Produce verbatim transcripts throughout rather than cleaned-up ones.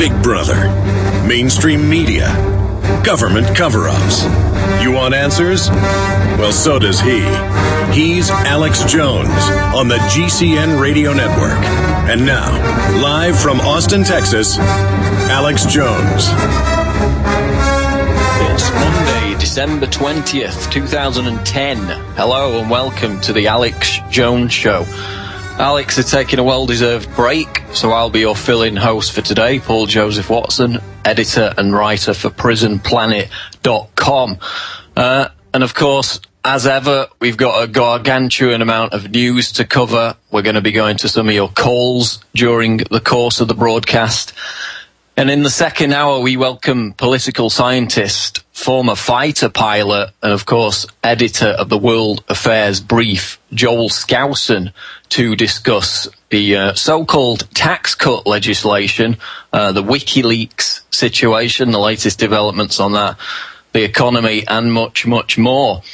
Big Brother, mainstream media, government cover-ups. You want answers? Well, so does he. He's Alex Jones on the G C N Radio Network. And now, live from Austin, Texas, Alex Jones. It's Monday, December twentieth, twenty ten. Hello and welcome to the Alex Jones Show. Alex is taking a well-deserved break, so I'll be your fill-in host for today, Paul Joseph Watson, editor and writer for prison planet dot com. Uh, and of course, as ever, we've got a gargantuan amount of news to cover. We're going to be going to some of your calls during the course of the broadcast. And in the second hour, we welcome political scientist, former fighter pilot, and of course, editor of the World Affairs Brief, Joel Skousen, to discuss the uh, so-called tax cut legislation, uh, the WikiLeaks situation, the latest developments on that, the economy, and much, much more.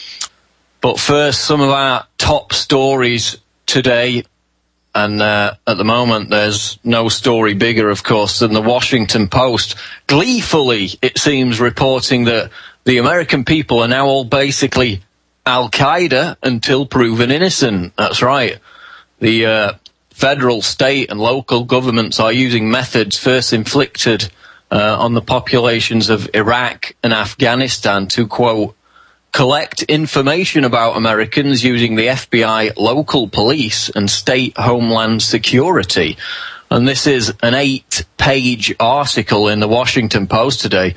But first, some of our top stories today. And uh, at the moment, there's no story bigger, of course, than the Washington Post, gleefully, it seems, reporting that the American people are now all basically Al-Qaeda until proven innocent. That's right. The uh, federal, state, and local governments are using methods first inflicted uh, on the populations of Iraq and Afghanistan to, quote, collect information about Americans using the F B I, local police, and state homeland security. And this is an eight-page article in the Washington Post today,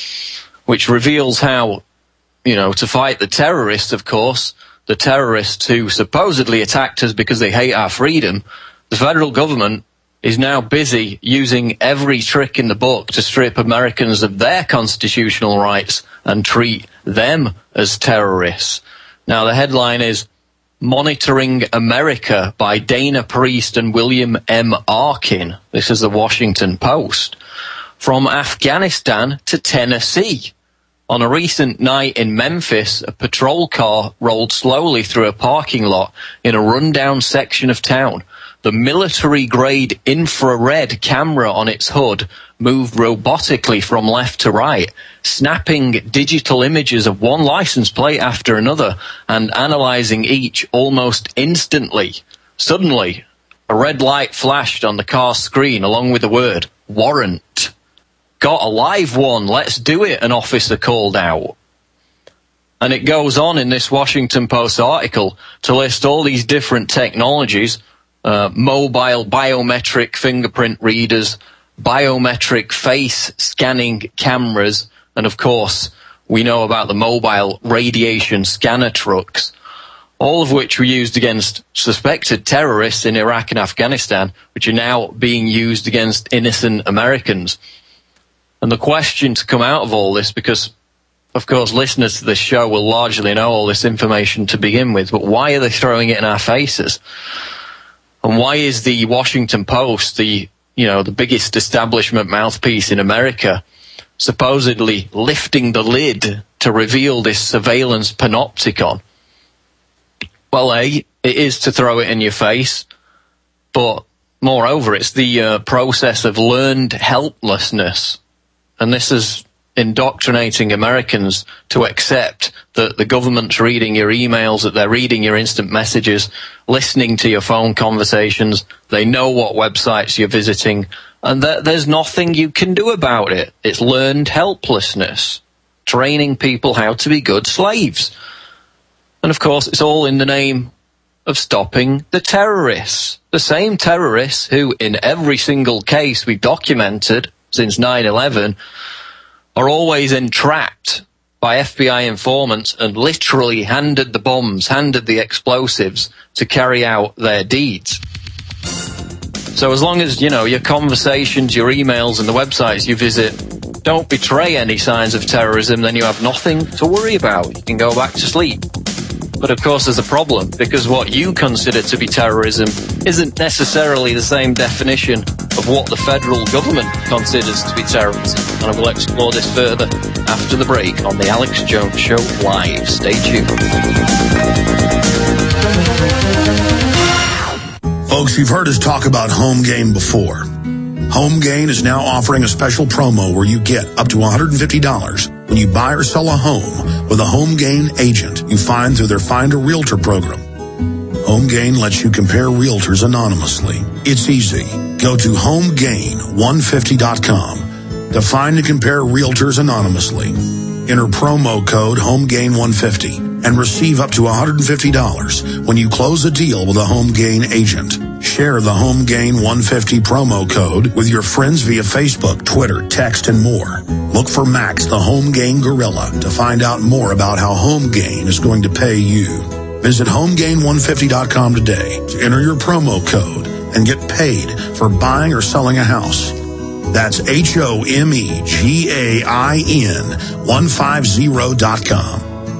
which reveals how, you know, to fight the terrorists, of course, the terrorists who supposedly attacked us because they hate our freedom, the federal government is now busy using every trick in the book to strip Americans of their constitutional rights and treat them as terrorists. Now, the headline is Monitoring America by Dana Priest and William M. Arkin. This is the Washington Post. From Afghanistan to Tennessee. On a recent night in Memphis, a patrol car rolled slowly through a parking lot in a rundown section of town. The military-grade infrared camera on its hood moved robotically from left to right, snapping digital images of one license plate after another and analyzing each almost instantly. Suddenly, a red light flashed on the car's screen along with the word, warrant. Got a live one, let's do it, an officer called out. And it goes on in this Washington Post article to list all these different technologies, Uh, mobile biometric fingerprint readers, biometric face scanning cameras, and of course, we know about the mobile radiation scanner trucks, all of which were used against suspected terrorists in Iraq and Afghanistan, which are now being used against innocent Americans. And the question to come out of all this, because, of course, listeners to this show will largely know all this information to begin with, but why are they throwing it in our faces? And why is the Washington Post, the, you know, the biggest establishment mouthpiece in America, supposedly lifting the lid to reveal this surveillance panopticon? Well, A, it is to throw it in your face, but moreover, it's the uh, process of learned helplessness. And this is indoctrinating Americans to accept that the government's reading your emails, that they're reading your instant messages, listening to your phone conversations, they know what websites you're visiting, and that there's nothing you can do about it. It's learned helplessness, training people how to be good slaves. And of course, it's all in the name of stopping the terrorists. The same terrorists who, in every single case we've documented since nine eleven, are always entrapped by F B I informants and literally handed the bombs, handed the explosives to carry out their deeds. So as long as, you know, your conversations, your emails and the websites you visit don't betray any signs of terrorism, then you have nothing to worry about. You can go back to sleep. But of course there's a problem, because what you consider to be terrorism isn't necessarily the same definition of what the federal government considers to be terrorism. And I will explore this further after the break on the Alex Jones Show Live. Stay tuned. Folks, you've heard us talk about home game before. HomeGain is now offering a special promo where you get up to one hundred fifty dollars when you buy or sell a home with a HomeGain agent you find through their Find a Realtor program. HomeGain lets you compare realtors anonymously. It's easy. Go to home gain one fifty dot com to find and compare realtors anonymously. Enter promo code home gain one fifty and receive up to one hundred fifty dollars when you close a deal with a HomeGain agent. Share the HomeGain one fifty promo code with your friends via Facebook, Twitter, text, and more. Look for Max, the HomeGain Gorilla, to find out more about how HomeGain is going to pay you. Visit home gain one fifty dot com today to enter your promo code and get paid for buying or selling a house. That's H O M E G A I N one fifty dot com.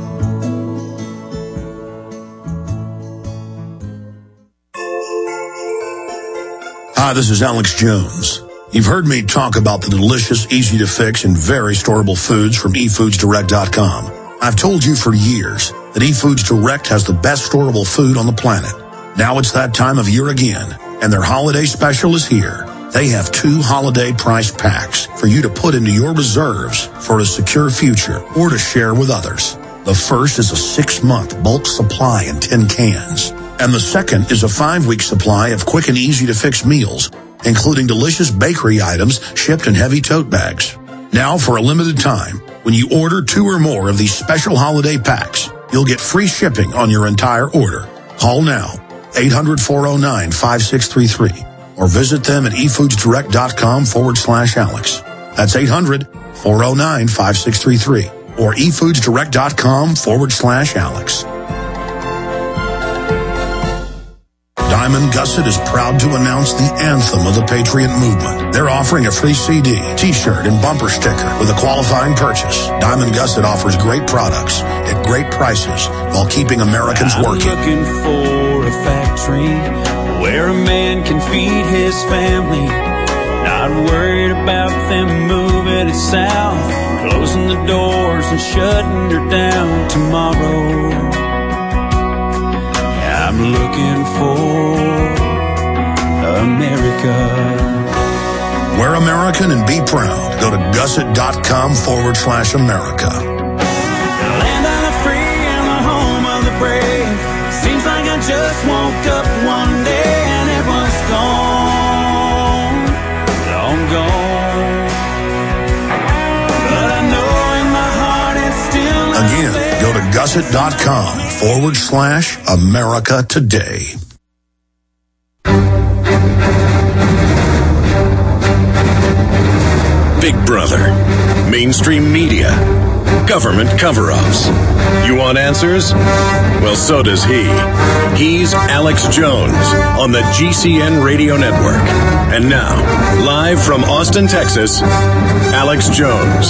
Hi, this is Alex Jones. You've heard me talk about the delicious, easy-to-fix, and very storable foods from e foods direct dot com. I've told you for years that eFoods Direct has the best storable food on the planet. Now it's that time of year again, and their holiday special is here. They have two holiday price packs for you to put into your reserves for a secure future or to share with others. The first is a six-month bulk supply in tin cans, and the second is a five-week supply of quick and easy-to-fix meals, including delicious bakery items shipped in heavy tote bags. Now, for a limited time, when you order two or more of these special holiday packs, you'll get free shipping on your entire order. Call now, eight hundred, four oh nine, five six three three, or visit them at e foods direct dot com forward slash Alex. That's eight hundred, four oh nine, five six three three, or e foods direct dot com forward slash Alex. Diamond Gusset is proud to announce the anthem of the Patriot Movement. They're offering a free C D, T-shirt, and bumper sticker with a qualifying purchase. Diamond Gusset offers great products at great prices while keeping Americans working. I'm looking for a factory where a man can feed his family. Not worried about them moving it south, closing the doors and shutting her down tomorrow. I'm looking for America. We're American and be proud. Go to gusset.com forward slash America. The land of the free and the home of the brave. Seems like I just woke up one day and it was gone, long gone. But I know in my heart it's still Again, go to gusset.com forward slash America today. Big Brother, mainstream media, government cover-ups. You want answers? Well, so does he. He's Alex Jones on the G C N Radio Network. And now, live from Austin, Texas, Alex Jones.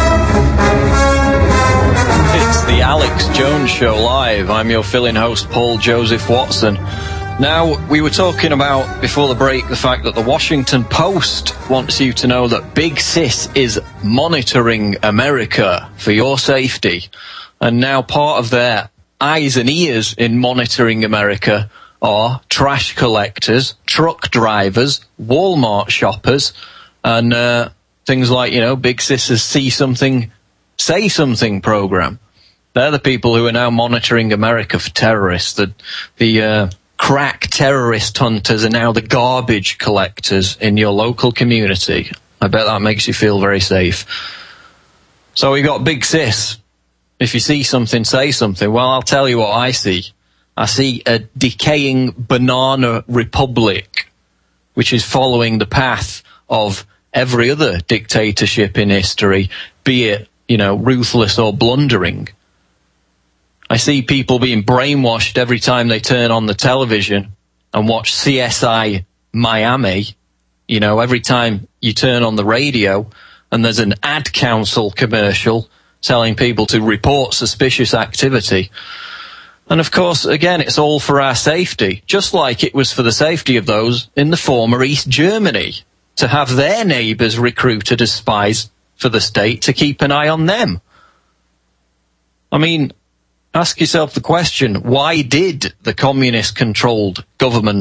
It's the Alex Jones Show live. I'm your fill-in host, Paul Joseph Watson. Now, we were talking about, before the break, the fact that the Washington Post wants you to know that Big Sis is monitoring America for your safety. And now part of their eyes and ears in monitoring America are trash collectors, truck drivers, Walmart shoppers, and uh, things like, you know, Big Sis's See Something, Say Something program. They're the people who are now monitoring America for terrorists. The, the uh, crack terrorist hunters are now the garbage collectors in your local community. I bet that makes you feel very safe. So we got Big Sis. If you see something, say something. Well, I'll tell you what I see. I see a decaying banana republic, which is following the path of every other dictatorship in history, be it, you know, ruthless or blundering. I see people being brainwashed every time they turn on the television and watch C S I Miami. You know, every time you turn on the radio and there's an ad council commercial telling people to report suspicious activity. And of course, again, it's all for our safety, just like it was for the safety of those in the former East Germany, to have their neighbours recruited as spies for the state to keep an eye on them. I mean, ask yourself the question, why did the communist-controlled government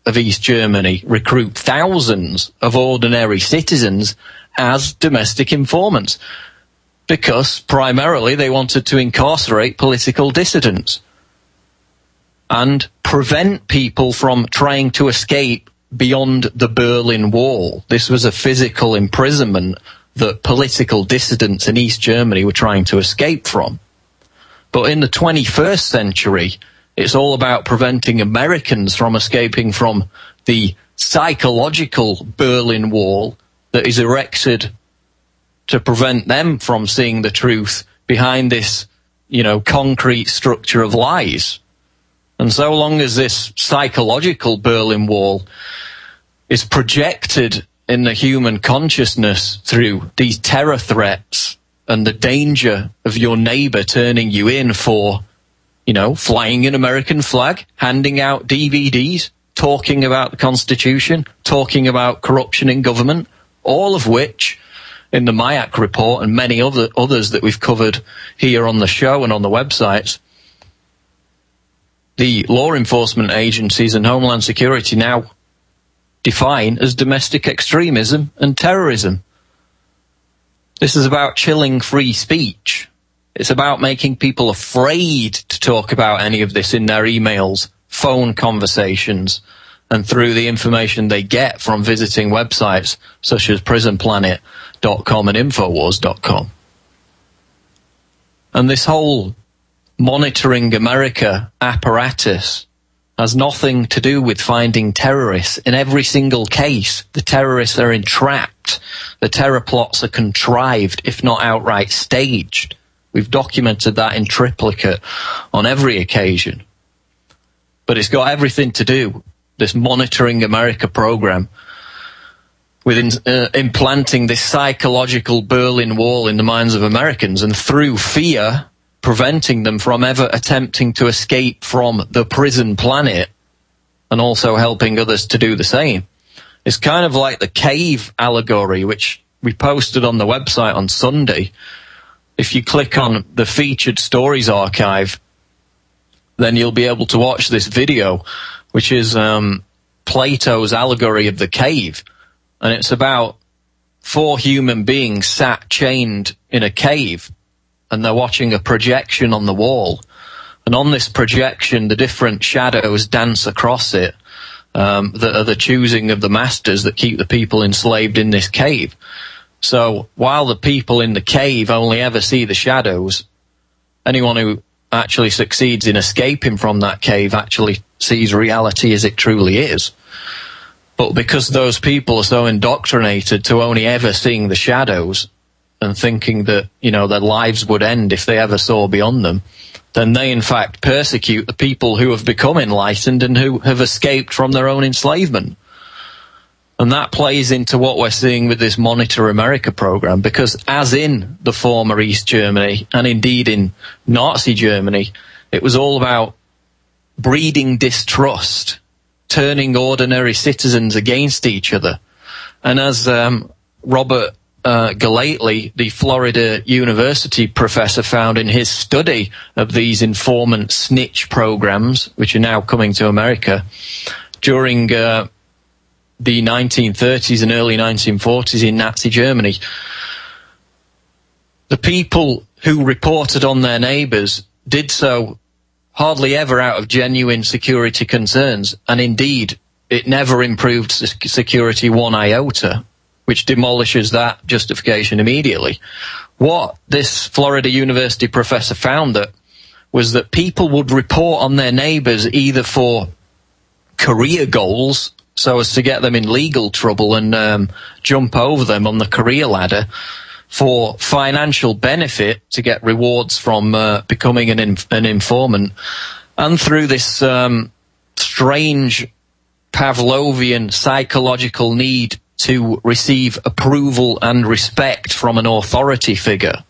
of East Germany recruit thousands of ordinary citizens as domestic informants, because primarily they wanted to incarcerate political dissidents and prevent people from trying to escape beyond the Berlin Wall. This was a physical imprisonment that political dissidents in East Germany were trying to escape from. But in the twenty-first century, it's all about preventing Americans from escaping from the psychological Berlin Wall that is erected to prevent them from seeing the truth behind this, you know, concrete structure of lies. And so long as this psychological Berlin Wall is projected in the human consciousness through these terror threats and the danger of your neighbor turning you in for, you know, flying an American flag, handing out D V Ds, talking about the Constitution, talking about corruption in government, all of which, in the MIAC report and many other others that we've covered here on the show and on the websites, the law enforcement agencies and Homeland Security now define as domestic extremism and terrorism. This is about chilling free speech. It's about making people afraid to talk about any of this in their emails, phone conversations, and through the information they get from visiting websites such as prison planet dot com and infowars dot com. And this whole Monitoring America apparatus has nothing to do with finding terrorists. In every single case, the terrorists are entrapped. The terror plots are contrived, if not outright staged. We've documented that in triplicate on every occasion. But it's got everything to do, this Monitoring America program, with in, uh, implanting this psychological Berlin Wall in the minds of Americans, and through fear, preventing them from ever attempting to escape from the prison planet, and also helping others to do the same. It's kind of like the cave allegory, which we posted on the website on Sunday. If you click on the featured stories archive, then you'll be able to watch this video, which is um, Plato's allegory of the cave. And it's about four human beings sat chained in a cave, and they're watching a projection on the wall. And on this projection, the different shadows dance across it, um, that are the choosing of the masters that keep the people enslaved in this cave. So while the people in the cave only ever see the shadows, anyone who actually succeeds in escaping from that cave actually sees reality as it truly is. But because those people are so indoctrinated to only ever seeing the shadows and thinking that, you know, their lives would end if they ever saw beyond them, then they in fact persecute the people who have become enlightened and who have escaped from their own enslavement. And that plays into what we're seeing with this Monitor America program, because as in the former East Germany, and indeed in Nazi Germany, it was all about breeding distrust, turning ordinary citizens against each other. And as um, Robert uh, Galately, the Florida University professor, found in his study of these informant snitch programs, which are now coming to America, during uh, the nineteen thirties and early nineteen forties in Nazi Germany, the people who reported on their neighbours did so hardly ever out of genuine security concerns, and indeed it never improved security one iota, which demolishes that justification immediately. What this Florida University professor found that was that people would report on their neighbours either for career goals, so as to get them in legal trouble and um, jump over them on the career ladder, for financial benefit, to get rewards from uh, becoming an, inf- an informant, and through this um, strange Pavlovian psychological need to receive approval and respect from an authority figure.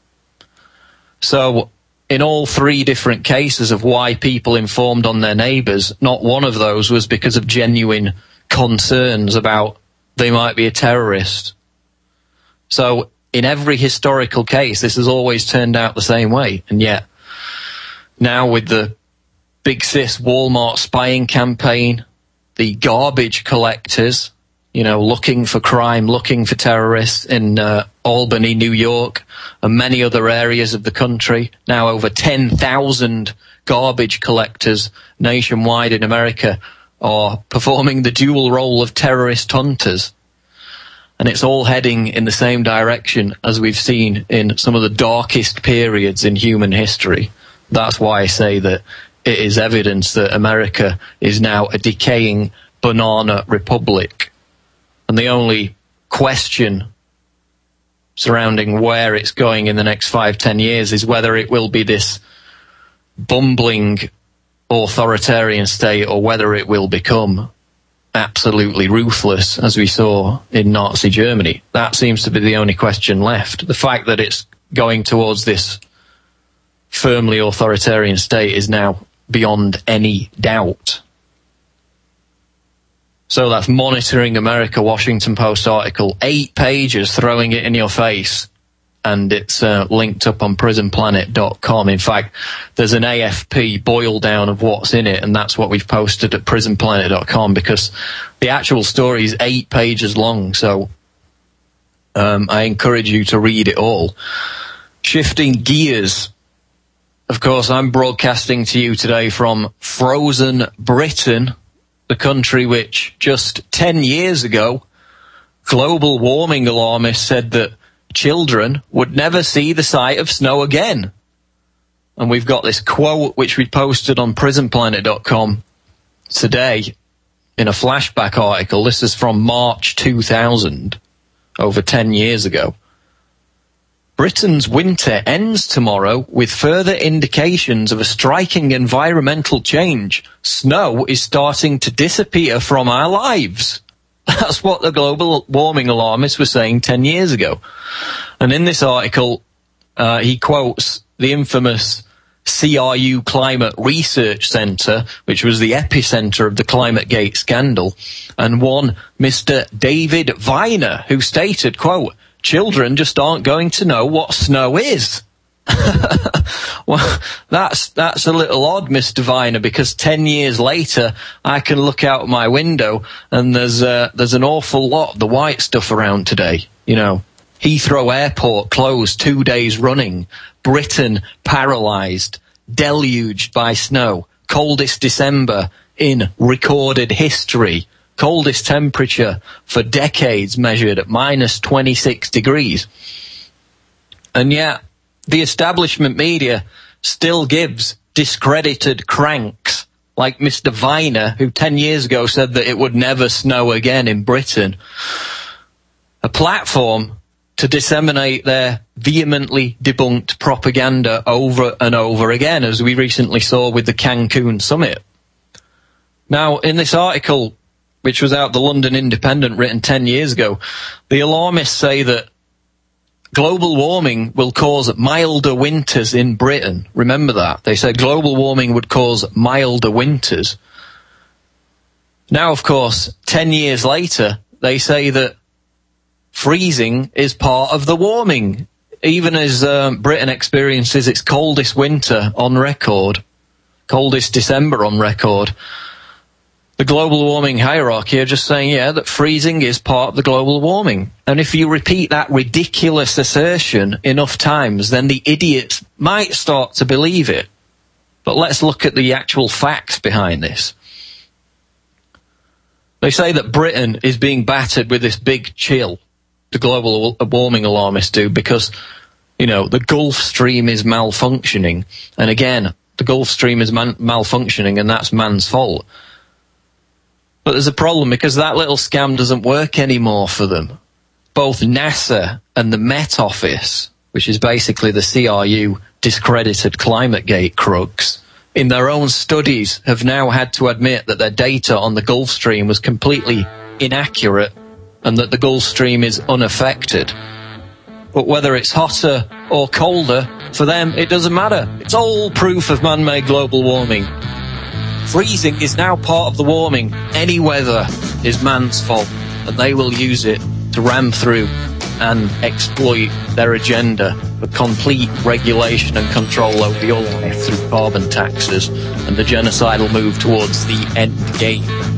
So in all three different cases of why people informed on their neighbours, not one of those was because of genuine concerns about they might be a terrorist. So in every historical case, this has always turned out the same way. And yet, now with the Big Sis Walmart spying campaign, the garbage collectors, you know, looking for crime, looking for terrorists in uh, Albany, New York, and many other areas of the country. Now over ten thousand garbage collectors nationwide in America are performing the dual role of terrorist hunters. And it's all heading in the same direction as we've seen in some of the darkest periods in human history. That's why I say that it is evidence that America is now a decaying banana republic. And the only question surrounding where it's going in the next five, ten years is whether it will be this bumbling authoritarian state or whether it will become absolutely ruthless, as we saw in Nazi Germany. That seems to be the only question left. The fact that it's going towards this firmly authoritarian state is now beyond any doubt. So that's Monitoring America, Washington Post article, eight pages throwing it in your face, and it's uh, linked up on prison planet dot com. In fact, there's an A F P boil down of what's in it, and that's what we've posted at prison planet dot com, because the actual story is eight pages long, so um, I encourage you to read it all. Shifting gears, of course, I'm broadcasting to you today from frozen Britain, the country which just ten years ago, global warming alarmists said that children would never see the sight of snow again. And we've got this quote which we posted on prison planet dot com today in a flashback article. This is from March two thousand, over ten years ago. Britain's winter ends tomorrow with further indications of a striking environmental change. Snow is starting to disappear from our lives. That's what the global warming alarmists were saying ten years ago. And in this article, uh, he quotes the infamous C R U Climate Research Centre, which was the epicenter of the ClimateGate scandal, and one Mister David Viner, who stated, quote, "Children just aren't going to know what snow is." Well, that's that's a little odd, Mister Viner, because ten years later, I can look out my window and there's uh, there's an awful lot of the white stuff around today. You know, Heathrow Airport closed two days running. Britain paralysed, deluged by snow. Coldest December in recorded history. Coldest temperature for decades measured at minus twenty-six degrees. And yet, the establishment media still gives discredited cranks like Mister Viner, who ten years ago said that it would never snow again in Britain, a platform to disseminate their vehemently debunked propaganda over and over again, as we recently saw with the Cancun summit. Now, in this article, which was out the London Independent, written ten years ago, the alarmists say that global warming will cause milder winters in Britain. Remember that. They said global warming would cause milder winters. Now, of course, ten years later, they say that freezing is part of the warming, even as um, Britain experiences its coldest winter on record, coldest December on record. The global warming hierarchy are just saying, yeah, that freezing is part of the global warming. And if you repeat that ridiculous assertion enough times, then the idiots might start to believe it. But let's look at the actual facts behind this. They say that Britain is being battered with this big chill, the global warming alarmists do, because, you know, the Gulf Stream is malfunctioning. And again, the Gulf Stream is man- malfunctioning, and that's man's fault. But there's a problem, because that little scam doesn't work anymore for them. Both NASA and the Met Office, which is basically the C R U discredited ClimateGate crooks, in their own studies have now had to admit that their data on the Gulf Stream was completely inaccurate and that the Gulf Stream is unaffected. But whether it's hotter or colder, for them it doesn't matter. It's all proof of man-made global warming. Freezing is now part of the warming. Any weather is man's fault, and they will use it to ram through and exploit their agenda for complete regulation and control over your life through carbon taxes and the genocidal move towards the end game.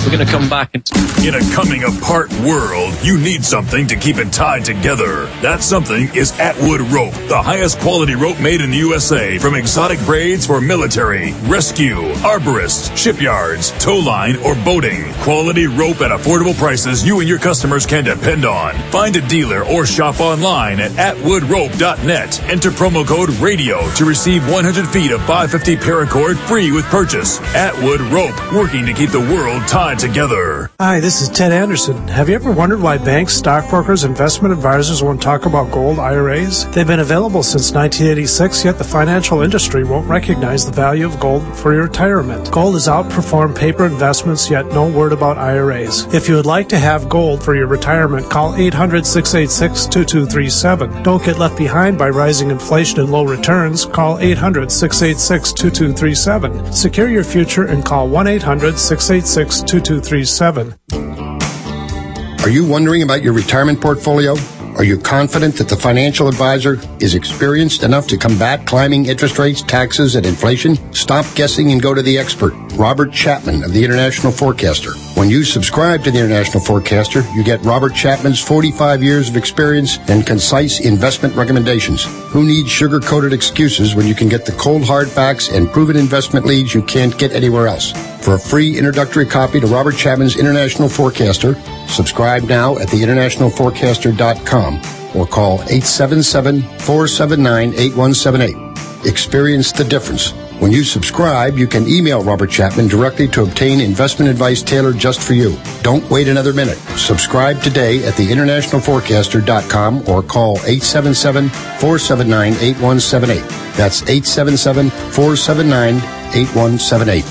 We're going to come back and... In a coming apart world, you need something to keep it tied together. That something is Atwood Rope, the highest quality rope made in the U S A, from exotic braids for military, rescue, arborists, shipyards, tow line, or boating. Quality rope at affordable prices you and your customers can depend on. Find a dealer or shop online at atwood rope dot net. Enter promo code RADIO to receive one hundred feet of five fifty paracord free with purchase. Atwood Rope, working to keep the world tied together. Hi, this is Ted Anderson. Have you ever wondered why banks, stockbrokers, investment advisors won't talk about gold I R As? They've been available since nineteen eighty-six, yet the financial industry won't recognize the value of gold for your retirement. Gold has outperformed paper investments, yet no word about I R As. If you would like to have gold for your retirement, call eight hundred, six eight six, two two three seven. Don't get left behind by rising inflation and low returns. Call eight hundred, six eight six, two two three seven. Secure your future and call one eight hundred, six eight six, two two three seven. Are you wondering about your retirement portfolio? Are you confident that the financial advisor is experienced enough to combat climbing interest rates, taxes, and inflation? Stop guessing and go to the expert, Robert Chapman of the International Forecaster. When you subscribe to the International Forecaster, you get Robert Chapman's forty-five years of experience and concise investment recommendations. Who needs sugar-coated excuses when you can get the cold hard facts and proven investment leads you can't get anywhere else? For a free introductory copy to Robert Chapman's International Forecaster, subscribe now at the international forecaster dot com or call eight seven seven, four seven nine, eight one seven eight. Experience the difference. When you subscribe, you can email Robert Chapman directly to obtain investment advice tailored just for you. Don't wait another minute. Subscribe today at the international forecaster dot com or call eight seven seven, four seven nine, eight one seven eight. That's eight seven seven, four seven nine, eight one seven eight.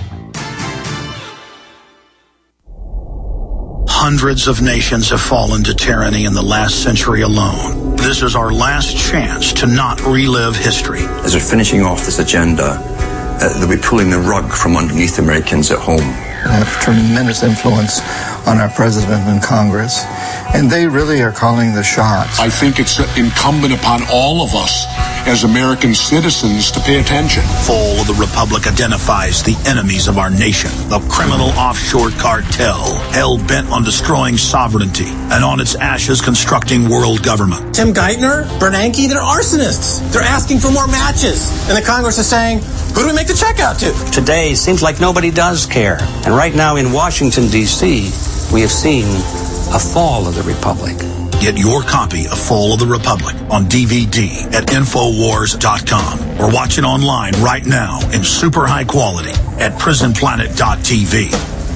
Hundreds of nations have fallen to tyranny in the last century alone. This is our last chance to not relive history. As we're finishing off this agenda, uh, they'll be pulling the rug from underneath Americans at home. They have tremendous influence on our president and Congress, and they really are calling the shots. I think it's incumbent upon all of us as American citizens to pay attention. Fall of the Republic identifies the enemies of our nation, the criminal offshore cartel, hell-bent on destroying sovereignty, and on its ashes constructing world government. Tim Geithner, Bernanke, they're arsonists. They're asking for more matches. And the Congress is saying, who do we make the check out to? Today seems like nobody does care. And right now in Washington, D C, we have seen a fall of the Republic. Get your copy of Fall of the Republic on D V D at infowars dot com or watch it online right now in super high quality at prison planet dot t v.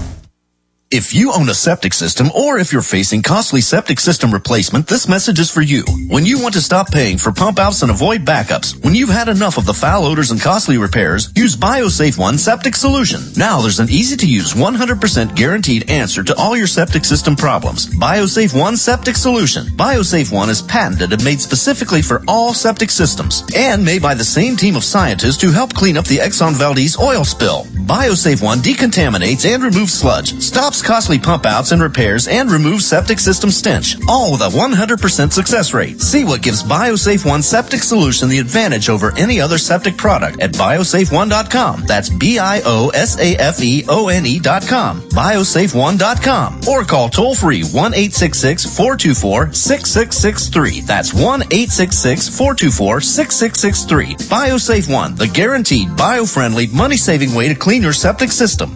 If you own a septic system or if you're facing costly septic system replacement, this message is for you. When you want to stop paying for pump outs and avoid backups, when you've had enough of the foul odors and costly repairs, use BioSafe One Septic Solution. Now there's an easy-to-use one hundred percent guaranteed answer to all your septic system problems. BioSafe One Septic Solution. BioSafe One is patented and made specifically for all septic systems and made by the same team of scientists who helped clean up the Exxon Valdez oil spill. BioSafe One decontaminates and removes sludge, stops costly pump outs and repairs, and removes septic system stench, all with a one hundred percent success rate. See what gives BioSafe One Septic Solution the advantage over any other septic product at biosafe one dot com. That's B I O S A F E O N E dot com. biosafe one dot com. Or call toll-free one eight six six, four two four, six six six three. That's one eight six six, four two four, six six six three. BioSafe One, the guaranteed bio-friendly, money-saving way to clean your septic system.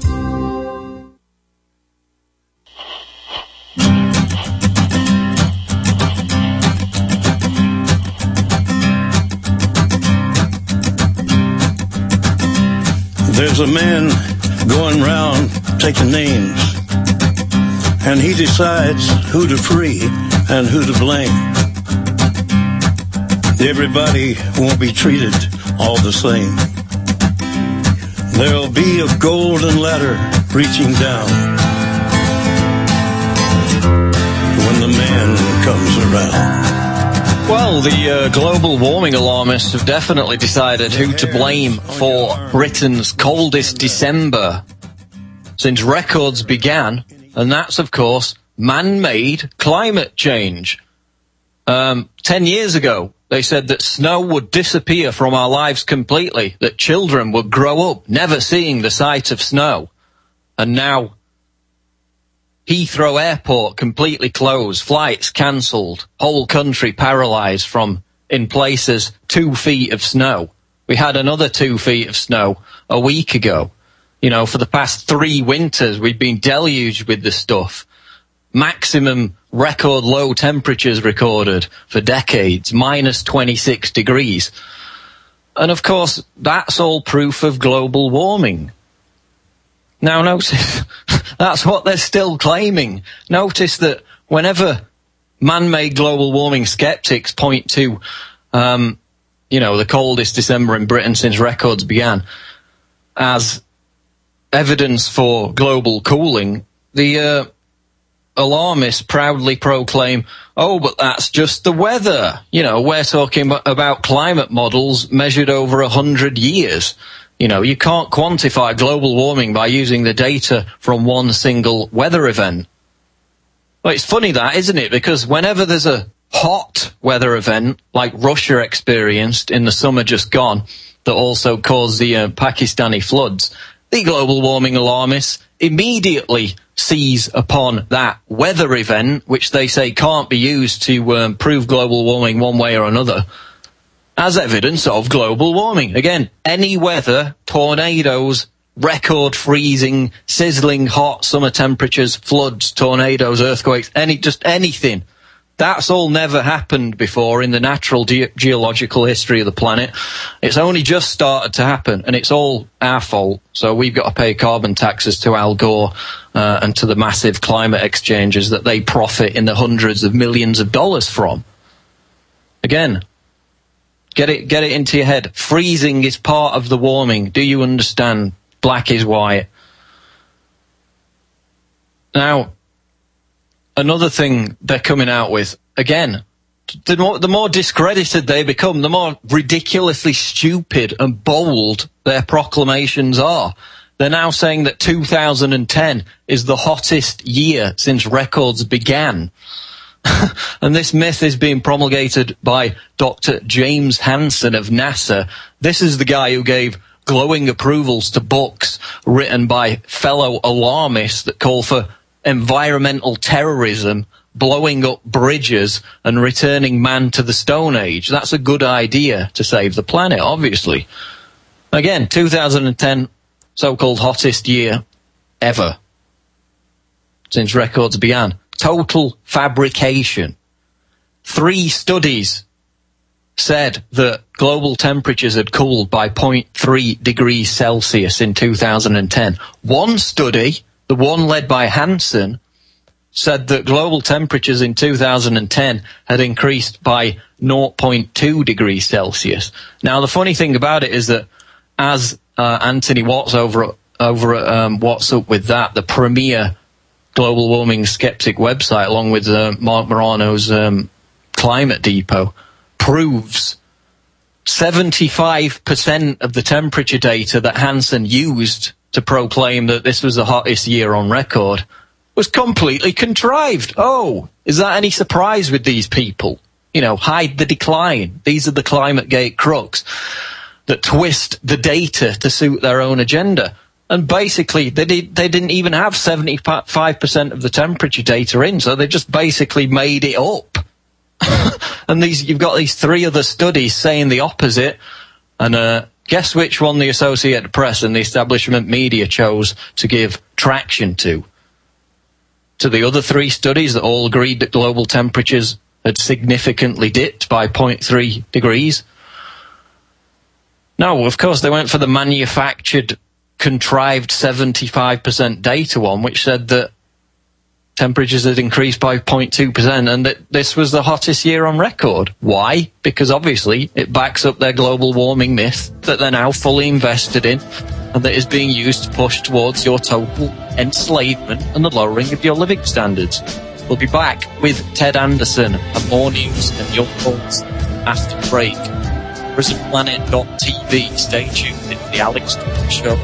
There's a man going round taking names, and he decides who to free and who to blame. Everybody won't be treated all the same. There'll be a golden ladder reaching down when the man comes around. Well, the uh, global warming alarmists have definitely decided who to blame for Britain's coldest December since records began, and that's, of course, man-made climate change. Um, ten years ago, they said that snow would disappear from our lives completely, that children would grow up never seeing the sight of snow. And now Heathrow Airport completely closed, flights cancelled, whole country paralysed from, in places, two feet of snow. We had another two feet of snow a week ago. You know, for the past three winters, we've been deluged with this stuff. Maximum record low temperatures recorded for decades, minus twenty-six degrees. And of course, that's all proof of global warming. Now notice, that's what they're still claiming. Notice that whenever man-made global warming skeptics point to, um, you know, the coldest December in Britain since records began as evidence for global cooling, the uh, alarmists proudly proclaim, oh, but that's just the weather. You know, we're talking about climate models measured over a hundred years. You know, you can't quantify global warming by using the data from one single weather event. Well, it's funny that, isn't it? Because whenever there's a hot weather event, like Russia experienced in the summer just gone, that also caused the uh, Pakistani floods, the global warming alarmists immediately seize upon that weather event, which they say can't be used to um, prove global warming one way or another, as evidence of global warming. Again, any weather, tornadoes, record freezing, sizzling hot summer temperatures, floods, tornadoes, earthquakes, any, just anything. That's all never happened before in the natural ge- geological history of the planet. It's only just started to happen, and it's all our fault. So we've got to pay carbon taxes to Al Gore uh, and to the massive climate exchanges that they profit in the hundreds of millions of dollars from. Again, get it, get it into your head. Freezing is part of the warming. Do you understand? Black is white. Now, another thing they're coming out with, again, the more, the more discredited they become, the more ridiculously stupid and bold their proclamations are. They're now saying that two thousand ten is the hottest year since records began. And this myth is being promulgated by Doctor James Hansen of NASA. This is the guy who gave glowing approvals to books written by fellow alarmists that call for environmental terrorism, blowing up bridges and returning man to the Stone Age. That's a good idea to save the planet, obviously. Again, two thousand ten, so-called hottest year ever since records began. Total fabrication. Three studies said that global temperatures had cooled by zero point three degrees Celsius in two thousand ten. One study, the one led by Hansen, said that global temperatures in two thousand ten had increased by zero point two degrees Celsius. Now, the funny thing about it is that as uh, Anthony Watts over, over at um, What's Up With That, the premier global warming skeptic website, along with uh, Mark Morano's um, Climate Depot, proves seventy-five percent of the temperature data that Hansen used to proclaim that this was the hottest year on record was completely contrived. Oh, is that any surprise with these people? You know, hide the decline. These are the ClimateGate crooks that twist the data to suit their own agenda. And basically, they, did, they didn't even have seventy-five percent of the temperature data in, so they just basically made it up. And these, you've got these three other studies saying the opposite, and uh, guess which one the Associated Press and the establishment media chose to give traction to? To the other three studies that all agreed that global temperatures had significantly dipped by zero point three degrees? No, of course, they went for the manufactured, contrived seventy-five percent data one, which said that temperatures had increased by zero point two percent and that this was the hottest year on record. Why? Because obviously it backs up their global warming myth that they're now fully invested in and that is being used to push towards your total enslavement and the lowering of your living standards. We'll be back with Ted Anderson and more news and your thoughts after the break. prison planet dot t v. Stay tuned. It's the Alex Jones Show.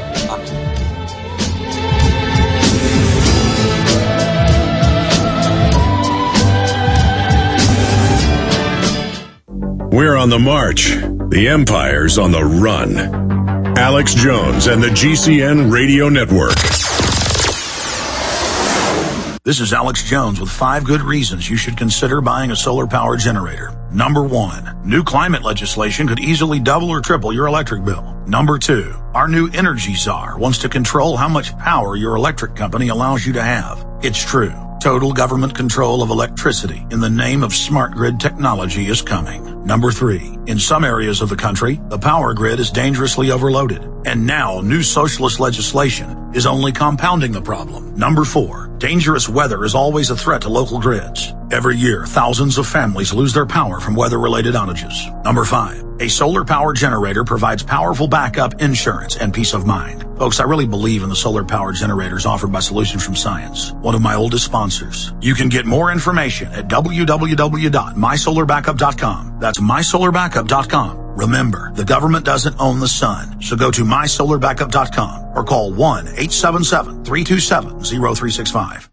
We're on the march. The Empire's on the run. Alex Jones and the G C N Radio Network. This is Alex Jones with five good reasons you should consider buying a solar power generator. Number one, new climate legislation could easily double or triple your electric bill. Number two, our new energy czar wants to control how much power your electric company allows you to have. It's true. Total government control of electricity in the name of smart grid technology is coming. Number three, in some areas of the country, the power grid is dangerously overloaded. And now new socialist legislation is only compounding the problem. Number four, dangerous weather is always a threat to local grids. Every year, thousands of families lose their power from weather-related outages. Number five, a solar power generator provides powerful backup insurance and peace of mind. Folks, I really believe in the solar power generators offered by Solutions from Science, one of my oldest sponsors. You can get more information at w w w dot my solar backup dot com. That's my solar backup dot com. Remember, the government doesn't own the sun, so go to my solar backup dot com or call one eight seven seven, three two seven, zero three six five.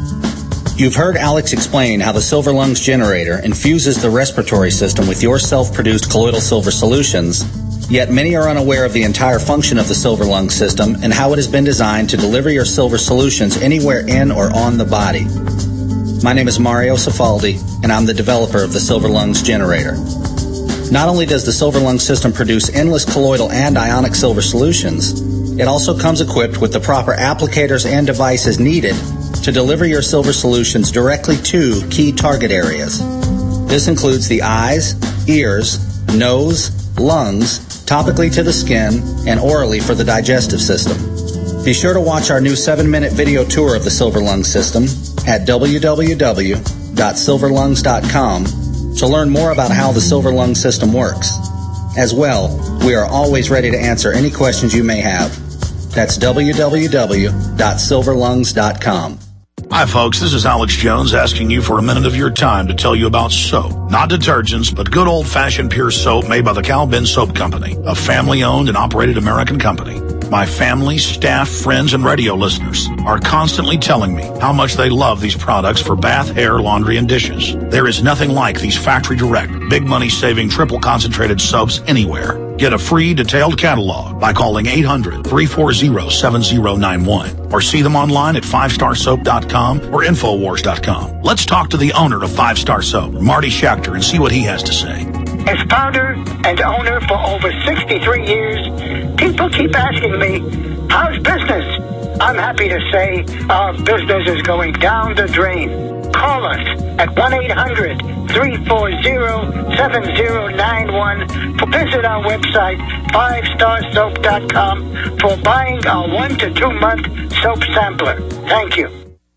You've heard Alex explain how the Silver Lungs generator infuses the respiratory system with your self-produced colloidal silver solutions, yet many are unaware of the entire function of the Silver Lungs system and how it has been designed to deliver your silver solutions anywhere in or on the body. My name is Mario Cifaldi, and I'm the developer of the Silver Lungs generator. Not only does the Silver Lungs system produce endless colloidal and ionic silver solutions, it also comes equipped with the proper applicators and devices needed to deliver your silver solutions directly to key target areas. This includes the eyes, ears, nose, lungs, topically to the skin, and orally for the digestive system. Be sure to watch our new seven-minute video tour of the Silver Lungs system at w w w dot silver lungs dot com to learn more about how the Silver Lungs system works. As well, we are always ready to answer any questions you may have. That's w w w dot silver lungs dot com. Hi folks, this is Alex Jones asking you for a minute of your time to tell you about soap. Not detergents, but good old-fashioned pure soap made by the Cal Ben Soap Company, a family-owned and operated American company. My family, staff, friends, and radio listeners are constantly telling me how much they love these products for bath, hair, laundry, and dishes. There is nothing like these factory-direct, big money-saving, triple-concentrated soaps anywhere. Get a free detailed catalog by calling eight hundred, three four zero, seven zero nine one or see them online at five star soap dot com or infowars dot com. Let's talk to the owner of Five Star Soap, Marty Schachter, and see what he has to say. As founder and owner for over sixty-three years, people keep asking me, how's business? I'm happy to say our business is going down the drain. Call us at one eight hundred, three four zero, seven zero nine one or visit our website five star soap dot com for buying our one to two month soap sampler. Thank you.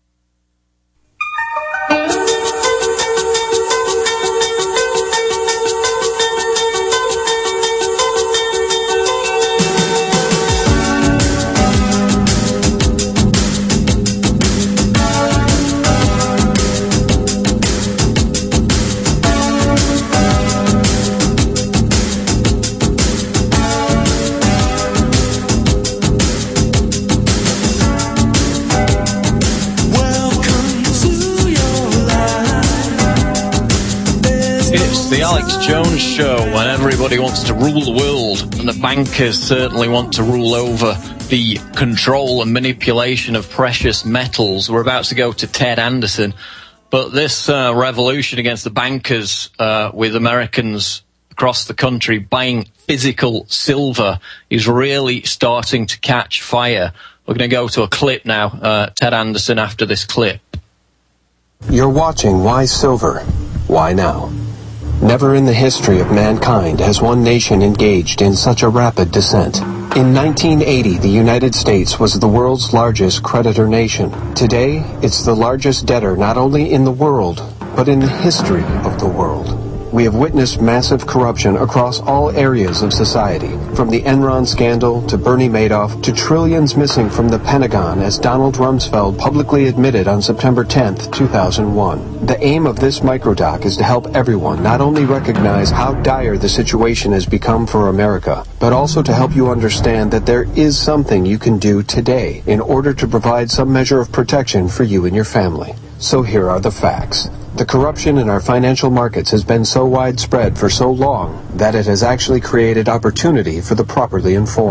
The Alex Jones Show, when everybody wants to rule the world, and the bankers certainly want to rule over the control and manipulation of precious metals. We're about to go to Ted Anderson, but this uh, revolution against the bankers, uh, with Americans across the country buying physical silver, is really starting to catch fire. We're going to go to a clip now. Uh, Ted Anderson after this clip. You're watching Why Silver? Why Now? Never in the history of mankind has one nation engaged in such a rapid descent. In nineteen eighty, the United States was the world's largest creditor nation. Today, it's the largest debtor not only in the world, but in the history of the world. We have witnessed massive corruption across all areas of society, from the Enron scandal to Bernie Madoff to trillions missing from the Pentagon, as Donald Rumsfeld publicly admitted on September tenth, two thousand one. The aim of this microdoc is to help everyone not only recognize how dire the situation has become for America, but also to help you understand that there is something you can do today in order to provide some measure of protection for you and your family. So here are the facts. The corruption in our financial markets has been so widespread for so long that it has actually created opportunity for the properly informed.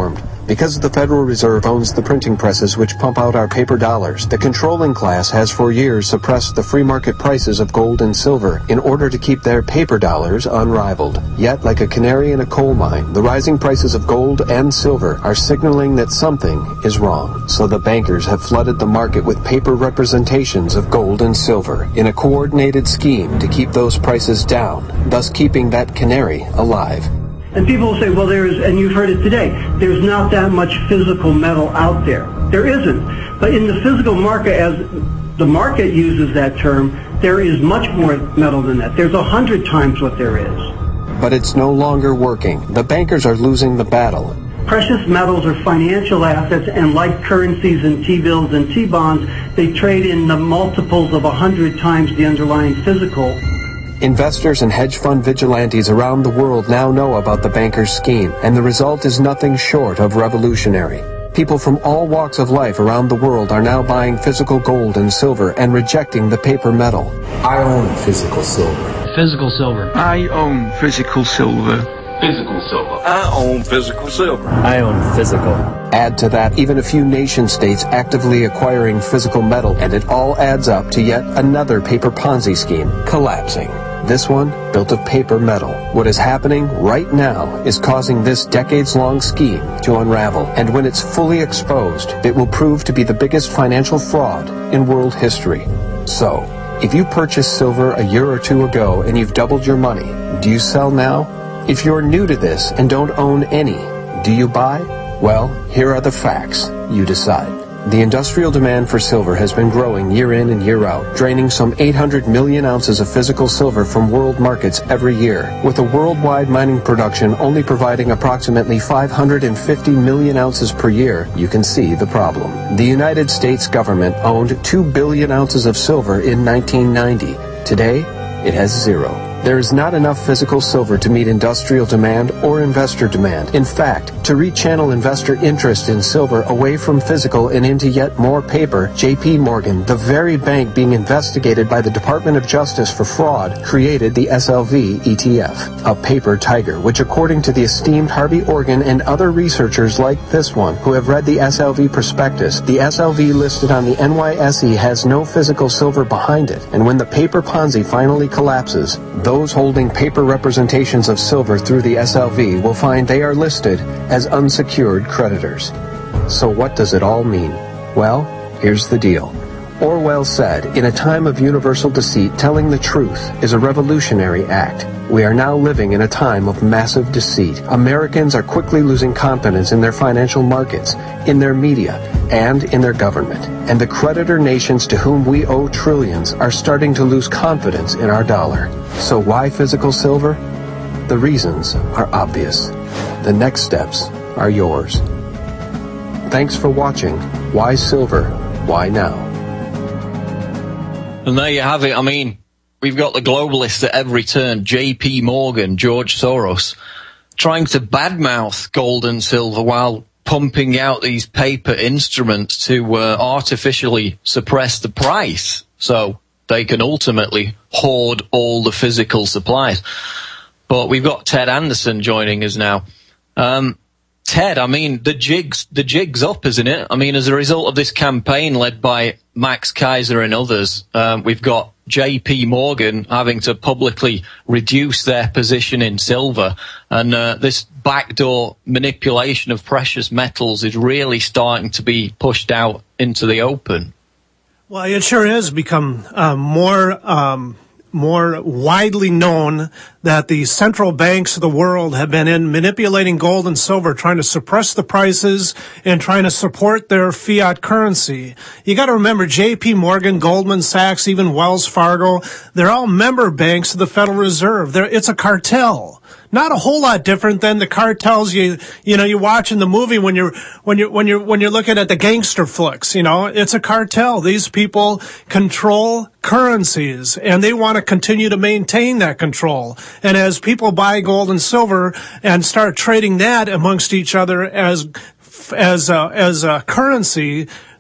Because the Federal Reserve owns the printing presses which pump out our paper dollars, the controlling class has for years suppressed the free market prices of gold and silver in order to keep their paper dollars unrivaled. Yet, like a canary in a coal mine, the rising prices of gold and silver are signaling that something is wrong. So the bankers have flooded the market with paper representations of gold and silver in a coordinated scheme to keep those prices down, thus keeping that canary alive. And people will say, well, there is, and you've heard it today, there's not that much physical metal out there. There isn't. But in the physical market, as the market uses that term, there is much more metal than that. There's a hundred times what there is. But it's no longer working. The bankers are losing the battle. Precious metals are financial assets, and like currencies and T-bills and T-bonds, they trade in the multiples of a hundred times the underlying physical. Investors and hedge fund vigilantes around the world now know about the bankers' scheme, and the result is nothing short of revolutionary. People from all walks of life around the world are now buying physical gold and silver and rejecting the paper metal. I own physical silver. Physical silver. I own physical silver. Physical silver. I own physical silver. I own physical. Add to that even a few nation states actively acquiring physical metal, and it all adds up to yet another paper Ponzi scheme collapsing. This one built of paper metal. What is happening right now is causing this decades-long scheme to unravel, and when it's fully exposed, it will prove to be the biggest financial fraud in world history. So, if you purchased silver a year or two ago and you've doubled your money, do you sell now? If you're new to this and don't own any, do you buy? Well, here are the facts. You decide. The industrial demand for silver has been growing year in and year out, draining some eight hundred million ounces of physical silver from world markets every year, with a worldwide mining production only providing approximately five hundred fifty million ounces per year. You can see the problem. The United States government owned two billion ounces of silver in nineteen ninety. Today, it has zero. There is not enough physical silver to meet industrial demand or investor demand. In fact, to rechannel investor interest in silver away from physical and into yet more paper, J P Morgan, the very bank being investigated by the Department of Justice for fraud, created the S L V E T F, a paper tiger, which according to the esteemed Harvey Organ and other researchers like this one who have read the S L V prospectus, the S L V listed on the N Y S E has no physical silver behind it. And when the paper Ponzi finally collapses, those holding paper representations of silver through the S L V will find they are listed as unsecured creditors. So what does it all mean? Well, here's the deal. Orwell said, in a time of universal deceit, telling the truth is a revolutionary act. We are now living in a time of massive deceit. Americans are quickly losing confidence in their financial markets, in their media, and in their government. And the creditor nations to whom we owe trillions are starting to lose confidence in our dollar. So why physical silver? The reasons are obvious. The next steps are yours. Thanks for watching Why Silver? Why Now? And there you have it. I mean, we've got the globalists at every turn, J P Morgan, George Soros, trying to badmouth gold and silver while pumping out these paper instruments to uh, artificially suppress the price so they can ultimately hoard all the physical supplies. But we've got Ted Anderson joining us now. Um, Ted, I mean, the jig's, the jig's up, isn't it? I mean, as a result of this campaign led by Max Keiser and others, um, we've got J P Morgan having to publicly reduce their position in silver. And uh, this backdoor manipulation of precious metals is really starting to be pushed out into the open. Well, it sure has become uh, more um, more widely known that the central banks of the world have been in manipulating gold and silver, trying to suppress the prices and trying to support their fiat currency. You got to remember, J P Morgan, Goldman Sachs, even Wells Fargo, they're all member banks of the Federal Reserve. They're, it's a cartel. Not a whole lot different than the cartels you, you know, you watch in the movie when you're, when you're, when you're, when you're looking at the gangster flicks, you know, it's a cartel. These people control currencies and they want to continue to maintain that control. And as people buy gold and silver and start trading that amongst each other as, as, uh, as a currency,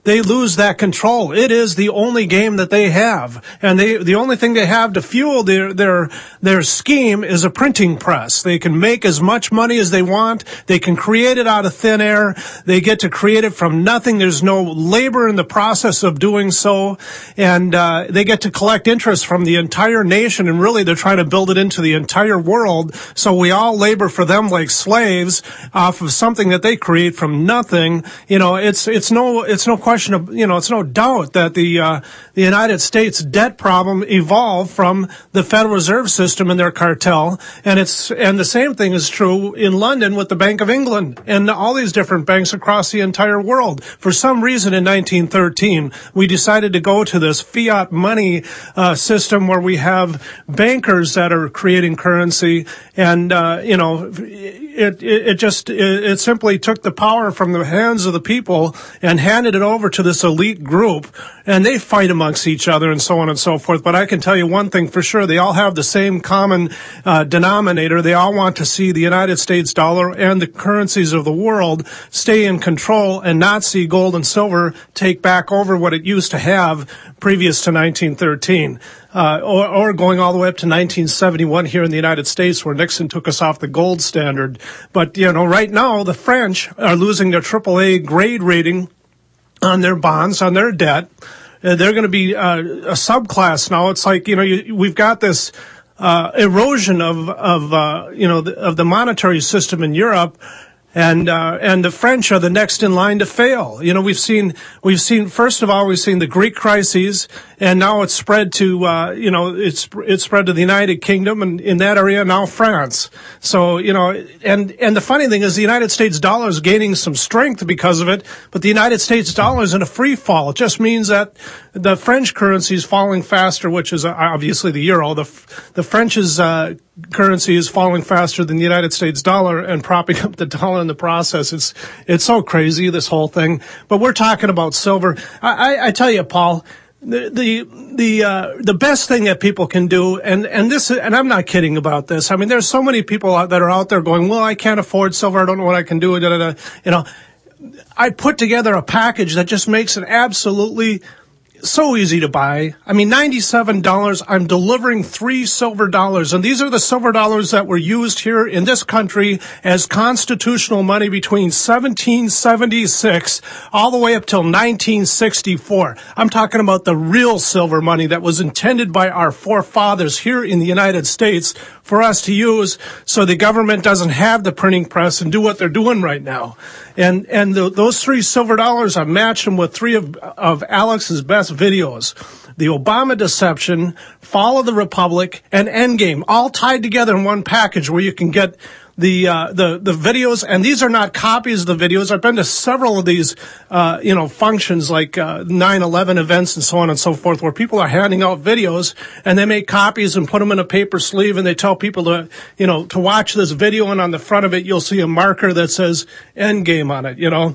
they lose that control. It is the only game that they have. And they, the only thing they have to fuel their, their, their scheme is a printing press. They can make as much money as they want. They can create it out of thin air. They get to create it from nothing. There's no labor in the process of doing so. And, uh, they get to collect interest from the entire nation. And really, they're trying to build it into the entire world. So we all labor for them like slaves off of something that they create from nothing. You know, it's, it's no, it's no question of, you know, it's no doubt that the, uh, the United States debt problem evolved from the Federal Reserve System and their cartel. And it's, and the same thing is true in London with the Bank of England and all these different banks across the entire world. For some reason in nineteen thirteen, we decided to go to this fiat money, uh, system where we have bankers that are creating currency. And, uh, you know, it, it, it just, it, it simply took the power from the hands of the people and handed it over to this elite group. And they fight amongst each other and so on and so forth. But I can tell you one thing for sure. They all have the same common uh, denominator. They all want to see the United States dollar and the currencies of the world stay in control and not see gold and silver take back over what it used to have previous to nineteen thirteen. Uh, or, or going all the way up to nineteen seventy-one here in the United States where Nixon took us off the gold standard. But, you know, right now the French are losing their triple A grade rating on their bonds, on their debt. Uh, they're going to be uh, a subclass now. It's like, you know, you, we've got this uh, erosion of, of uh, you know, the, of the monetary system in Europe. And, uh, and the French are the next in line to fail. You know, we've seen, we've seen, first of all, we've seen the Greek crises, and now it's spread to, uh, you know, it's, it's spread to the United Kingdom and in that area, now France. So, you know, and, and the funny thing is the United States dollar is gaining some strength because of it, but the United States dollar is in a free fall. It just means that the French currency is falling faster, which is obviously the euro. The, the French's, uh, currency is falling faster than the United States dollar and propping up the dollar in the process. It's, it's so crazy, this whole thing. But we're talking about silver. I, I, I tell you, Paul, the, the, the, uh, the best thing that people can do, and, and this, and I'm not kidding about this. I mean, there's so many people out that are out there going, well, I can't afford silver. I don't know what I can do. Da, da, da. You know, I put together a package that just makes it absolutely so easy to buy. I mean, ninety-seven dollars, I'm delivering three silver dollars. And these are the silver dollars that were used here in this country as constitutional money between seventeen seventy-six all the way up till nineteen sixty-four. I'm talking about the real silver money that was intended by our forefathers here in the United States for us to use so the government doesn't have the printing press and do what they're doing right now. And, and the, those three silver dollars, I matched them with three of, of Alex's best videos. The Obama Deception, Fall of the Republic, and Endgame, all tied together in one package where you can get the, uh, the, the videos. And these are not copies of the videos. I've been to several of these, uh, you know, functions like, uh, nine eleven events and so on and so forth where people are handing out videos and they make copies and put them in a paper sleeve and they tell people to, you know, to watch this video, and on the front of it you'll see a marker that says Endgame on it, you know.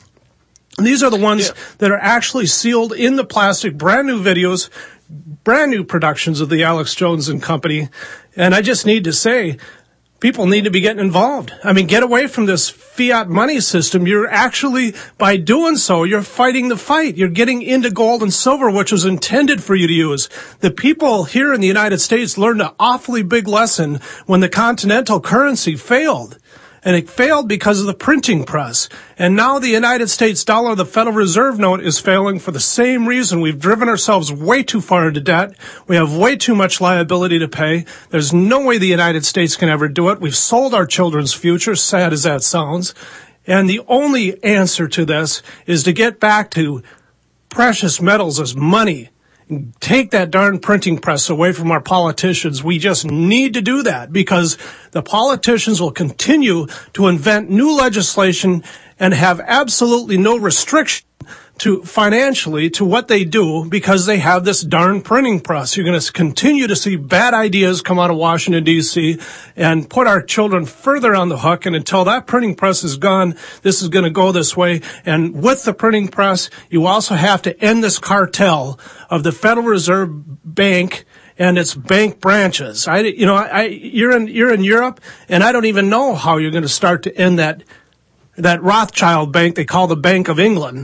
And these are the ones yeah. that are actually sealed in the plastic, brand new videos, brand new productions of the Alex Jones and Company. And I just need to say, people need to be getting involved. I mean, get away from this fiat money system. You're actually, by doing so, you're fighting the fight. You're getting into gold and silver, which was intended for you to use. The people here in the United States learned an awfully big lesson when the continental currency failed. And it failed because of the printing press. And now the United States dollar, the Federal Reserve note, is failing for the same reason. We've driven ourselves way too far into debt. We have way too much liability to pay. There's no way the United States can ever do it. We've sold our children's future, sad as that sounds. And the only answer to this is to get back to precious metals as money. Take that darn printing press away from our politicians. We just need to do that because the politicians will continue to invent new legislation and have absolutely no restriction to financially to what they do because they have this darn printing press. You're going to continue to see bad ideas come out of Washington, D C and put our children further on the hook. And until that printing press is gone, this is going to go this way. And with the printing press, you also have to end this cartel of the Federal Reserve Bank and its bank branches. I, you know, I, you're in, you're in Europe, and I don't even know how you're going to start to end that, that Rothschild bank they call the Bank of England.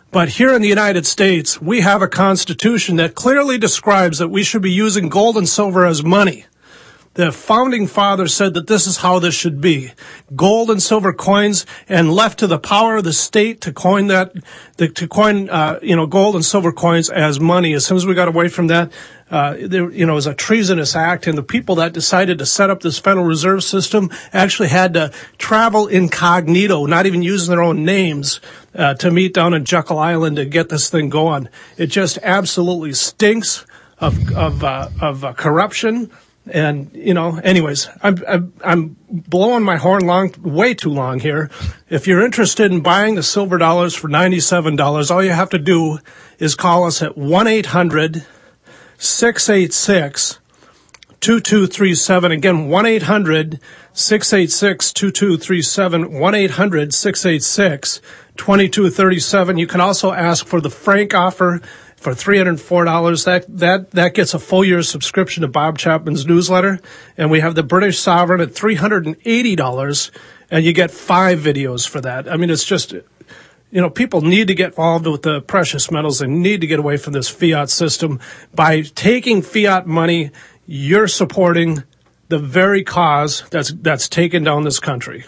But here in the United States, we have a constitution that clearly describes that we should be using gold and silver as money. The founding fathers said that this is how this should be. Gold and silver coins, and left to the power of the state to coin that, to coin, uh, you know, gold and silver coins as money. As soon as we got away from that, uh, there, you know, it was a treasonous act, and the people that decided to set up this Federal Reserve System actually had to travel incognito, not even using their own names, uh, to meet down in Jekyll Island to get this thing going. It just absolutely stinks of, of, uh, of uh, corruption. And, you know, anyways, I'm, I'm, I'm blowing my horn long, way too long here. If you're interested in buying the silver dollars for ninety-seven dollars, all you have to do is call us at one eight hundred six eight six two two three seven. Again, one eight hundred six eight six two two three seven, one eight hundred six eight six two two three seven. You can also ask for the Frank offer for three hundred four dollars. That, that, that gets a full year's subscription to Bob Chapman's newsletter. And we have the British Sovereign at three hundred eighty dollars, and you get five videos for that. I mean, it's just, you know, people need to get involved with the precious metals and need to get away from this fiat system. By taking fiat money, you're supporting the very cause that's, that's taken down this country.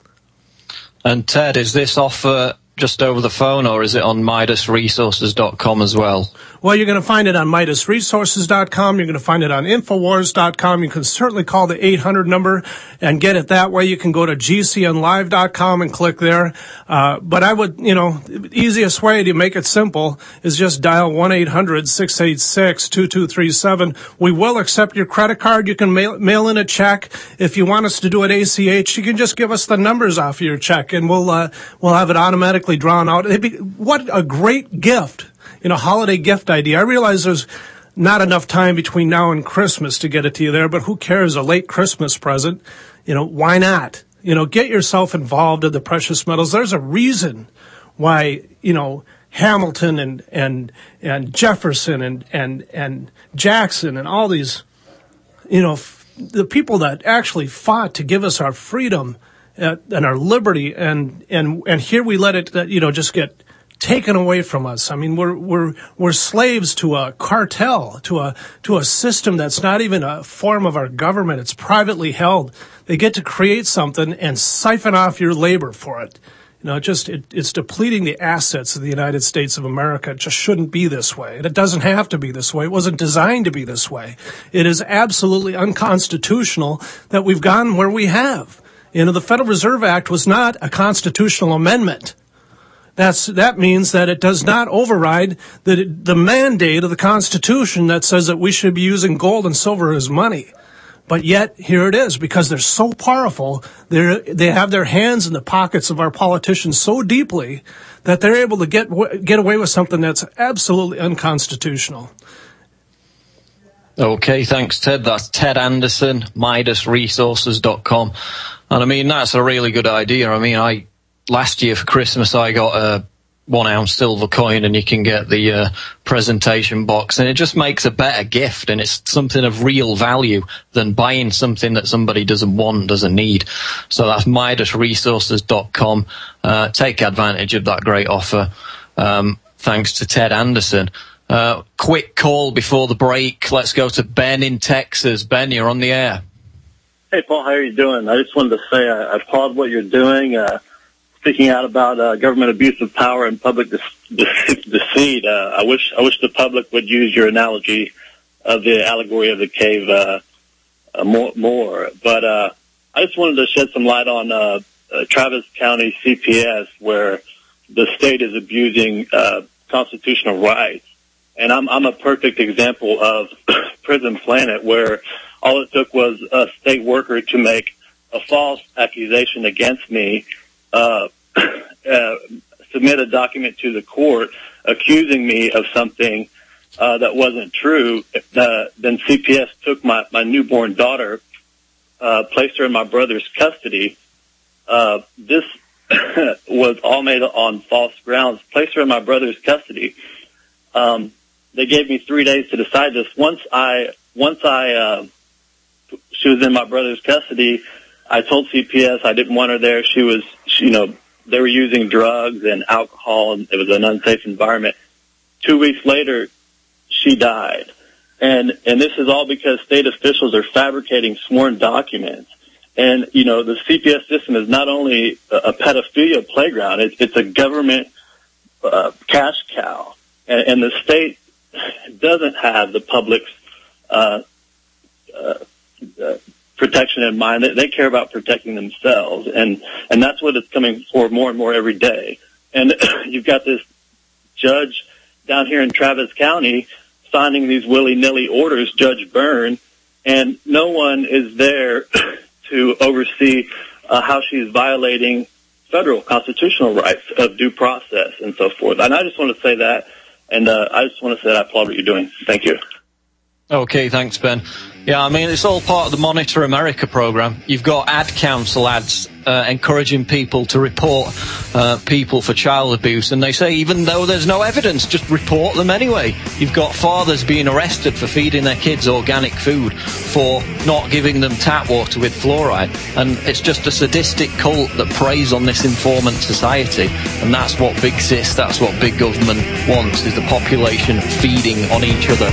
And Ted, is this offer just over the phone, or is it on Midas Resources dot com as well? Well, you're going to find it on Midas Resources dot com. You're going to find it on Infowars dot com. You can certainly call the eight hundred number and get it that way. You can go to G C N live dot com and click there. Uh, but I would, you know, the easiest way to make it simple is just dial one eight hundred six eight six two two three seven. We will accept your credit card. You can mail, mail in a check. If you want us to do it A C H, you can just give us the numbers off of your check, and we'll, uh, we'll have it automatically drawn out. It'd be, what a great gift. You know, holiday gift idea. I realize there's not enough time between now and Christmas to get it to you there, but who cares? A late Christmas present. You know, why not? You know, get yourself involved in the precious metals. There's a reason why, you know, Hamilton and, and, and Jefferson and, and, and Jackson and all these, you know, f- the people that actually fought to give us our freedom uh, and our liberty, and, and, and here we let it, uh, you know, just get taken away from us. I mean, we're, we're, we're slaves to a cartel, to a, to a system that's not even a form of our government. It's privately held. They get to create something and siphon off your labor for it. You know, it just, it, it's depleting the assets of the United States of America. It just shouldn't be this way. And it doesn't have to be this way. It wasn't designed to be this way. It is absolutely unconstitutional that we've gone where we have. You know, the Federal Reserve Act was not a constitutional amendment. That's, that means that it does not override the, the mandate of the Constitution that says that we should be using gold and silver as money. But yet, here it is, because they're so powerful, they they have their hands in the pockets of our politicians so deeply that they're able to get get away with something that's absolutely unconstitutional. Okay, thanks, Ted. That's Ted Anderson, Midas Resources dot com. And I mean, that's a really good idea. I mean, I last year for Christmas, I got a one ounce silver coin, and you can get the uh, presentation box, and it just makes a better gift, and it's something of real value than buying something that somebody doesn't want, doesn't need. So that's Midas Resources dot com. Uh, take advantage of that great offer. Um, thanks to Ted Anderson. Uh, quick call before the break. Let's go to Ben in Texas. Ben, you're on the air. Hey, Paul, how are you doing? I just wanted to say I, I applaud what you're doing. Uh, Speaking out about uh, government abuse of power and public de- de- deceit, uh, I wish I wish the public would use your analogy of the allegory of the cave uh, uh, more, more. But uh, I just wanted to shed some light on uh, uh, Travis County C P S, where the state is abusing uh, constitutional rights. And I'm, I'm a perfect example of Prison Planet, where all it took was a state worker to make a false accusation against me, Uh, uh, submit a document to the court accusing me of something uh, that wasn't true. Uh, then C P S took my, my newborn daughter, uh, placed her in my brother's custody. Uh, this was all made on false grounds. Placed her in my brother's custody. Um, they gave me three days to decide this. Once I, once I, uh, she was in my brother's custody, I told C P S I didn't want her there. She was, she, you know, they were using drugs and alcohol, and it was an unsafe environment. Two weeks later, she died. And, and this is all because state officials are fabricating sworn documents. And, you know, the C P S system is not only a, a pedophilia playground, it's, it's a government uh, cash cow. And, and the state doesn't have the public's uh, uh, uh, protection in mind. They, they care about protecting themselves. And, and that's what it's coming for more and more every day. And you've got this judge down here in Travis County signing these willy-nilly orders, Judge Byrne, and no one is there to oversee uh, how she's violating federal constitutional rights of due process and so forth. And I just want to say that, and uh, I just want to say that I applaud what you're doing. Thank you. Okay, thanks, Ben. Yeah, I mean, it's all part of the Monitor America program. You've got ad council ads uh, encouraging people to report uh, people for child abuse, and they say even though there's no evidence, just report them anyway. You've got fathers being arrested for feeding their kids organic food, for not giving them tap water with fluoride, and it's just a sadistic cult that preys on this informant society, and that's what Big Sis, that's what big government wants, is the population feeding on each other.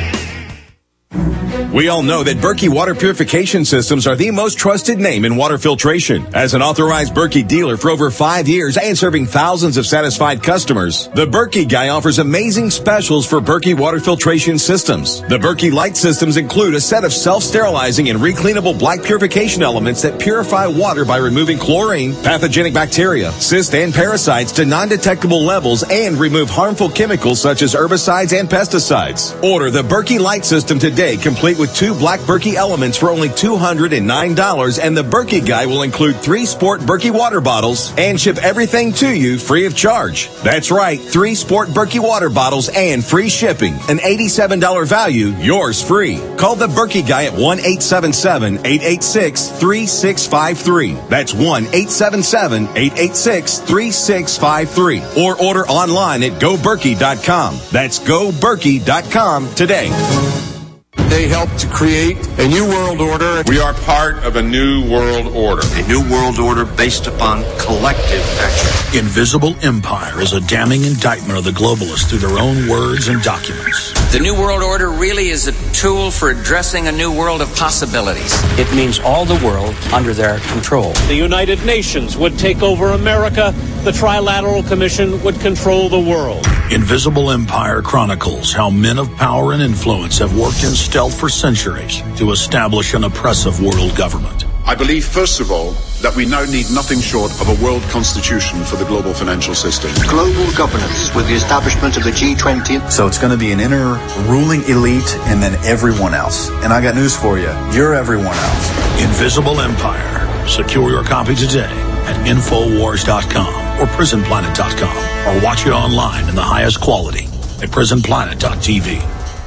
We all know that Berkey water purification systems are the most trusted name in water filtration. As an authorized Berkey dealer for over five years and serving thousands of satisfied customers, the Berkey Guy offers amazing specials for Berkey water filtration systems. The Berkey Light systems include a set of self-sterilizing and recleanable black purification elements that purify water by removing chlorine, pathogenic bacteria, cysts, and parasites to non-detectable levels and remove harmful chemicals such as herbicides and pesticides. Order the Berkey Light system today, complete with two black Berkey elements for only two hundred nine dollars, and the Berkey Guy will include three Sport Berkey water bottles and ship everything to you free of charge. That's right, three Sport Berkey water bottles and free shipping. An eighty-seven dollars value, yours free. Call the Berkey Guy at one eight seven seven, eight eight six, three six five three. That's one eight seven seven, eight eight six, three six five three. Or order online at go berkey dot com. That's go berkey dot com today. They helped to create a new world order. We are part of a new world order. A new world order based upon collective action. Invisible Empire is a damning indictment of the globalists through their own words and documents. The new world order really is a tool for addressing a new world of possibilities. It means all the world under their control. The United Nations would take over America. The Trilateral Commission would control the world. Invisible Empire chronicles how men of power and influence have worked in stealth for centuries to establish an oppressive world government. I believe, first of all, that we now need nothing short of a world constitution for the global financial system. Global governance with the establishment of the G twenty. So it's going to be an inner ruling elite and then everyone else. And I got news for you. You're everyone else. Invisible Empire. Secure your copy today at infowars dot com or prison planet dot com, or watch it online in the highest quality at prison planet dot t v.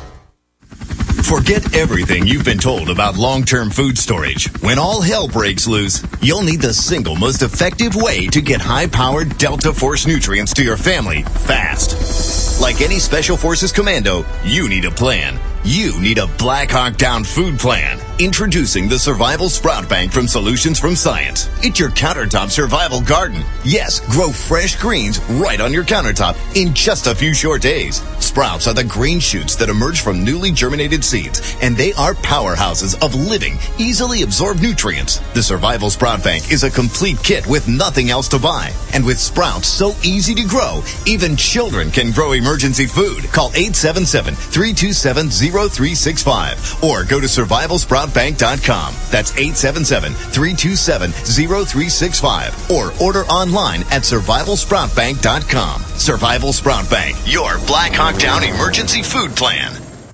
Forget everything you've been told about long-term food storage. When all hell breaks loose, you'll need the single most effective way to get high-powered Delta Force nutrients to your family fast. Like any Special Forces commando, you need a plan. You need a Black Hawk Down food plan. Introducing the Survival Sprout Bank from Solutions from Science. It's your countertop survival garden. Yes, grow fresh greens right on your countertop in just a few short days. Sprouts are the green shoots that emerge from newly germinated seeds, and they are powerhouses of living, easily absorbed nutrients. The Survival Sprout Bank is a complete kit with nothing else to buy. And with sprouts so easy to grow, even children can grow emergency food. Call eight seven seven, three two seven, zero three six five or go to survival sprout bank dot com. That's eight seven seven, three two seven, zero three six five or order online at survival sprout bank dot com. Survival Sprout Bank, your Black Hawk Down emergency food plan.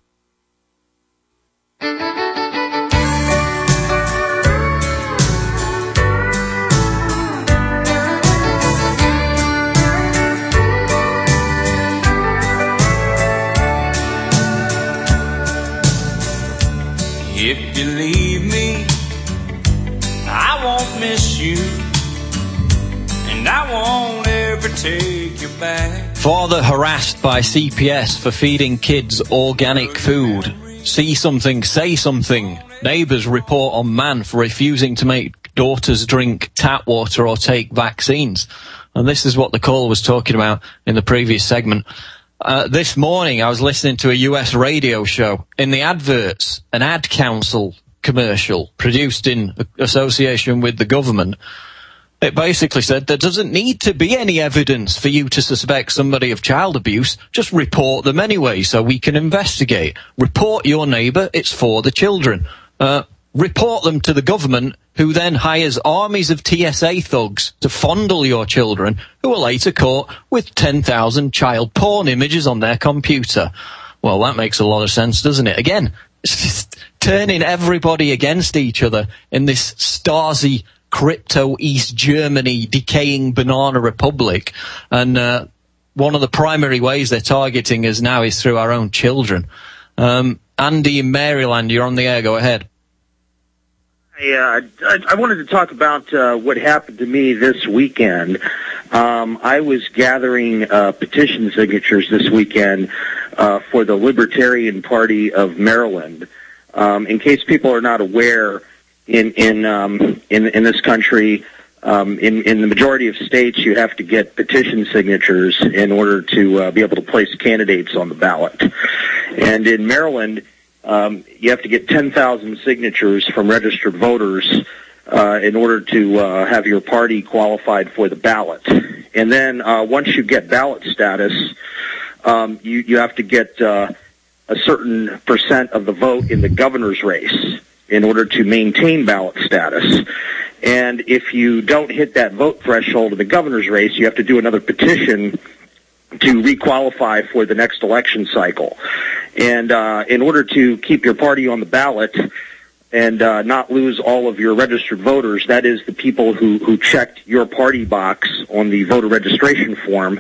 If you leave me, I won't miss you, and I won't ever take you back. Father harassed by C P S for feeding kids organic food. See something, say something. Neighbours report on man for refusing to make daughters drink tap water or take vaccines. And this is what the caller was talking about in the previous segment. Uh, this morning I was listening to a U S radio show. In the adverts, an ad council commercial produced in association with the government, it basically said there doesn't need to be any evidence for you to suspect somebody of child abuse. Just report them anyway so we can investigate. Report your neighbour, it's for the children. Uh, report them to the government, who then hires armies of T S A thugs to fondle your children, who are later caught with ten thousand child porn images on their computer. Well, that makes a lot of sense, doesn't it? Again, it's just turning everybody against each other in this Stasi crypto East Germany decaying banana republic. And uh, one of the primary ways they're targeting us now is through our own children. Um, Andy in Maryland, you're on the air. Go ahead. Yeah, I, I wanted to talk about uh, what happened to me this weekend. Um, I was gathering uh, petition signatures this weekend uh, for the Libertarian Party of Maryland. Um, in case people are not aware, in in um, in, in this country, um, in in the majority of states, you have to get petition signatures in order to uh, be able to place candidates on the ballot. And in Maryland, Um, you have to get ten thousand signatures from registered voters uh, in order to uh, have your party qualified for the ballot. And then uh, once you get ballot status, um, you, you have to get uh, a certain percent of the vote in the governor's race in order to maintain ballot status. And if you don't hit that vote threshold in the governor's race, you have to do another petition to requalify for the next election cycle. And uh, in order to keep your party on the ballot and uh, not lose all of your registered voters, that is the people who, who checked your party box on the voter registration form,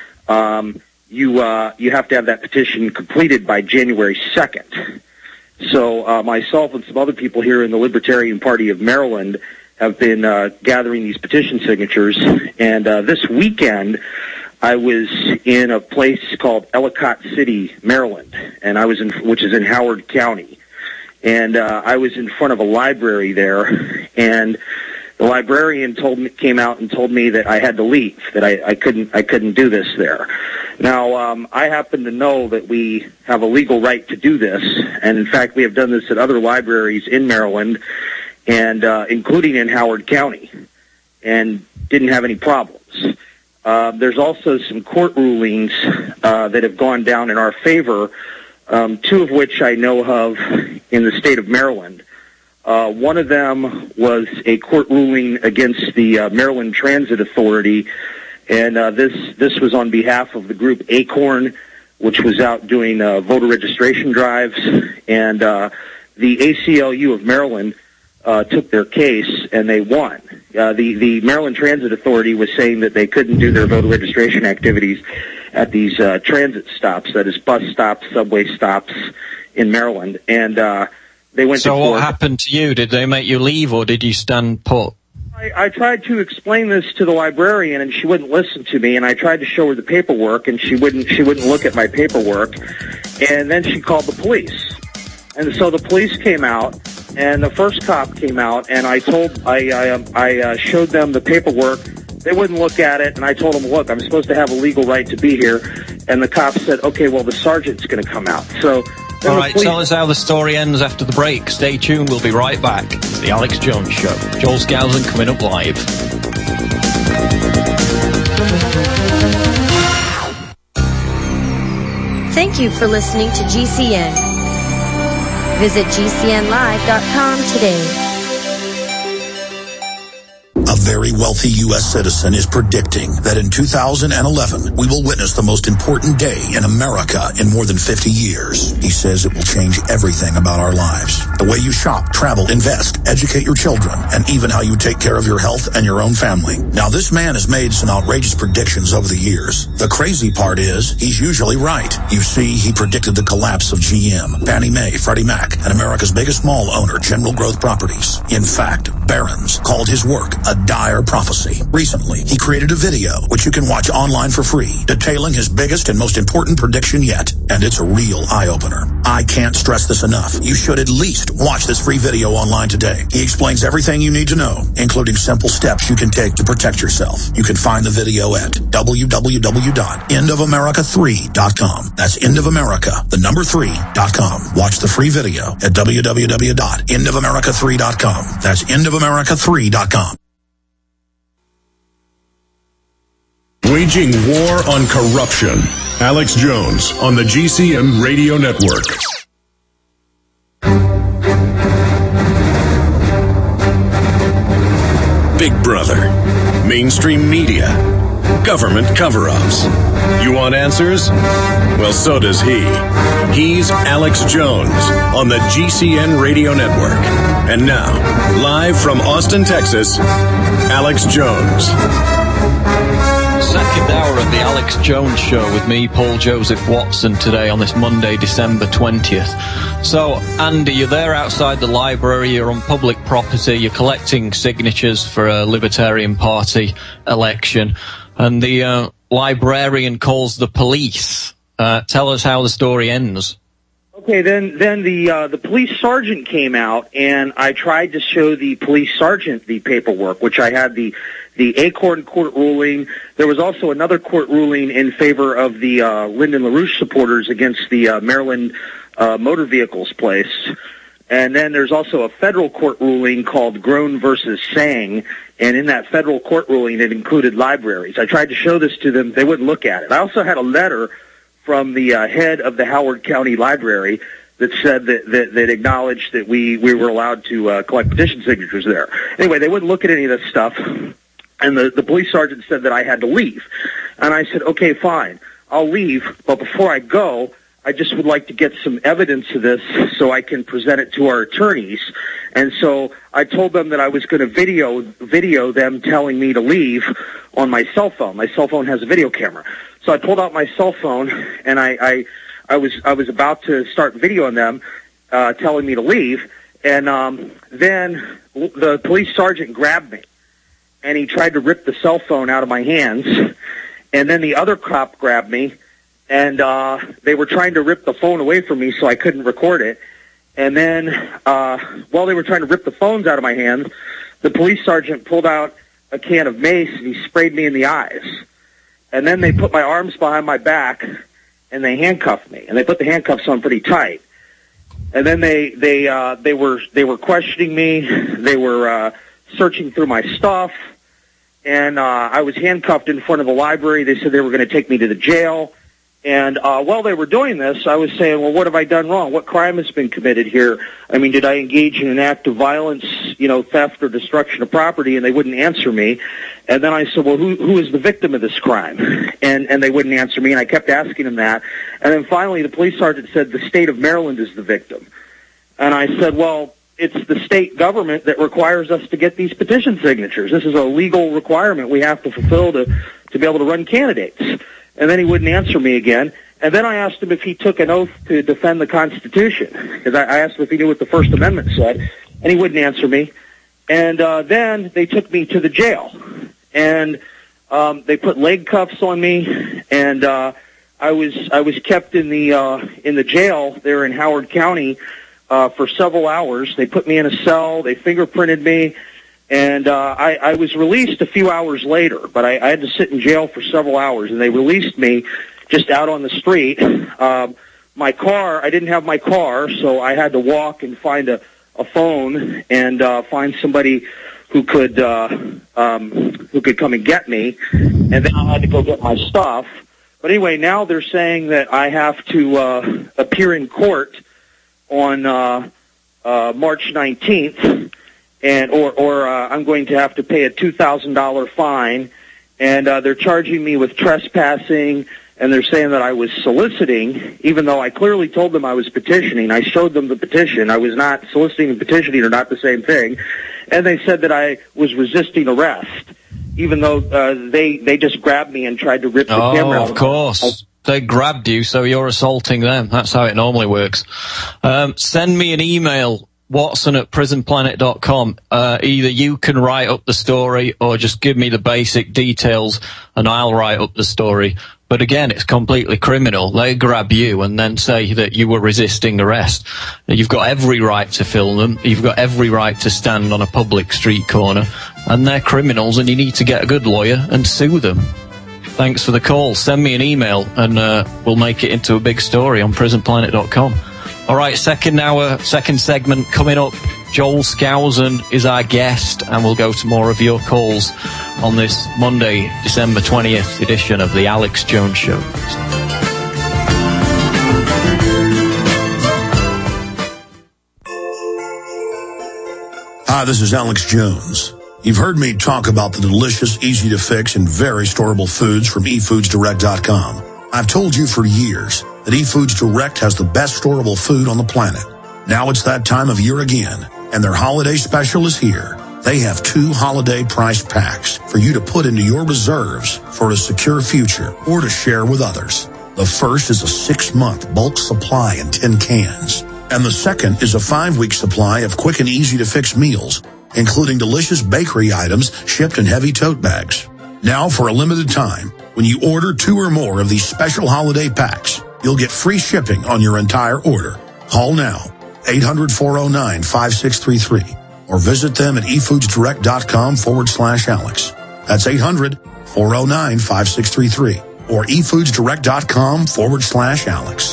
um, you uh, you have to have that petition completed by January second. So uh, myself and some other people here in the Libertarian Party of Maryland have been uh, gathering these petition signatures, and uh, this weekend I was in a place called Ellicott City, Maryland, and I was in, which is in Howard County, and uh, I was in front of a library there, and the librarian told me, came out and told me that I had to leave, that I, I couldn't, I couldn't do this there. Now, um, I happen to know that we have a legal right to do this, and in fact, we have done this at other libraries in Maryland, and uh, including in Howard County, and didn't have any problems. Uh, there's also some court rulings uh, that have gone down in our favor, um, two of which I know of in the state of Maryland. Uh, one of them was a court ruling against the uh, Maryland Transit Authority, and uh, this this was on behalf of the group ACORN, which was out doing uh, voter registration drives, and uh, the A C L U of Maryland uh, took their case, and they won. Uh, the, the Maryland Transit Authority was saying that they couldn't do their voter registration activities at these uh, transit stops, that is bus stops, subway stops in Maryland, and uh, they went so to court. So what happened to you? Did they make you leave, or did you stand put? I, I tried to explain this to the librarian, and she wouldn't listen to me, and I tried to show her the paperwork, and she wouldn't, she wouldn't look at my paperwork, and then she called the police. And so the police came out, and the first cop came out, and I told, I, I, I uh, showed them the paperwork. They wouldn't look at it, and I told them, look, I'm supposed to have a legal right to be here. And the cop said, okay, well, the sergeant's going to come out. So, all right, police- tell us how the story ends after the break. Stay tuned. We'll be right back. It's the Alex Jones Show. Joel Skousen coming up live. Thank you for listening to G C N. Visit G C N live dot com today. A very wealthy U S citizen is predicting that in two thousand eleven, we will witness the most important day in America in more than fifty years. He says it will change everything about our lives. The way you shop, travel, invest, educate your children, and even how you take care of your health and your own family. Now, this man has made some outrageous predictions over the years. The crazy part is, he's usually right. You see, he predicted the collapse of G M, Fannie Mae, Freddie Mac, and America's biggest mall owner, General Growth Properties. In fact, barons called his work a dire prophecy. Recently, he created a video, which you can watch online for free, detailing his biggest and most important prediction yet. And it's a real eye-opener. I can't stress this enough. You should at least watch this free video online today. He explains everything you need to know, including simple steps you can take to protect yourself. You can find the video at w w w dot end of america three dot com. That's End of America, the number three dot com. Watch the free video at w w w dot end of america three dot com. That's end of america three dot com. Waging war on corruption. Alex Jones on the G C N Radio Network. Big Brother, mainstream media, government cover-ups. You want answers? Well, so does he. He's Alex Jones on the G C N Radio Network. And now, live from Austin, Texas, Alex Jones. Second hour of the Alex Jones Show with me, Paul Joseph Watson, today on this Monday, December twentieth. So, Andy, you're there outside the library, you're on public property, you're collecting signatures for a Libertarian Party election, and the uh, librarian calls the police. Uh, tell us how the story ends. Okay, then then the uh, the police sergeant came out, and I tried to show the police sergeant the paperwork, which I had the the Acorn court ruling. There was also another court ruling in favor of the uh, Lyndon LaRouche supporters against the uh, Maryland uh, motor vehicles place. And then there's also a federal court ruling called Groen versus Sang, and in that federal court ruling it included libraries. I tried to show this to them. They wouldn't look at it. I also had a letter from the uh, head of the Howard County Library that said that, that, that acknowledged that we, we were allowed to uh, collect petition signatures there. Anyway, they wouldn't look at any of this stuff, and the, the police sergeant said that I had to leave. And I said, okay, fine, I'll leave, but before I go, I just would like to get some evidence of this so I can present it to our attorneys. And so I told them that I was going to video video them telling me to leave on my cell phone. My cell phone has a video camera. So I pulled out my cell phone, and I, I, I was I was about to start videoing them, uh, telling me to leave, and um, then the police sergeant grabbed me, and he tried to rip the cell phone out of my hands, and then the other cop grabbed me, and uh, they were trying to rip the phone away from me so I couldn't record it, and then uh, while they were trying to rip the phones out of my hands, the police sergeant pulled out a can of mace, and he sprayed me in the eyes. And then they put my arms behind my back, and they handcuffed me. And they put the handcuffs on pretty tight. And then they they uh, they were they were questioning me. They were uh, searching through my stuff. And uh, I was handcuffed in front of the library. They said they were going to take me to the jail. And uh, while they were doing this, I was saying, well, what have I done wrong? What crime has been committed here? I mean, did I engage in an act of violence, you know, theft or destruction of property? And they wouldn't answer me. And then I said, well, who who is the victim of this crime? And and they wouldn't answer me, and I kept asking them that. And then finally the police sergeant said the state of Maryland is the victim. And I said, well, it's the state government that requires us to get these petition signatures. This is a legal requirement we have to fulfill to, to be able to run candidates. And then he wouldn't answer me again. And then I asked him if he took an oath to defend the Constitution, because I, I asked him if he knew what the First Amendment said, and he wouldn't answer me. And uh, then they took me to the jail, and um, they put leg cuffs on me, and uh, I was I was kept in the uh, in the jail there in Howard County uh, for several hours. They put me in a cell. They fingerprinted me. And uh, I, I was released a few hours later, but I, I had to sit in jail for several hours, and they released me just out on the street. Um, my car, I didn't have my car, so I had to walk and find a, a phone and uh, find somebody who could uh, um, who could come and get me, and then I had to go get my stuff. But anyway, now they're saying that I have to uh, appear in court on uh, uh, March nineteenth. And or or uh, I'm going to have to pay a two thousand dollars fine, and uh, they're charging me with trespassing, and they're saying that I was soliciting, even though I clearly told them I was petitioning. I showed them the petition. I was not soliciting and petitioning are not the same thing. And they said that I was resisting arrest, even though uh, they they just grabbed me and tried to rip the oh, camera out. Oh, of course. I, they grabbed you, so you're assaulting them. That's how it normally works. Um, send me an email Watson at prison planet dot com. Uh, either you can write up the story or just give me the basic details and I'll write up the story. But again, it's completely criminal. They grab you and then say that you were resisting arrest. You've got every right to film them. You've got every right to stand on a public street corner. And they're criminals and you need to get a good lawyer and sue them. Thanks for the call. Send me an email and uh, we'll make it into a big story on prison planet dot com. All right, second hour, second segment coming up. Joel Skousen is our guest, and we'll go to more of your calls on this Monday, December twentieth edition of the Alex Jones Show. Hi, this is Alex Jones. You've heard me talk about the delicious, easy-to-fix, and very storable foods from e foods direct dot com. I've told you for years that eFoods Direct has the best storable food on the planet. Now it's that time of year again, and their holiday special is here. They have two holiday price packs for you to put into your reserves for a secure future or to share with others. The first is a six-month bulk supply in tin cans, and the second is a five-week supply of quick and easy-to-fix meals, including delicious bakery items shipped in heavy tote bags. Now, for a limited time, when you order two or more of these special holiday packs, you'll get free shipping on your entire order. Call now, eight hundred, four oh nine, five six three three, or visit them at e foods direct dot com forward slash Alex. That's eight hundred, four oh nine, five six three three, or e foods direct dot com forward slash Alex.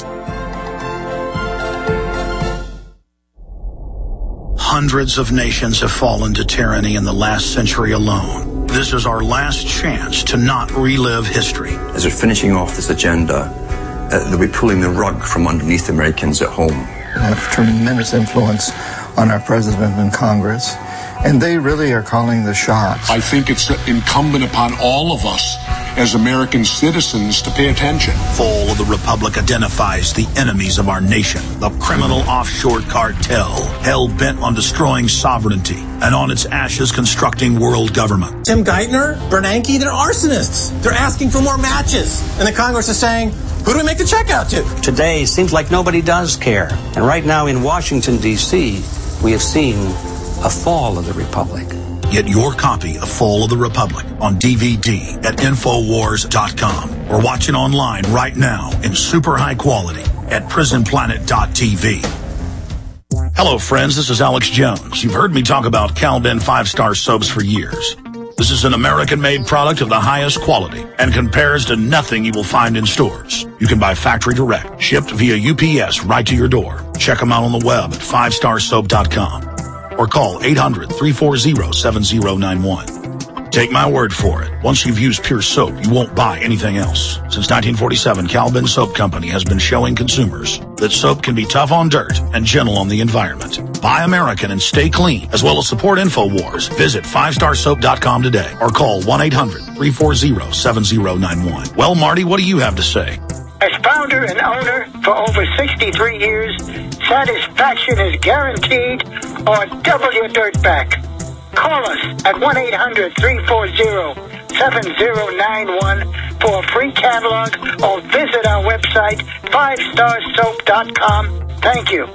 Hundreds of nations have fallen to tyranny in the last century alone. This is our last chance to not relive history. As we're finishing off this agenda, uh, they'll be pulling the rug from underneath Americans at home. They have tremendous influence on our president and Congress, and they really are calling the shots. I think it's incumbent upon all of us as American citizens to pay attention. Fall of the Republic identifies the enemies of our nation, the criminal offshore cartel, hell-bent on destroying sovereignty, and on its ashes constructing world government. Tim Geithner, Bernanke, they're arsonists. They're asking for more matches. And the Congress is saying, who do we make the check out to? Today seems like nobody does care. And right now in Washington, D C, we have seen a fall of the Republic. Get your copy of Fall of the Republic on D V D at infowars dot com or watch it online right now in super high quality at prison planet dot t v. Hello, friends. This is Alex Jones. You've heard me talk about Calvin five-star soaps for years. This is an American-made product of the highest quality and compares to nothing you will find in stores. You can buy factory direct, shipped via U P S right to your door. Check them out on the web at five star soap dot com or call eight hundred, three four zero, seven zero nine one. Take my word for it. Once you've used Pure Soap, you won't buy anything else. Since nineteen forty-seven, Calvin Soap Company has been showing consumers that soap can be tough on dirt and gentle on the environment. Buy American and stay clean, as well as support InfoWars. Visit five star soap dot com today or call one eight hundred, three four zero, seven zero nine one. Well, Marty, what do you have to say? As founder and owner for over sixty-three years, satisfaction is guaranteed or double your dirt back. Call us at one eight hundred, three four zero, seven zero nine one for a free catalog or visit our website, five star soap dot com. Thank you.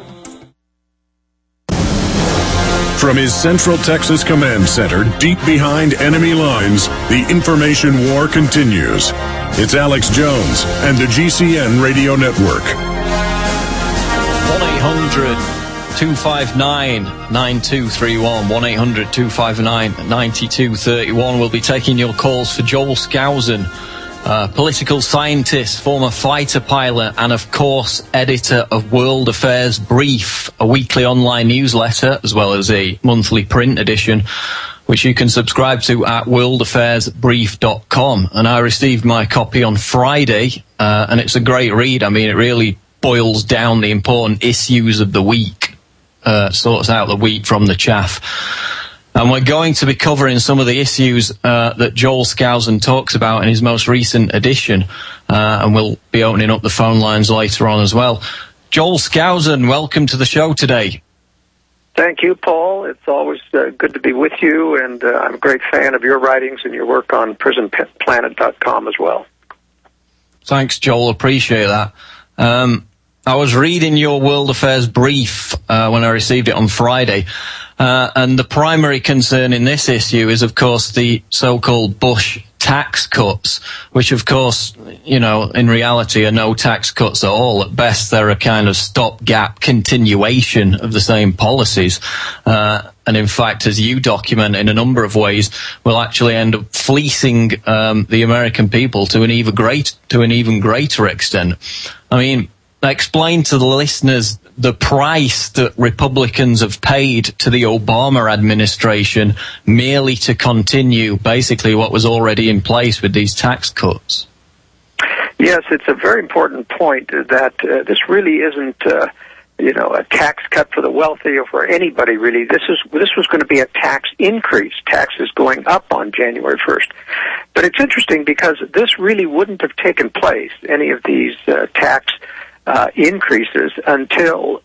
From his Central Texas Command Center, deep behind enemy lines, the information war continues. It's Alex Jones and the G C N Radio Network. one eight hundred, two five nine, nine two three one. one eight hundred, two five nine, nine two three one. We'll be taking your calls for Joel Skousen, uh, political scientist, former fighter pilot, and of course, editor of World Affairs Brief, a weekly online newsletter, as well as a monthly print edition, which you can subscribe to at world affairs brief dot com. And I received my copy on Friday, uh, and it's a great read. I mean, it really boils down the important issues of the week, uh, sorts out the wheat from the chaff. And we're going to be covering some of the issues uh, that Joel Skousen talks about in his most recent edition, uh, and we'll be opening up the phone lines later on as well. Joel Skousen, welcome to the show today. Thank you, Paul. It's always uh, good to be with you, and uh, I'm a great fan of your writings and your work on prison planet dot com as well. Thanks, Joel. Appreciate that. Um, I was reading your World Affairs brief uh, when I received it on Friday, uh, and the primary concern in this issue is, of course, the so-called Bush tax cuts, which, of course, you know, in reality are no tax cuts at all. At best, they're a kind of stopgap continuation of the same policies. Uh, and in fact, as you document in a number of ways, will actually end up fleecing um, the American people to an even great, to an even greater extent. I mean, explain to the listeners the price that Republicans have paid to the Obama administration merely to continue basically what was already in place with these tax cuts. Yes, it's a very important point that uh, this really isn't, uh, you know, a tax cut for the wealthy or for anybody really. This is this was going to be a tax increase, taxes going up on January first. But it's interesting because this really wouldn't have taken place, any of these uh, tax Uh, increases until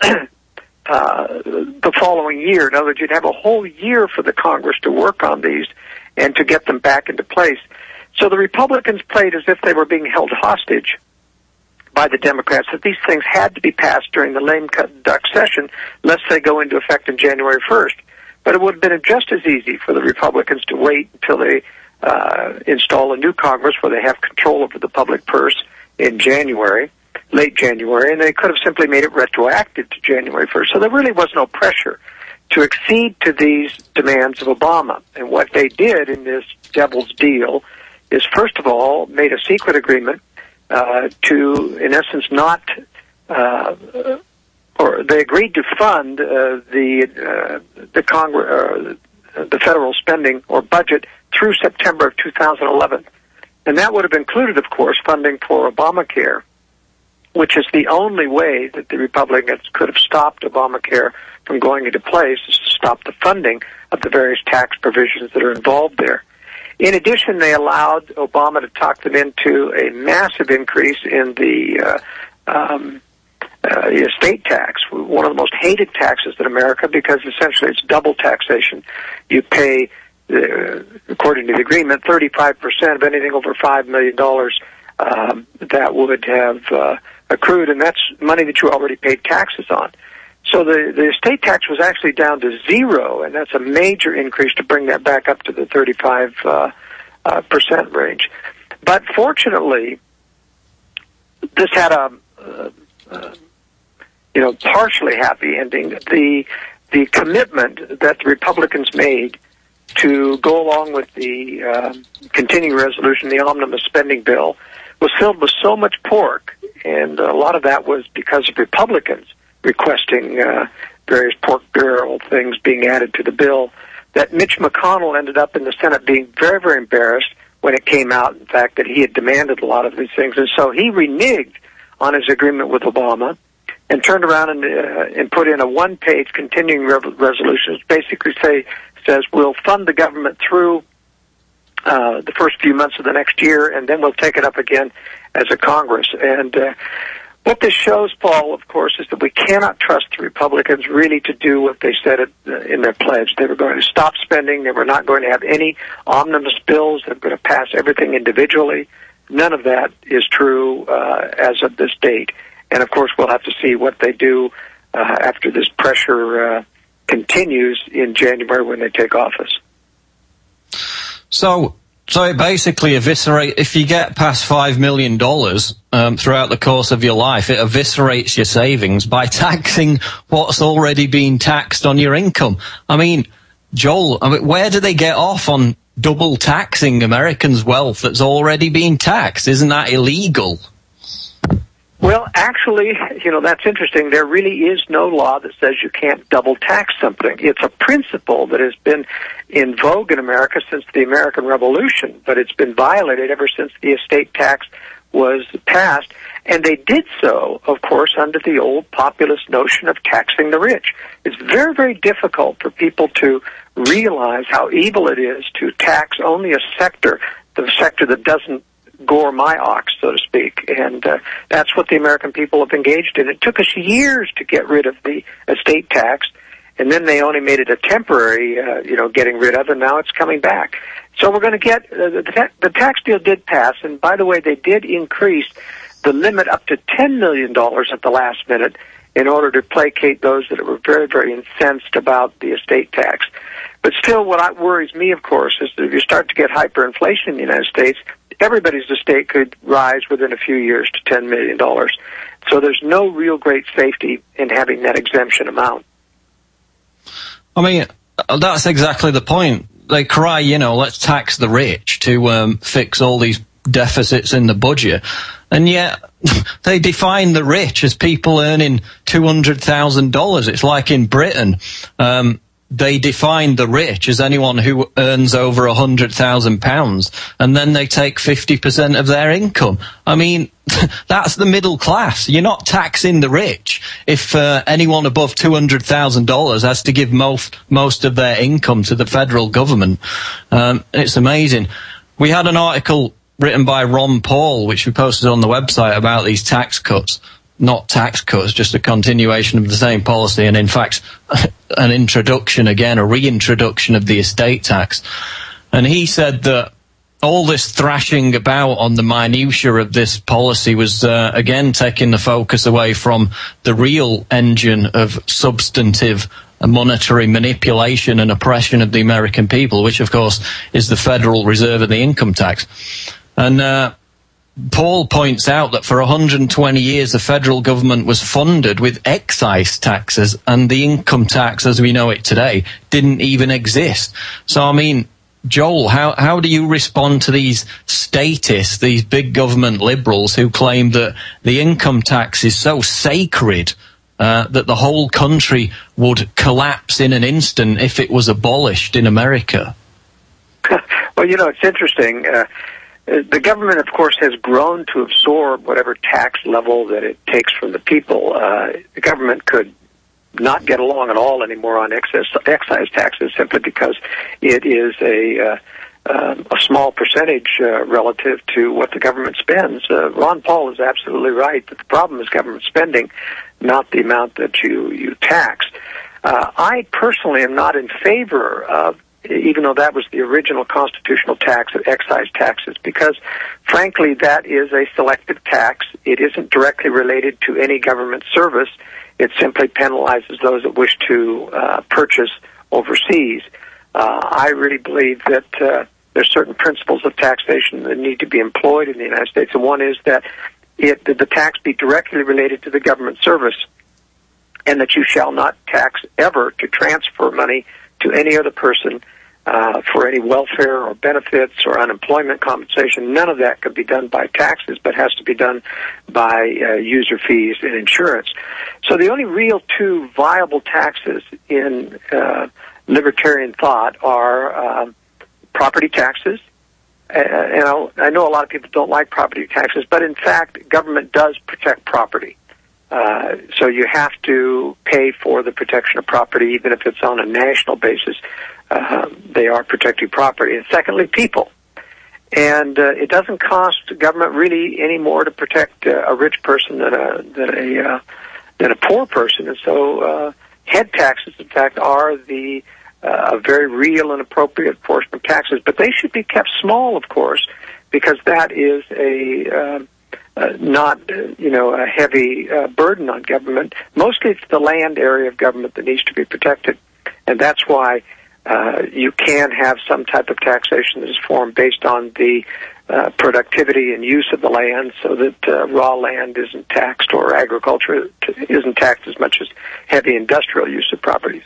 uh, the following year. In other words, you'd have a whole year for the Congress to work on these and to get them back into place. So the Republicans played as if they were being held hostage by the Democrats, that these things had to be passed during the lame duck session, lest they go into effect on January first. But it would have been just as easy for the Republicans to wait until they uh, install a new Congress where they have control over the public purse in January, late January, and they could have simply made it retroactive to January first. So there really was no pressure to accede to these demands of Obama. And what they did in this devil's deal is, first of all, made a secret agreement uh, to, in essence, not, uh, or they agreed to fund uh, the uh, the Congress, uh, the federal spending or budget through September of two thousand eleven, and that would have included, of course, funding for Obamacare, which is the only way that the Republicans could have stopped Obamacare from going into place, is to stop the funding of the various tax provisions that are involved there. In addition, they allowed Obama to talk them into a massive increase in the uh, um, uh, estate tax, one of the most hated taxes in America, because essentially it's double taxation. You pay, uh, according to the agreement, thirty-five percent of anything over five million dollars um, that would have uh, accrued, and that's money that you already paid taxes on. So the, the estate tax was actually down to zero, and that's a major increase to bring that back up to the thirty-five uh, uh, percent range. But fortunately, this had a, uh, uh, you know, partially happy ending. The the commitment that the Republicans made to go along with the uh, continuing resolution, the omnibus spending bill, was filled with so much pork, and a lot of that was because of Republicans requesting uh, various pork barrel things being added to the bill, that Mitch McConnell ended up in the Senate being very, very embarrassed when it came out, in fact, that he had demanded a lot of these things. And so he reneged on his agreement with Obama and turned around and, uh, and put in a one-page continuing re- resolution, which basically say, says we'll fund the government through uh, the first few months of the next year, and then we'll take it up again as a Congress. And uh, what this shows, Paul, of course, is that we cannot trust the Republicans really to do what they said in their pledge. They were going to stop spending. They were not going to have any omnibus bills. They were going to pass everything individually. None of that is true uh, as of this date. And, of course, we'll have to see what they do uh, after this pressure uh, continues in January when they take office. So... So it basically eviscerates, if you get past five million dollars um, throughout the course of your life, it eviscerates your savings by taxing what's already been taxed on your income. I mean, Joel, I mean, where do they get off on double taxing Americans' wealth that's already been taxed? Isn't that illegal? Well, actually, you know, that's interesting. There really is no law that says you can't double tax something. It's a principle that has been in vogue in America since the American Revolution, but it's been violated ever since the estate tax was passed. And they did so, of course, under the old populist notion of taxing the rich. It's very, very difficult for people to realize how evil it is to tax only a sector, the sector that doesn't gore my ox, so to speak. And uh, that's what the American people have engaged in. It took us years to get rid of the estate tax, and then they only made it a temporary, uh, you know, getting rid of, and now it's coming back. So we're going to get, uh, the, ta- the tax deal did pass, and by the way, they did increase the limit up to ten million dollars at the last minute in order to placate those that were very, very incensed about the estate tax. But still, what worries me, of course, is that if you start to get hyperinflation in the United States, everybody's estate could rise within a few years to ten million dollars. So there's no real great safety in having that exemption amount. I mean, that's exactly the point. They cry, you know, let's tax the rich to um, fix all these deficits in the budget. And yet they define the rich as people earning two hundred thousand dollars. It's like in Britain, um, they define the rich as anyone who earns over one hundred thousand pounds, and then they take fifty percent of their income. I mean, that's the middle class. You're not taxing the rich if uh, anyone above two hundred thousand dollars has to give most most of their income to the federal government. Um, it's amazing. We had an article written by Ron Paul, which we posted on the website, about these tax cuts. Not tax cuts, just a continuation of the same policy, and in fact, an introduction again, a reintroduction of the estate tax. And he said that all this thrashing about on the minutiae of this policy was, uh, again, taking the focus away from the real engine of substantive monetary manipulation and oppression of the American people, which, of course, is the Federal Reserve and the income tax. And uh, Paul points out that for one hundred twenty years the federal government was funded with excise taxes, and the income tax as we know it today didn't even exist. So, I mean, Joel, how, how do you respond to these statists, these big government liberals who claim that the income tax is so sacred uh, that the whole country would collapse in an instant if it was abolished in America? Well, you know, it's interesting. Uh, The government, of course, has grown to absorb whatever tax level that it takes from the people. Uh, the government could not get along at all anymore on excess, excise taxes simply because it is a, uh, um, a small percentage uh, relative to what the government spends. Uh, Ron Paul is absolutely right that the problem is government spending, not the amount that you, you tax. Uh, I personally am not in favor of, even though that was the original constitutional tax of excise taxes, because, frankly, that is a selective tax. It isn't directly related to any government service. It simply penalizes those that wish to uh, purchase overseas. Uh, I really believe that uh, there's certain principles of taxation that need to be employed in the United States, and one is that it, that the tax be directly related to the government service, and that you shall not tax ever to transfer money to any other person Uh, for any welfare or benefits or unemployment compensation. None of that could be done by taxes, but has to be done by uh, user fees and insurance. So the only real two viable taxes in uh, libertarian thought are uh, property taxes. Uh, and I'll, I know a lot of people don't like property taxes, but in fact, government does protect property. Uh, so you have to pay for the protection of property, even if it's on a national basis. Uh, they are protecting property. And secondly, people. And uh, it doesn't cost government really any more to protect uh, a rich person than a than a uh, than a poor person. And so uh, head taxes, in fact, are the uh, a very real and appropriate portion of taxes. But they should be kept small, of course, because that is a uh, uh, not uh, you know a heavy uh, burden on government. Mostly, it's the land area of government that needs to be protected, and that's why. Uh, you can have some type of taxation that is formed based on the uh, productivity and use of the land, so that uh, raw land isn't taxed, or agriculture isn't taxed as much as heavy industrial use of properties.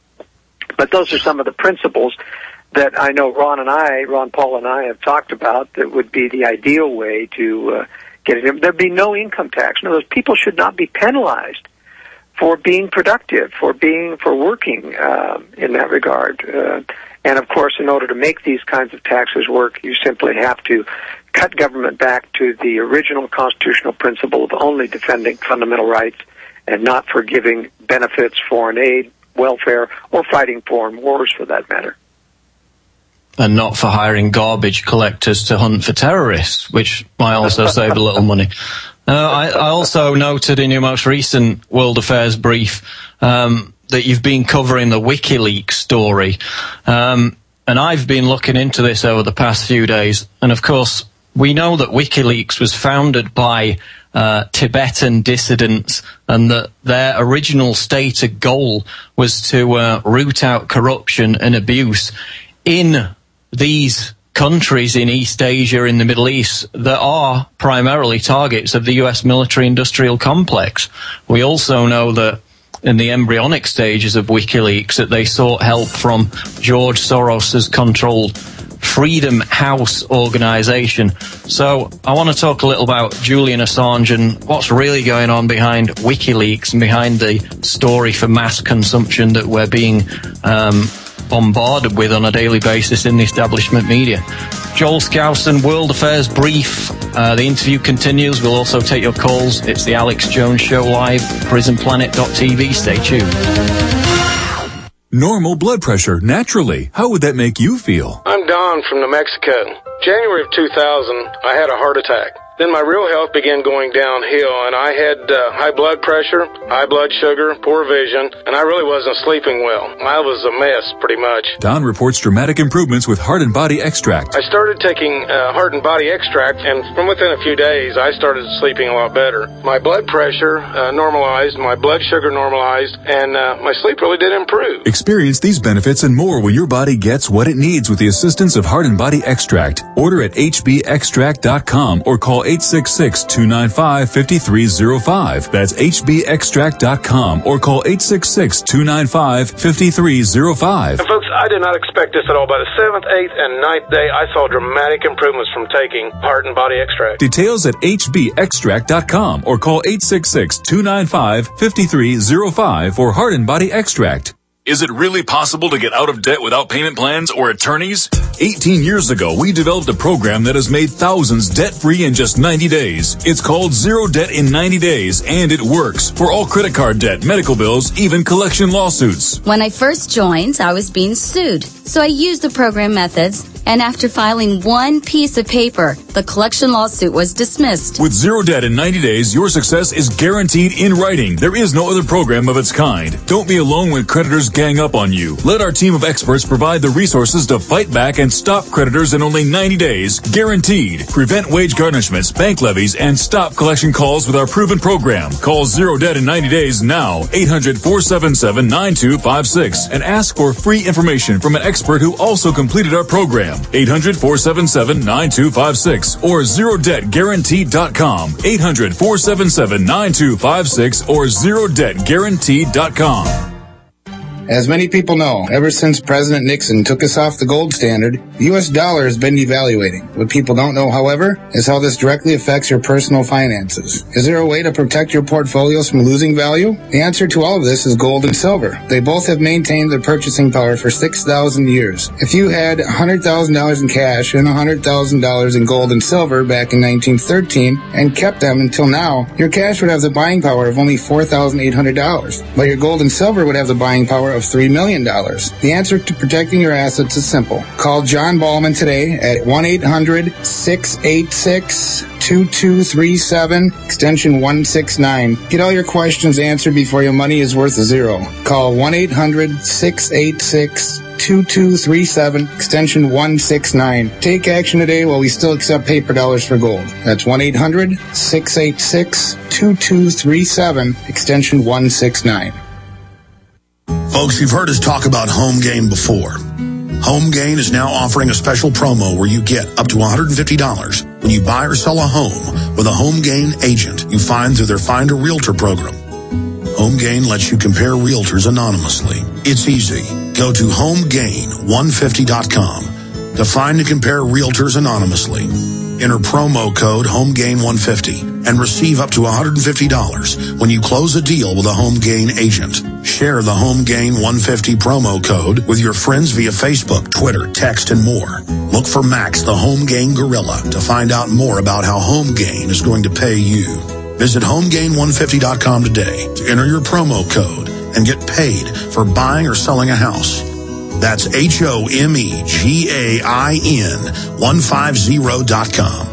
But those are some of the principles that I know Ron and I, Ron Paul and I have talked about that would be the ideal way to uh, get it. There'd be no income tax. In other words, people should not be penalized for being productive, for being, for working uh, in that regard. Uh, and, of course, in order to make these kinds of taxes work, you simply have to cut government back to the original constitutional principle of only defending fundamental rights and not for giving benefits, foreign aid, welfare, or fighting foreign wars, for that matter. And not for hiring garbage collectors to hunt for terrorists, which might also save a little money. Uh, I, I also noted in your most recent World Affairs brief um, that you've been covering the WikiLeaks story. Um, and I've been looking into this over the past few days. And, of course, we know that WikiLeaks was founded by uh, Tibetan dissidents, and that their original stated goal was to uh, root out corruption and abuse in these countries in East Asia, in the Middle East, that are primarily targets of the U S military-industrial complex. We also know that in the embryonic stages of WikiLeaks that they sought help from George Soros's controlled Freedom House organization. So I want to talk a little about Julian Assange and what's really going on behind WikiLeaks and behind the story for mass consumption that we're being um, bombarded with on a daily basis in the establishment media. Joel Skousen, World Affairs Brief. Uh, the interview continues. We'll also take your calls. It's the Alex Jones Show live, prison planet dot t v. Stay tuned. Normal blood pressure, naturally. How would that make you feel? I'm Don from New Mexico. January of two thousand, I had a heart attack. Then my real health began going downhill, and I had uh, high blood pressure, high blood sugar, poor vision, and I really wasn't sleeping well. I was a mess, pretty much. Don reports dramatic improvements with Heart and Body Extract. I started taking uh, Heart and Body Extract, and from within a few days, I started sleeping a lot better. My blood pressure uh, normalized, my blood sugar normalized, and uh, my sleep really did improve. Experience these benefits and more when your body gets what it needs with the assistance of Heart and Body Extract. Order at h b extract dot com or call eight six six, two nine five, five three zero five. That's h b extract dot com or call eight six six, two nine five, five three zero five. And folks, I did not expect this at all. By the seventh, eighth, and ninth day, I saw dramatic improvements from taking Heart and Body Extract. Details at h b extract dot com or call eight six six, two nine five, five three zero five for Heart and Body Extract. Is it really possible to get out of debt without payment plans or attorneys? eighteen years ago, we developed a program that has made thousands debt-free in just ninety days. It's called Zero Debt in ninety days, and it works for all credit card debt, medical bills, even collection lawsuits. When I first joined, I was being sued. So I used the program methods, and after filing one piece of paper, the collection lawsuit was dismissed. With Zero Debt in ninety days, your success is guaranteed in writing. There is no other program of its kind. Don't be alone when creditors gang up on you. Let our team of experts provide the resources to fight back and stop creditors in only ninety days, guaranteed. Prevent wage garnishments, bank levies, and stop collection calls with our proven program. Call Zero Debt in ninety days now, eight hundred, four seven seven, nine two five six, and ask for free information from an expert who also completed our program. eight hundred, four seven seven, nine two five six or zero debt guaranteed dot com. eight hundred, four seven seven, nine two five six or zero debt guaranteed dot com. As many people know, ever since President Nixon took us off the gold standard, the U S dollar has been devaluating. What people don't know, however, is how this directly affects your personal finances. Is there a way to protect your portfolios from losing value? The answer to all of this is gold and silver. They both have maintained their purchasing power for six thousand years. If you had one hundred thousand dollars in cash and one hundred thousand dollars in gold and silver back in nineteen thirteen and kept them until now, your cash would have the buying power of only four thousand eight hundred dollars, but your gold and silver would have the buying power of three million dollars. The answer to protecting your assets is simple. Call John Ballman today at one eight hundred, six eight six, two two three seven, extension one six nine. Get all your questions answered before your money is worth a zero. Call one eight hundred, six eight six, two two three seven, extension one six nine. Take action today while we still accept paper dollars for gold. That's one eight hundred, six eight six, two two three seven, extension one six nine. Folks, you've heard us talk about Home Gain before. Home Gain is now offering a special promo where you get up to one hundred fifty dollars when you buy or sell a home with a Home Gain agent you find through their Find a Realtor program. Home Gain lets you compare realtors anonymously. It's easy. Go to home gain one fifty dot com to find and compare realtors anonymously. Enter promo code home gain one fifty and receive up to one hundred fifty dollars when you close a deal with a Home Gain agent. Share the Home Gain one fifty promo code with your friends via Facebook, Twitter, text, and more. Look for Max, the Home Gain Gorilla, to find out more about how Home Gain is going to pay you. Visit home gain one fifty dot com today to enter your promo code and get paid for buying or selling a house. That's H O M E G A I N one fifty dot com.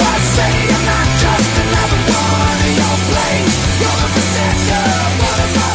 What if I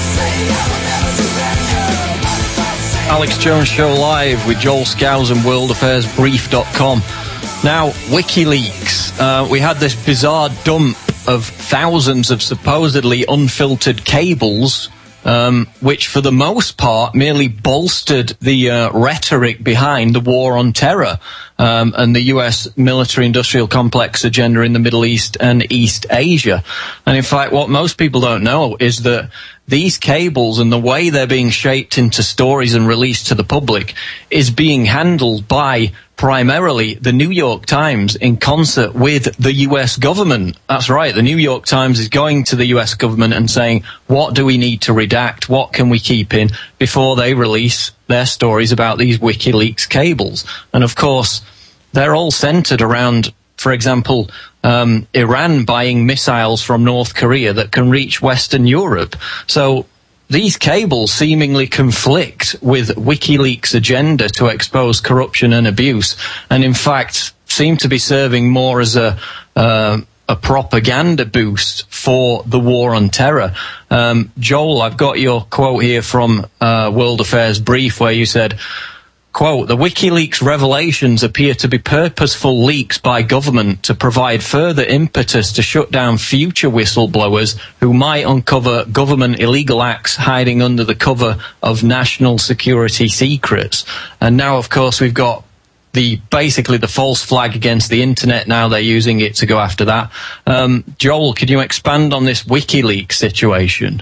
Alex Jones Show live with Joel Scows and world affairs brief dot com. Now, WikiLeaks. Uh, we had this bizarre dump of thousands of supposedly unfiltered cables, um, which for the most part merely bolstered the uh, rhetoric behind the war on terror um, and the U S military-industrial complex agenda in the Middle East and East Asia. And in fact, what most people don't know is that these cables and the way they're being shaped into stories and released to the public is being handled by primarily the New York Times in concert with the U S government. That's right, the New York Times is going to the U S government and saying, what do we need to redact, what can we keep in, before they release their stories about these WikiLeaks cables. And of course, they're all centered around, for example, um, Iran buying missiles from North Korea that can reach Western Europe. So these cables seemingly conflict with WikiLeaks' agenda to expose corruption and abuse, and in fact seem to be serving more as a uh, a propaganda boost for the war on terror. Um, Joel, I've got your quote here from uh, World Affairs Brief, where you said, quote, the WikiLeaks revelations appear to be purposeful leaks by government to provide further impetus to shut down future whistleblowers who might uncover government illegal acts hiding under the cover of national security secrets. And now, of course, we've got the basically the false flag against the internet. Now they're using it to go after that. Um, Joel, could you expand on this WikiLeaks situation?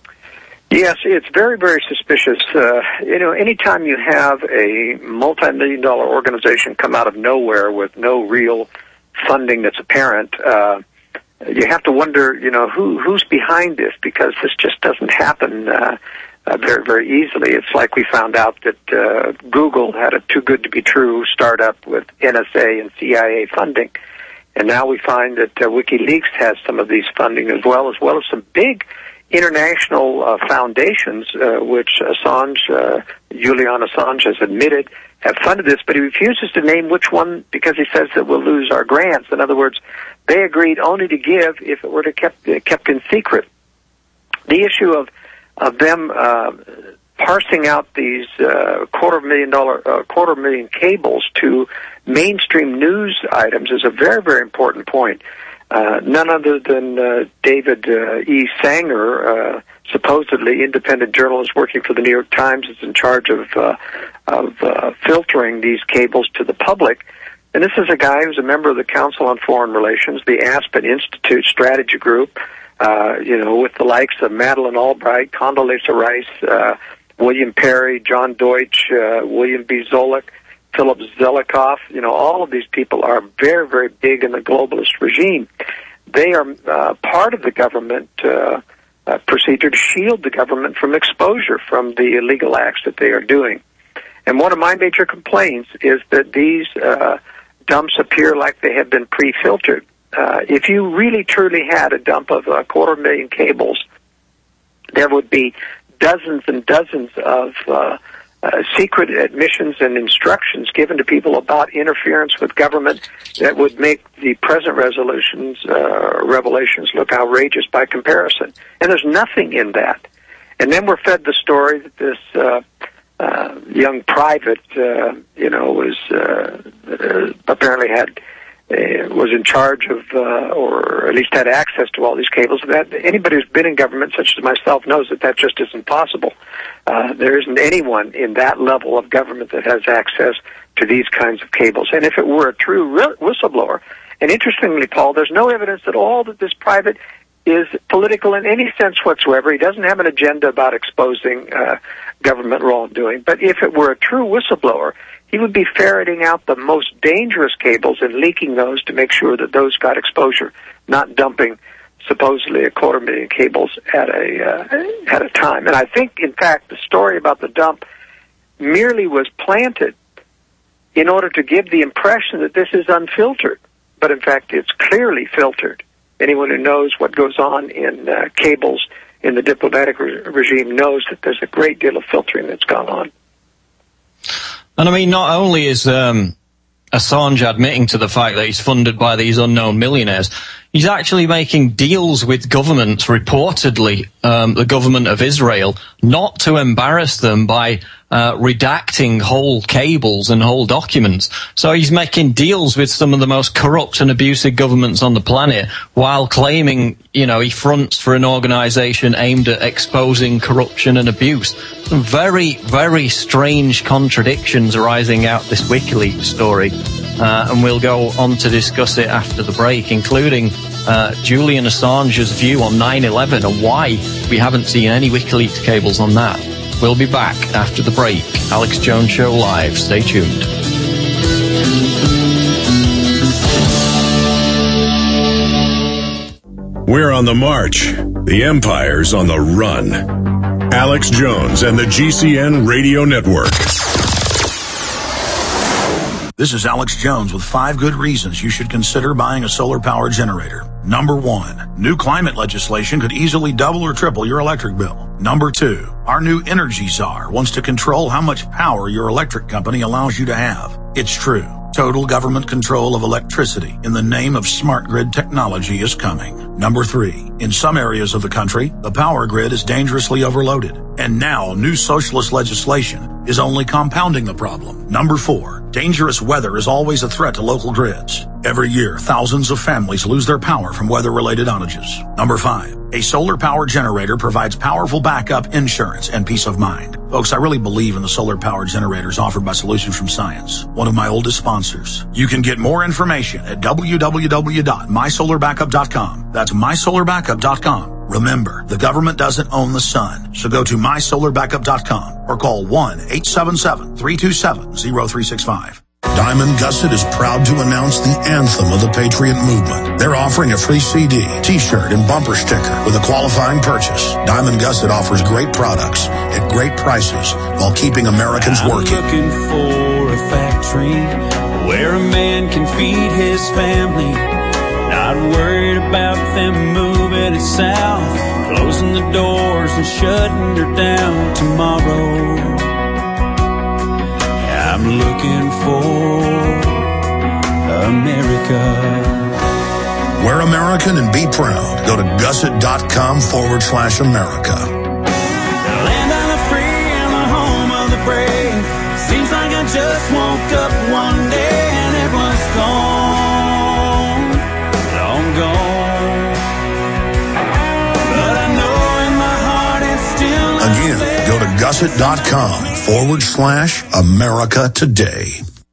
Yes, it's very, very suspicious. Uh, you know, anytime you have a multi-million dollar organization come out of nowhere with no real funding that's apparent, uh, you have to wonder, you know, who who's behind this, because this just doesn't happen uh, uh, very, very easily. It's like we found out that uh, Google had a too-good-to-be-true startup with N S A and C I A funding, and now we find that uh, WikiLeaks has some of these funding as well, as well as some big international uh, foundations, uh, which Assange, uh, Julian Assange has admitted, have funded this, but he refuses to name which one because he says that we'll lose our grants. In other words, they agreed only to give if it were to kept uh, kept in secret. The issue of of them uh, parsing out these uh, quarter million dollar uh, quarter million cables to mainstream news items is a very, very important point. Uh, none other than uh, David uh, E. Sanger, uh, supposedly independent journalist working for the New York Times, is in charge of uh, of uh, filtering these cables to the public. And this is a guy who's a member of the Council on Foreign Relations, the Aspen Institute Strategy Group, uh, you know, with the likes of Madeleine Albright, Condoleezza Rice, uh, William Perry, John Deutsch, uh, William B. Zoellick, Philip Zelikoff. You know, all of these people are very, very big in the globalist regime. They are uh, part of the government uh, uh, procedure to shield the government from exposure from the illegal acts that they are doing. And one of my major complaints is that these uh, dumps appear like they have been pre-filtered. Uh, if you really truly had a dump of a quarter million cables, there would be dozens and dozens of uh, uh, secret admissions and instructions given to people about interference with government that would make the present resolutions, uh, revelations look outrageous by comparison. And there's nothing in that. And then we're fed the story that this uh, uh, young private, uh, you know, was uh, uh, apparently had uh, was in charge of, uh, or at least had access to all these cables. That anybody who's been in government, such as myself, knows that that just isn't possible. Uh, there isn't anyone in that level of government that has access to these kinds of cables. And if it were a true re- whistleblower, and interestingly, Paul, there's no evidence at all that this private is political in any sense whatsoever. He doesn't have an agenda about exposing uh, government wrongdoing. But if it were a true whistleblower, he would be ferreting out the most dangerous cables and leaking those to make sure that those got exposure, not dumping supposedly a quarter million cables at a uh, at a time. And I think, in fact, the story about the dump merely was planted in order to give the impression that this is unfiltered. But in fact, it's clearly filtered. Anyone who knows what goes on in uh, cables in the diplomatic re- regime knows that there's a great deal of filtering that's gone on. And I mean, not only is um, Assange admitting to the fact that he's funded by these unknown millionaires, He's actually making deals with governments, reportedly, um, the government of Israel, not to embarrass them by uh, redacting whole cables and whole documents. So he's making deals with some of the most corrupt and abusive governments on the planet while claiming, you know, he fronts for an organization aimed at exposing corruption and abuse. Some very, very strange contradictions arising out this WikiLeaks story. Uh, and we'll go on to discuss it after the break, including uh, Julian Assange's view on nine eleven and why we haven't seen any WikiLeaks cables on that. We'll be back after the break. Alex Jones Show Live. Stay tuned. We're on the march. The Empire's on the run. Alex Jones and the G C N Radio Network. This is Alex Jones with five good reasons you should consider buying a solar power generator. Number one, new climate legislation could easily double or triple your electric bill. Number two, our new energy czar wants to control how much power your electric company allows you to have. It's true. Total government control of electricity in the name of smart grid technology is coming. Number three, in some areas of the country, the power grid is dangerously overloaded. And now new socialist legislation is only compounding the problem. Number four, dangerous weather is always a threat to local grids. Every year, thousands of families lose their power from weather-related outages. Number five, a solar power generator provides powerful backup insurance and peace of mind. Folks, I really believe in the solar power generators offered by Solutions from Science, one of my oldest sponsors. You can get more information at w w w dot my solar backup dot com. That's my solar backup dot com. Remember, the government doesn't own the sun, so go to my solar backup dot com or call one eight seven seven, three two seven, zero three six five. Diamond Gusset is proud to announce the anthem of the Patriot Movement. They're offering a free C D, T-shirt, and bumper sticker with a qualifying purchase. Diamond Gusset offers great products at great prices while keeping Americans working. I'm looking for a factory where a man can feed his family, not worried about them moving it south, closing the doors and shutting her down tomorrow. I'm looking for America. We're American and be proud. Go to gusset.com forward slash America. The land of the free and the home of the brave. Seems like I just woke up one day and it was gone, long gone. But I know in my heart it's still Again, there. Go to gusset.com forward slash America today.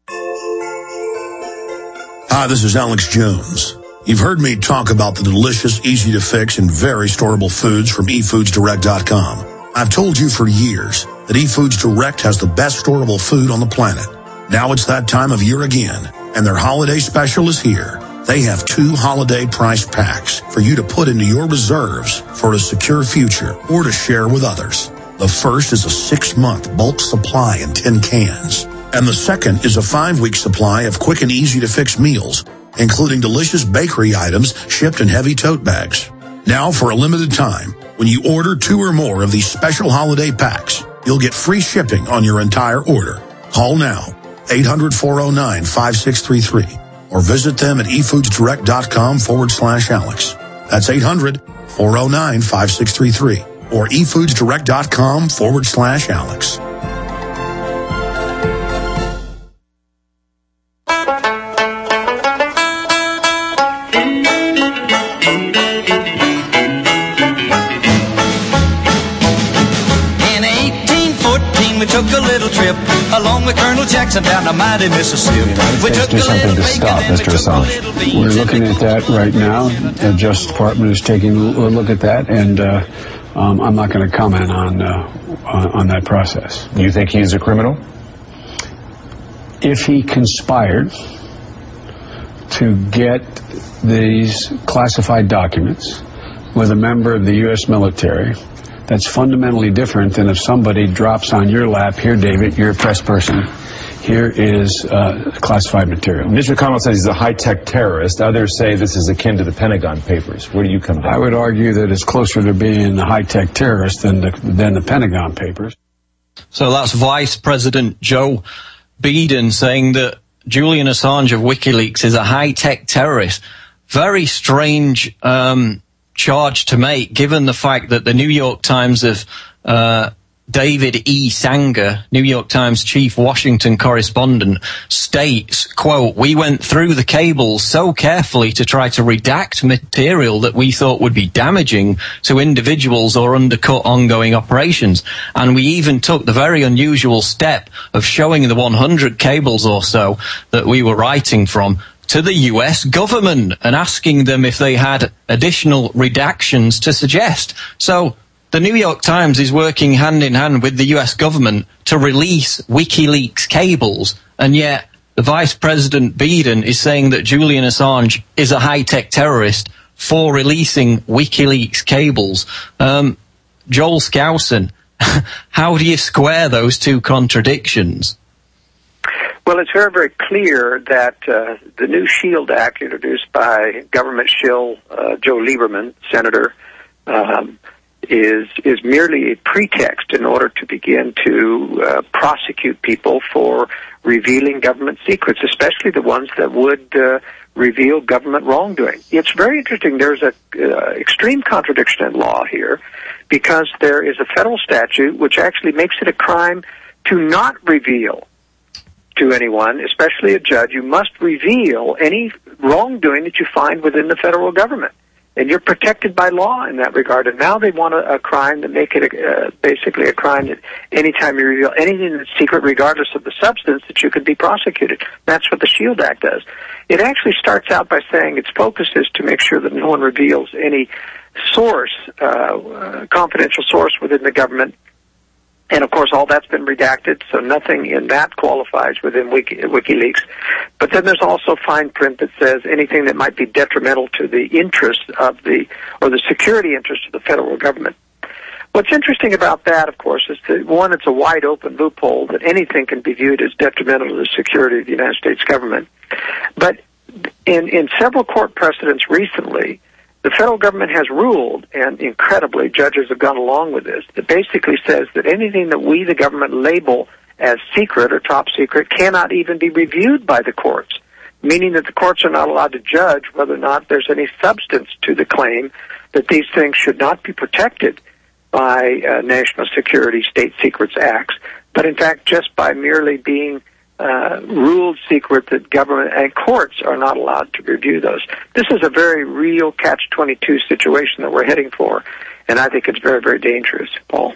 Hi, this is Alex Jones. You've heard me talk about the delicious, easy to fix, and very storable foods from e foods direct dot com. I've told you for years that eFoods Direct has the best storable food on the planet. Now it's that time of year again, and their holiday special is here. They have two holiday price packs for you to put into your reserves for a secure future or to share with others. The first is a six-month bulk supply in tin cans, and the second is a five-week supply of quick and easy-to-fix meals, including delicious bakery items shipped in heavy tote bags. Now, for a limited time, when you order two or more of these special holiday packs, you'll get free shipping on your entire order. Call now, eight hundred, four oh nine, five six three three, or visit them at efoodsdirect.com forward slash Alex. That's eight hundred, four oh nine, five six three three, or efoodsdirect.com forward slash Alex. Took a little trip along with Colonel Jackson down the mighty Mississippi. We took do something to stop Mister Assange. We're looking at that right now. The Justice Department is taking a look at that, and uh, um, I'm not going to comment on, uh, on on that process. Do you think he's a criminal? If he conspired to get these classified documents with a member of the U S military, that's fundamentally different than if somebody drops on your lap, here, David, you're a press person, here is uh, classified material. Mitch McConnell says he's a high-tech terrorist. Others say this is akin to the Pentagon Papers. Where do you come down? I would argue that it's closer to being a high-tech terrorist than the, than the Pentagon Papers. So that's Vice President Joe Biden saying that Julian Assange of WikiLeaks is a high-tech terrorist. very strange um, charge to make, given the fact that the New York Times have uh, David E. Sanger, New York Times chief Washington correspondent, states, quote, "We went through the cables so carefully to try to redact material that we thought would be damaging to individuals or undercut ongoing operations. And we even took the very unusual step of showing the one hundred cables or so that we were writing from to the U S government and asking them if they had additional redactions to suggest." So the New York Times is working hand in hand with the U S government to release WikiLeaks cables, and yet the Vice President Biden is saying that Julian Assange is a high-tech terrorist for releasing WikiLeaks cables. Um, Joel Skousen, how do you square those two contradictions? Well, it's very, very clear that uh, the new SHIELD Act introduced by government shill uh, Joe Lieberman, Senator, um, is is merely a pretext in order to begin to uh, prosecute people for revealing government secrets, especially the ones that would uh, reveal government wrongdoing. It's very interesting. There's a uh, extreme contradiction in law here, because there is a federal statute which actually makes it a crime to not reveal to anyone, especially a judge. You must reveal any wrongdoing that you find within the federal government. And you're protected by law in that regard. And now they want a, a crime that make it a, uh, basically a crime that anytime you reveal anything that's secret, regardless of the substance, that you could be prosecuted. That's what the SHIELD Act does. It actually starts out by saying its focus is to make sure that no one reveals any source, uh, uh, confidential source within the government. And, of course, all that's been redacted, so nothing in that qualifies within Wiki, WikiLeaks. But then there's also fine print that says anything that might be detrimental to the interest of the, or the security interest of the federal government. What's interesting about that, of course, is that, one, it's a wide open loophole that anything can be viewed as detrimental to the security of the United States government. But in, in several court precedents recently, the federal government has ruled, and incredibly, judges have gone along with this, that basically says that anything that we, the government, label as secret or top secret cannot even be reviewed by the courts, meaning that the courts are not allowed to judge whether or not there's any substance to the claim that these things should not be protected by uh, national security, state secrets acts, but in fact just by merely being Uh, ruled secret that government and courts are not allowed to review those. This is a very real catch twenty-two situation that we're heading for, and I think it's very, very dangerous, Paul.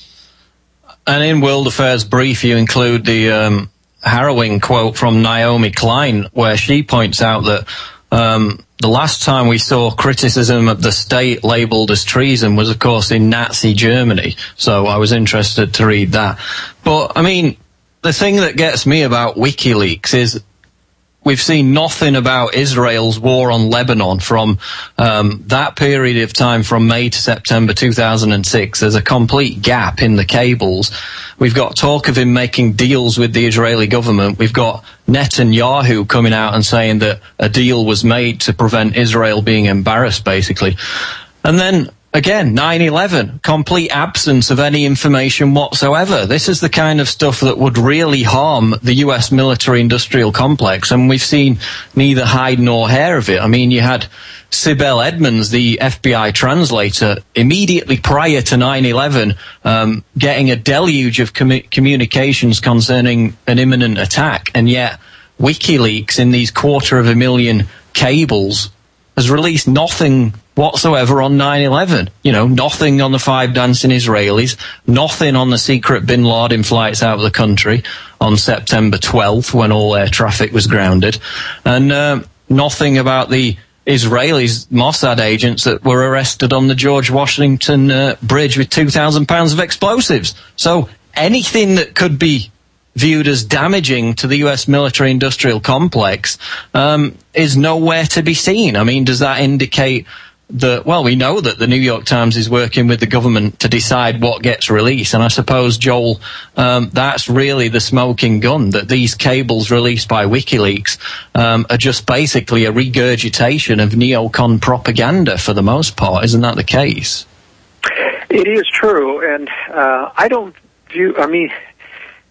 And in World Affairs Brief, you include the um, harrowing quote from Naomi Klein, where she points out that um, the last time we saw criticism of the state labeled as treason was, of course, in Nazi Germany. So I was interested to read that. But, I mean, the thing that gets me about WikiLeaks is we've seen nothing about Israel's war on Lebanon from um, that period of time from May to September two thousand six. There's a complete gap in the cables. We've got talk of him making deals with the Israeli government. We've got Netanyahu coming out and saying that a deal was made to prevent Israel being embarrassed, basically. And then again, nine eleven, complete absence of any information whatsoever. This is the kind of stuff that would really harm the U S military-industrial complex, and we've seen neither hide nor hair of it. I mean, you had Sibel Edmonds, the F B I translator, immediately prior to nine eleven, um, getting a deluge of commu- communications concerning an imminent attack, and yet WikiLeaks, in these quarter of a million cables, has released nothing whatsoever on nine eleven. You know, nothing on the five dancing Israelis, nothing on the secret bin Laden flights out of the country on September twelfth when all air traffic was grounded, and uh, nothing about the Israelis, Mossad agents that were arrested on the George Washington uh, Bridge with two thousand pounds of explosives. So anything that could be viewed as damaging to the U S military-industrial complex um, is nowhere to be seen. I mean, does that indicate that, well, we know that the New York Times is working with the government to decide what gets released, and I suppose, Joel, um, that's really the smoking gun, that these cables released by WikiLeaks um, are just basically a regurgitation of neocon propaganda for the most part. Isn't that the case? It is true, and uh, I don't view, I mean,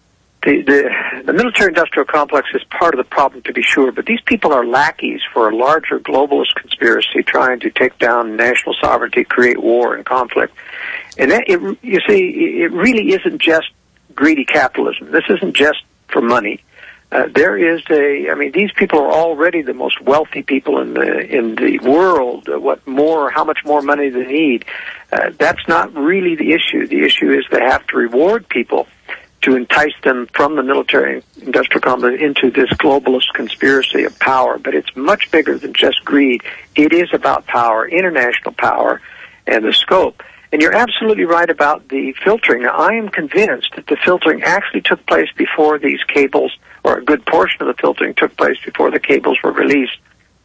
the, the, the military-industrial complex is part of the problem, to be sure, but these people are lackeys for a larger globalist conspiracy trying to take down national sovereignty, create war and conflict. And that, it, you see, it really isn't just greedy capitalism. This isn't just for money. Uh, there is a, I mean, these people are already the most wealthy people in the in the world. Uh, what more, how much more money they need? Uh, that's not really the issue. The issue is they have to reward people to entice them from the military-industrial complex into this globalist conspiracy of power. But it's much bigger than just greed. It is about power, international power, and the scope. And you're absolutely right about the filtering. Now, I am convinced that the filtering actually took place before these cables, or a good portion of the filtering took place before the cables were released,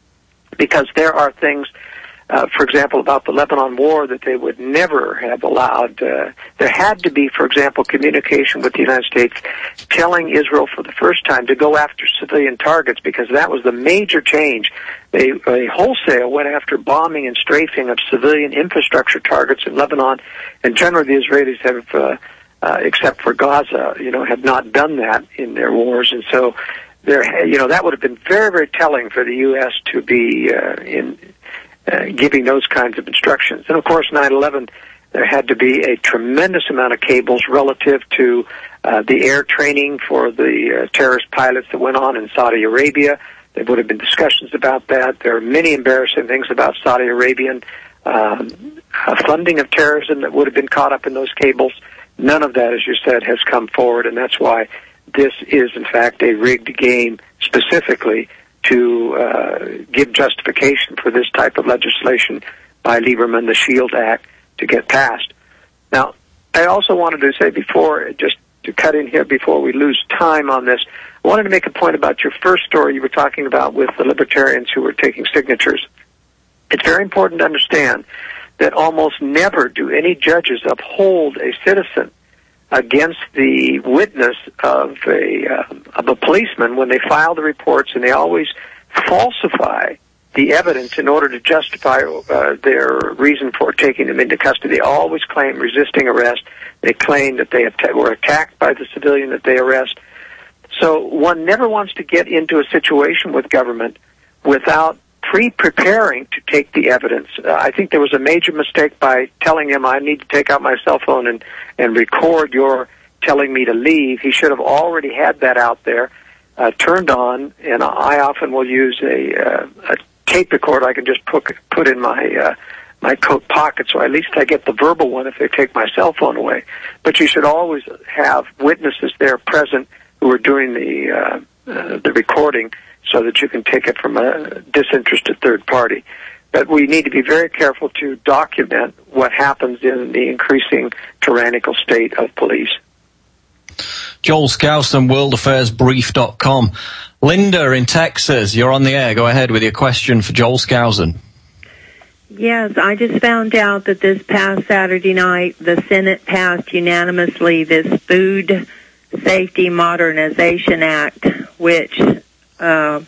because there are things, uh, for example, about the Lebanon war that they would never have allowed. Uh, there had to be, for example, communication with the United States telling Israel for the first time to go after civilian targets, because that was the major change. They, they wholesale went after bombing and strafing of civilian infrastructure targets in Lebanon, and generally the Israelis have, uh, uh, except for Gaza, you know, have not done that in their wars, and so there, you know, that would have been very, very telling for the U S to be uh, in uh, giving those kinds of instructions. And of course, nine eleven, there had to be a tremendous amount of cables relative to uh, the air training for the uh, terrorist pilots that went on in Saudi Arabia. There would have been discussions about that. There are many embarrassing things about Saudi Arabian um, uh, funding of terrorism that would have been caught up in those cables. None of that, as you said, has come forward, and that's why this is, in fact, a rigged game specifically to uh, give justification for this type of legislation by Lieberman, the SHIELD Act, to get passed. Now, I also wanted to say before, just to cut in here before we lose time on this, I wanted to make a point about your first story you were talking about with the libertarians who were taking signatures. It's very important to understand that almost never do any judges uphold a citizen against the witness of a uh, of a policeman when they file the reports, and they always falsify the evidence in order to justify uh, their reason for taking them into custody. They always claim resisting arrest. They claim that they att- were attacked by the civilian that they arrest. So one never wants to get into a situation with government without pre-preparing to take the evidence. Uh, I think there was a major mistake by telling him, I need to take out my cell phone and, and record your telling me to leave. He should have already had that out there, uh, turned on, and I often will use a, uh, a tape recorder I can just put, put in my uh, my coat pocket, so at least I get the verbal one if they take my cell phone away. But you should always have witnesses there present who are doing the uh, uh, the recording, so that you can take it from a disinterested third party. But we need to be very careful to document what happens in the increasing tyrannical state of police. Joel Skousen, world affairs brief dot com. Linda in Texas, you're on the air. Go ahead with your question for Joel Skousen. Yes, I just found out that this past Saturday night, the Senate passed unanimously this Food Safety Modernization Act, which uh,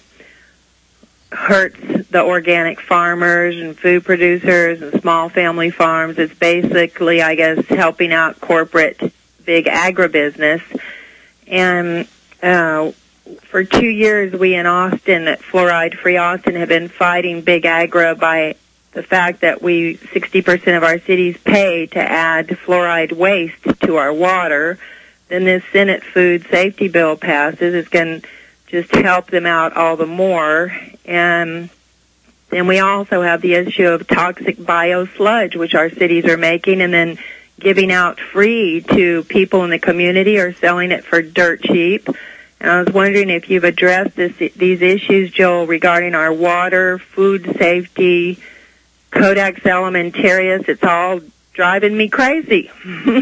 hurts the organic farmers and food producers and small family farms. It's basically, I guess, helping out corporate big agribusiness. And uh, for two years, we in Austin, at Fluoride Free Austin, have been fighting big agri by the fact that we, sixty percent of our cities pay to add fluoride waste to our water. Then this Senate food safety bill passes. It's going to just help them out all the more. And then we also have the issue of toxic biosludge, which our cities are making and then giving out free to people in the community or selling it for dirt cheap. And I was wondering if you've addressed this, these issues, Joel, regarding our water, food safety, Codex Alimentarius. It's all driving me crazy.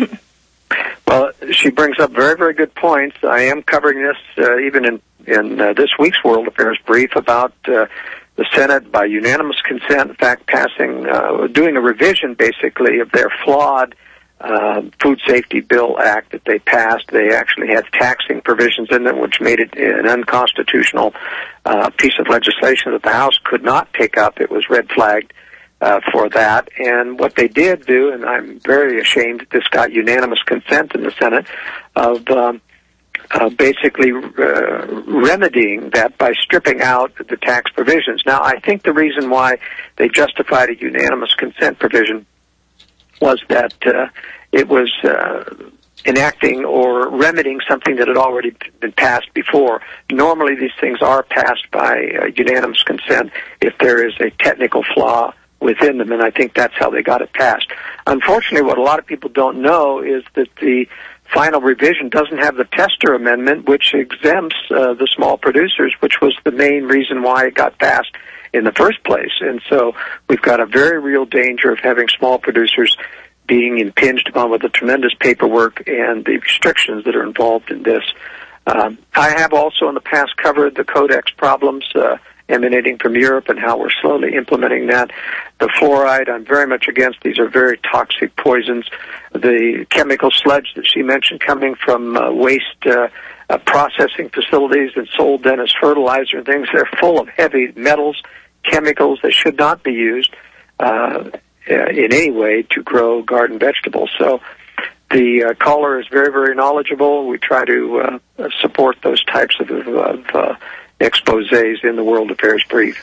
Well, she brings up very, very good points. I am covering this uh, even in, in uh, this week's World Affairs Brief about uh, the Senate, by unanimous consent, in fact, passing, uh, doing a revision, basically, of their flawed uh, Food Safety Bill Act that they passed. They actually had taxing provisions in them, which made it an unconstitutional uh, piece of legislation that the House could not take up. It was red flagged Uh, for that. And what they did do, and I'm very ashamed that this got unanimous consent in the Senate, of um, uh, basically uh, remedying that by stripping out the tax provisions. Now, I think the reason why they justified a unanimous consent provision was that uh, it was uh, enacting or remedying something that had already been passed before. Normally, these things are passed by uh, unanimous consent if there is a technical flaw within them, and I think that's how they got it passed. Unfortunately, what a lot of people don't know is that the final revision doesn't have the Tester Amendment, which exempts uh, the small producers, which was the main reason why it got passed in the first place. And so we've got a very real danger of having small producers being impinged upon with the tremendous paperwork and the restrictions that are involved in this. Um, I have also in the past covered the Codex problems uh, emanating from Europe and how we're slowly implementing that. The fluoride, I'm very much against. These are very toxic poisons. The chemical sludge that she mentioned coming from uh, waste uh, uh, processing facilities and sold then as fertilizer and things, they're full of heavy metals, chemicals that should not be used uh, in any way to grow garden vegetables. So the uh, caller is very, very knowledgeable. We try to uh, support those types of, of uh, exposés in the World Affairs Brief.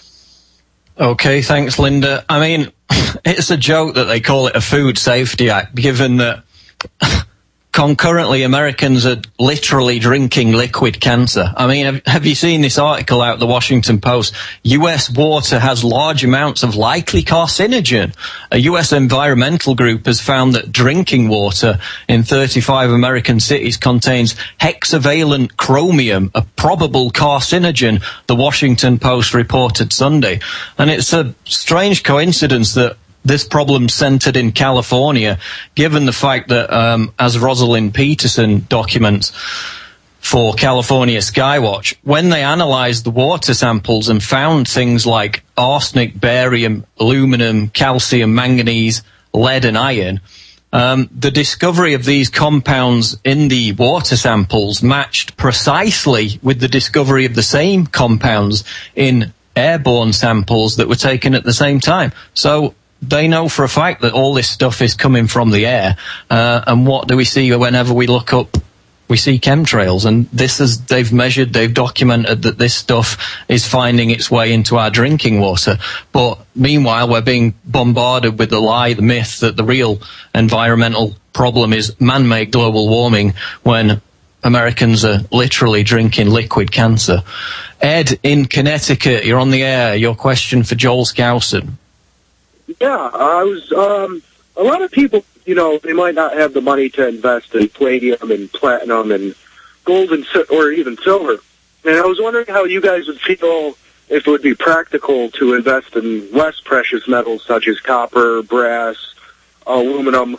Okay, thanks, Linda. I mean, it's a joke that they call it a Food Safety Act, given that concurrently Americans are literally drinking liquid cancer. I mean, have, have you seen this article out of the Washington Post? U S water has large amounts of likely carcinogen. A U S environmental group has found that drinking water in thirty-five American cities contains hexavalent chromium, a probable carcinogen, the Washington Post reported Sunday. And it's a strange coincidence that this problem centered in California, given the fact that, um, as Rosalind Peterson documents for California Skywatch, when they analyzed the water samples and found things like arsenic, barium, aluminum, calcium, manganese, lead and iron, um, the discovery of these compounds in the water samples matched precisely with the discovery of the same compounds in airborne samples that were taken at the same time. So they know for a fact that all this stuff is coming from the air. Uh, and what do we see whenever we look up? We see chemtrails, and this is, they've measured, they've documented that this stuff is finding its way into our drinking water. But meanwhile, we're being bombarded with the lie, the myth that the real environmental problem is man-made global warming, when Americans are literally drinking liquid cancer. Ed in Connecticut, you're on the air. Your question for Joel Skousen. Yeah, I was, um, a lot of people, you know, they might not have the money to invest in palladium and platinum and gold and si- or even silver. And I was wondering how you guys would feel if it would be practical to invest in less precious metals such as copper, brass, aluminum.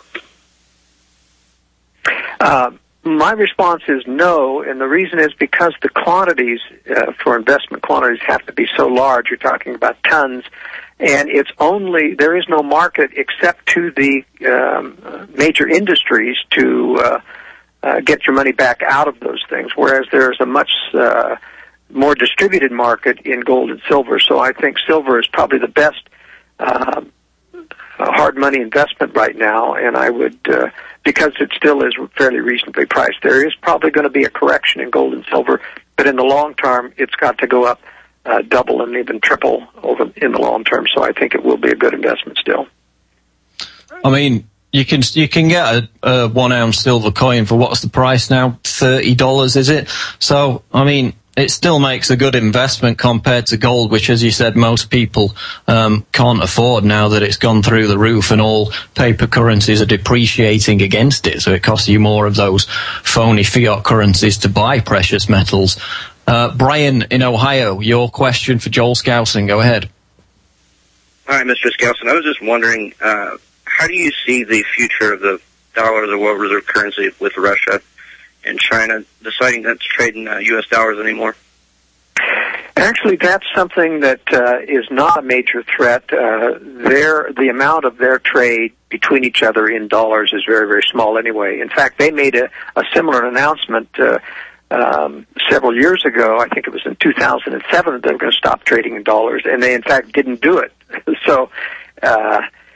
Uh, my response is no, and the reason is because the quantities uh, for investment quantities have to be so large. You're talking about tons. And it's only, there is no market except to the um, major industries to uh, uh, get your money back out of those things, whereas there's a much uh, more distributed market in gold and silver. So I think silver is probably the best uh, hard money investment right now, and I would, uh, because it still is fairly reasonably priced. There is probably going to be a correction in gold and silver, but in the long term, it's got to go up Uh, double and even triple over in the long term, so I think it will be a good investment still. I mean, you can you can get a, a one ounce silver coin for what's the price now? Thirty dollars, is it? So, I mean, it still makes a good investment compared to gold, which, as you said, most people um, can't afford now that it's gone through the roof and all paper currencies are depreciating against it. So it costs you more of those phony fiat currencies to buy precious metals. Uh, Brian in Ohio, your question for Joel Skousen. Go ahead. Hi, Mister Skousen. I was just wondering, uh, how do you see the future of the dollar, the world reserve currency, with Russia and China deciding not to trade in uh, U S dollars anymore? Actually, that's something that uh, is not a major threat. Uh, their the amount of their trade between each other in dollars is very, very small anyway. In fact, they made a, a similar announcement uh, um, several years ago. I think it was in two thousand seven that they were going to stop trading in dollars, and they, in fact, didn't do it. so uh,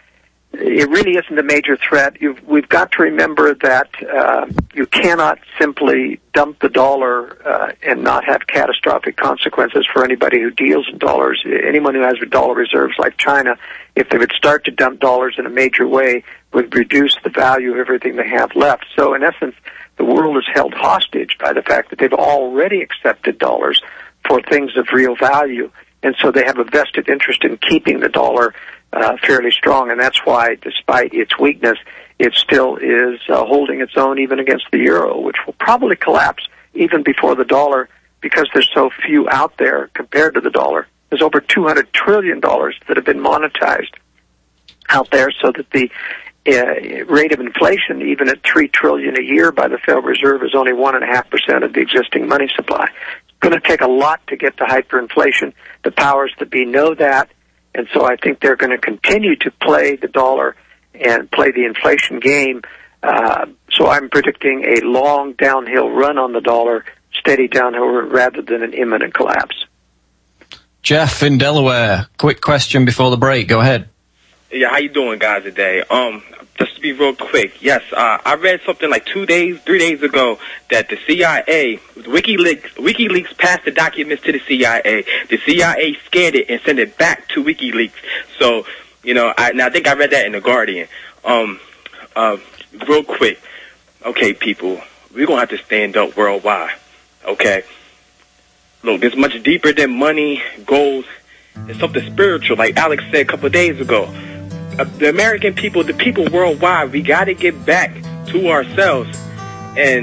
it really isn't a major threat. You've, we've got to remember that uh, you cannot simply dump the dollar uh, and not have catastrophic consequences for anybody who deals in dollars. Anyone who has dollar reserves like China, if they would start to dump dollars in a major way, would reduce the value of everything they have left. So in essence, the world is held hostage by the fact that they've already accepted dollars for things of real value. And so they have a vested interest in keeping the dollar uh, fairly strong. And that's why, despite its weakness, it still is uh, holding its own even against the euro, which will probably collapse even before the dollar because there's so few out there compared to the dollar. There's over two hundred trillion dollars that have been monetized out there, so that the uh, rate of inflation, even at three trillion dollars a year by the Federal Reserve, is only one point five percent of the existing money supply. It's going to take a lot to get to hyperinflation. The powers that be know that, and so I think they're going to continue to play the dollar and play the inflation game. Uh, so I'm predicting a long downhill run on the dollar, steady downhill rather than an imminent collapse. Jeff in Delaware, quick question before the break. Go ahead. Yeah, how you doing, guys, today? Um, just to be real quick, yes, uh, I read something like two days, three days ago that the C I A, WikiLeaks, WikiLeaks passed the documents to the C I A. The C I A scanned it and sent it back to WikiLeaks. So, you know, I, and I think I read that in The Guardian. Um, uh, real quick, okay, people, we're going to have to stand up worldwide, okay? Look, it's much deeper than money, gold. It's something spiritual, like Alex said a couple of days ago. Uh, the American people, the people worldwide, we got to get back to ourselves. And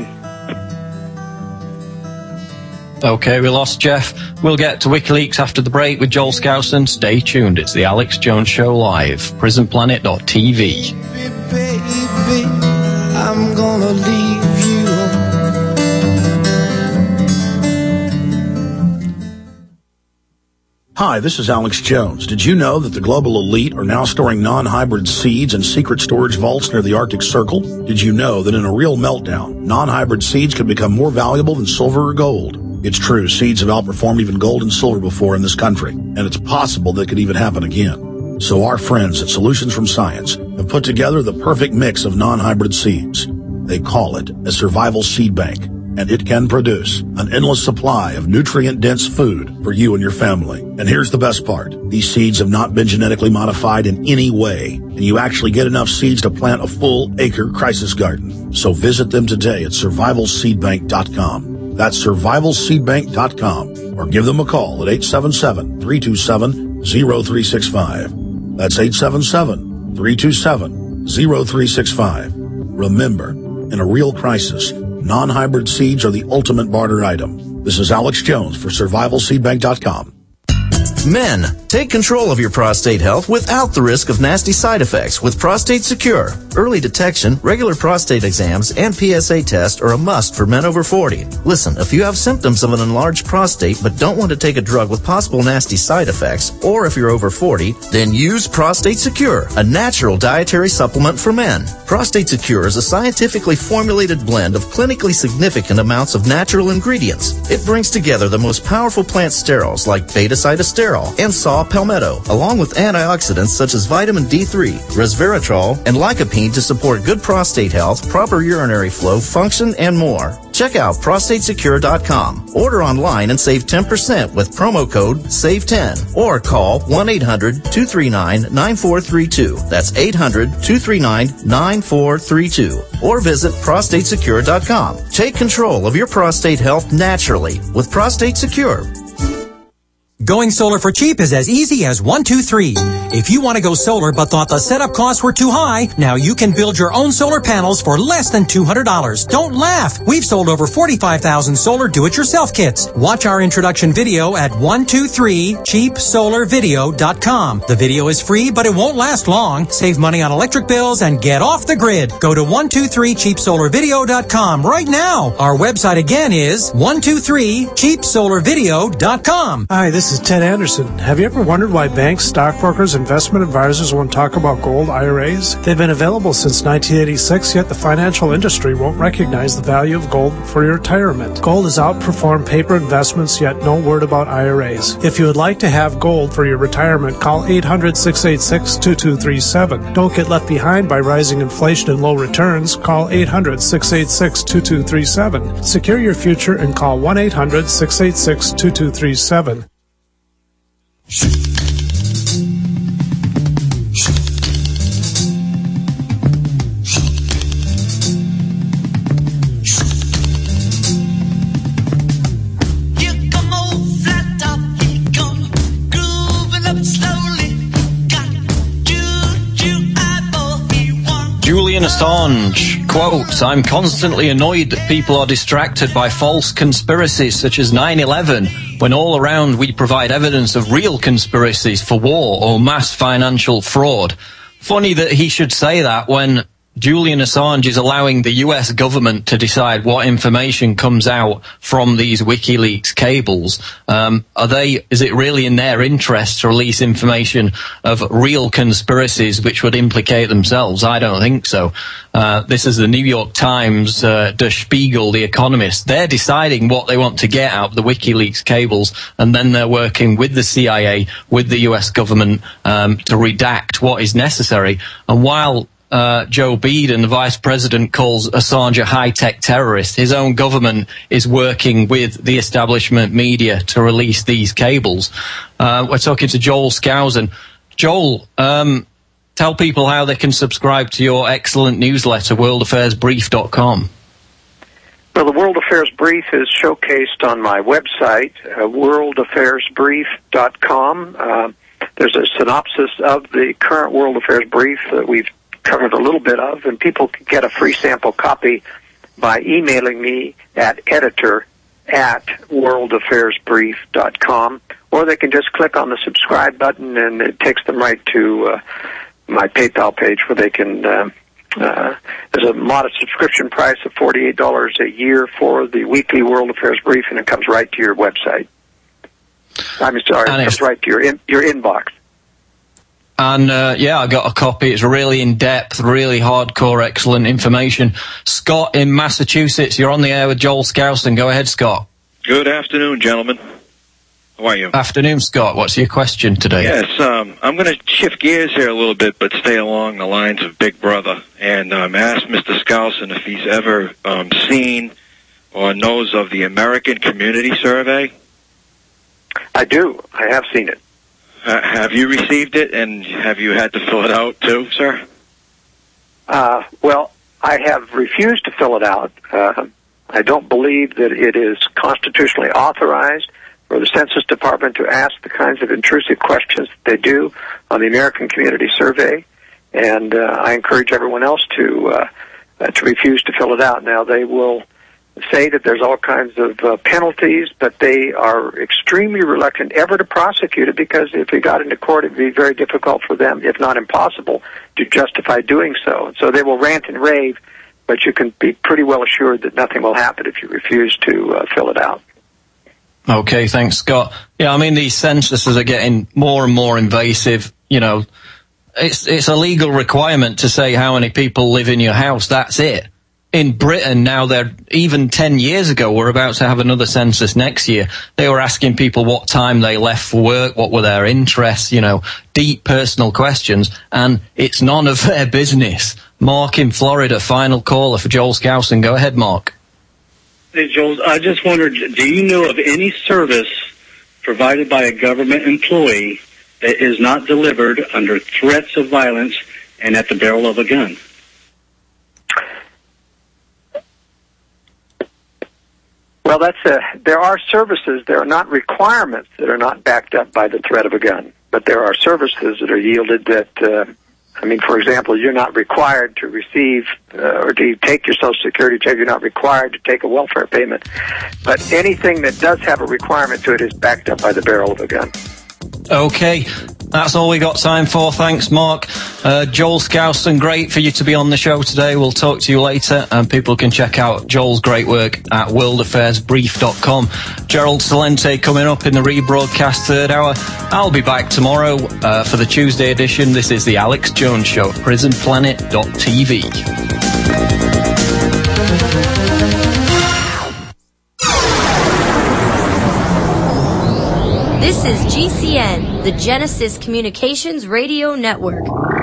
okay, we lost Jeff. We'll get to WikiLeaks after the break with Joel Skousen. Stay tuned. It's the Alex Jones Show live. prison planet dot t v. Baby, baby, I'm gonna leave you. Hi, this is Alex Jones. Did you know that the global elite are now storing non-hybrid seeds in secret storage vaults near the Arctic Circle? Did you know that in a real meltdown, non-hybrid seeds can become more valuable than silver or gold? It's true, seeds have outperformed even gold and silver before in this country, and it's possible that could even happen again. So our friends at Solutions from Science have put together the perfect mix of non-hybrid seeds. They call it a survival seed bank, and it can produce an endless supply of nutrient-dense food for you and your family. And here's the best part. These seeds have not been genetically modified in any way, and you actually get enough seeds to plant a full acre crisis garden. So visit them today at survival seed bank dot com. That's survival seed bank dot com, or give them a call at eight seven seven, three two seven, zero three six five. That's eight seven seven, three two seven, zero three six five. Remember, in a real crisis, non-hybrid seeds are the ultimate barter item. This is Alex Jones for survival seed bank dot com. Men, take control of your prostate health without the risk of nasty side effects with Prostate Secure. Early detection, regular prostate exams, and P S A tests are a must for men over forty. Listen, if you have symptoms of an enlarged prostate but don't want to take a drug with possible nasty side effects, or if you're over forty, then use Prostate Secure, a natural dietary supplement for men. Prostate Secure is a scientifically formulated blend of clinically significant amounts of natural ingredients. It brings together the most powerful plant sterols like beta-cytosterol and saw palmetto, along with antioxidants such as vitamin D three, resveratrol, and lycopene to support good prostate health, proper urinary flow, function, and more. Check out prostate secure dot com. Order online and save ten percent with promo code save ten, or call one eight hundred, two three nine, nine four three two. That's eight hundred, two three nine, nine four three two. Or visit prostate secure dot com. Take control of your prostate health naturally with Prostate Secure. Going solar for cheap is as easy as one, two, three. If you want to go solar but thought the setup costs were too high, now you can build your own solar panels for less than two hundred dollars. Don't laugh. We've sold over forty-five thousand solar do-it-yourself kits. Watch our introduction video at one two three cheap solar video dot com. The video is free, but it won't last long. Save money on electric bills and get off the grid. Go to one two three cheap solar video dot com right now. Our website again is one two three cheap solar video dot com. Hi, this is is Ted Anderson. Have you ever wondered why banks, stockbrokers, investment advisors won't talk about gold I R As? They've been available since nineteen eighty-six, yet the financial industry won't recognize the value of gold for your retirement. Gold has outperformed paper investments, yet no word about I R As. If you would like to have gold for your retirement, call eight hundred, six eight six, two two three seven. Don't get left behind by rising inflation and low returns. Call eight hundred, six eight six, two two three seven. Secure your future and call one eight hundred, six eight six, two two three seven. Julian Assange, quote, I'm constantly annoyed that people are distracted by false conspiracies such as nine eleven, when all around we provide evidence of real conspiracies for war or mass financial fraud. Funny that he should say that when Julian Assange is allowing the U S government to decide what information comes out from these WikiLeaks cables. Um, are they, is it really in their interest to release information of real conspiracies which would implicate themselves? I don't think so. Uh, this is the New York Times, uh, Der Spiegel, The Economist. They're deciding what they want to get out of the WikiLeaks cables, and then they're working with the C I A, with the U S government, um, to redact what is necessary. And while Uh, Joe Biden, the vice president, calls Assange a high-tech terrorist, his own government is working with the establishment media to release these cables. Uh, we're talking to Joel Skousen. Joel, um, tell people how they can subscribe to your excellent newsletter, world affairs brief dot com. Well, the World Affairs Brief is showcased on my website, uh, world affairs brief dot com. Uh, there's a synopsis of the current World Affairs Brief that we've covered a little bit of, and people can get a free sample copy by emailing me at editor at world affairs brief dot com, or they can just click on the subscribe button and it takes them right to uh, my PayPal page where they can uh, uh, there's a modest subscription price of forty-eight dollars a year for the weekly World Affairs Brief, and it comes right to your website. I'm sorry, it comes right to your in, your inbox. And, uh, yeah, I got a copy. It's really in-depth, really hardcore, excellent information. Scott in Massachusetts, you're on the air with Joel Skousen. Go ahead, Scott. Good afternoon, gentlemen. How are you? Afternoon, Scott. What's your question today? Yes, um, I'm going to shift gears here a little bit, but stay along the lines of Big Brother, and um, ask Mister Skousen if he's ever um, seen or knows of the American Community Survey. I do. I have seen it. Uh, have you received it, and have you had to fill it out too, sir? Uh, well, I have refused to fill it out. Uh, I don't believe that it is constitutionally authorized for the Census Department to ask the kinds of intrusive questions that they do on the American Community Survey, and uh, I encourage everyone else to uh, uh, to refuse to fill it out. Now, they will say that there's all kinds of uh, penalties, but they are extremely reluctant ever to prosecute it, because if it got into court, it would be very difficult for them, if not impossible, to justify doing so. So they will rant and rave, but you can be pretty well assured that nothing will happen if you refuse to uh, fill it out. Okay, thanks, Scott. Yeah, I mean, these censuses are getting more and more invasive. You know, it's it's a legal requirement to say how many people live in your house. That's it. In Britain now, they're even ten years ago, we're about to have another census next year. They were asking people what time they left for work, what were their interests, you know, deep personal questions, and it's none of their business. Mark in Florida, final caller for Joel Skousen. Go ahead, Mark. Hey, Joel, I just wondered, do you know of any service provided by a government employee that is not delivered under threats of violence and at the barrel of a gun? Well, that's a, there are services, there are not requirements that are not backed up by the threat of a gun, but there are services that are yielded that, uh, I mean, for example, you're not required to receive uh, or to take your Social Security check, you're not required to take a welfare payment, but anything that does have a requirement to it is backed up by the barrel of a gun. Okay, that's all we got time for. Thanks, Mark. Uh, Joel Skousen, great for you to be on the show today. We'll talk to you later, and people can check out Joel's great work at world affairs brief dot com. Gerald Celente coming up in the rebroadcast third hour. I'll be back tomorrow uh, for the Tuesday edition. This is the Alex Jones Show, prison planet dot t v. This is G C N, the Genesis Communications Radio Network.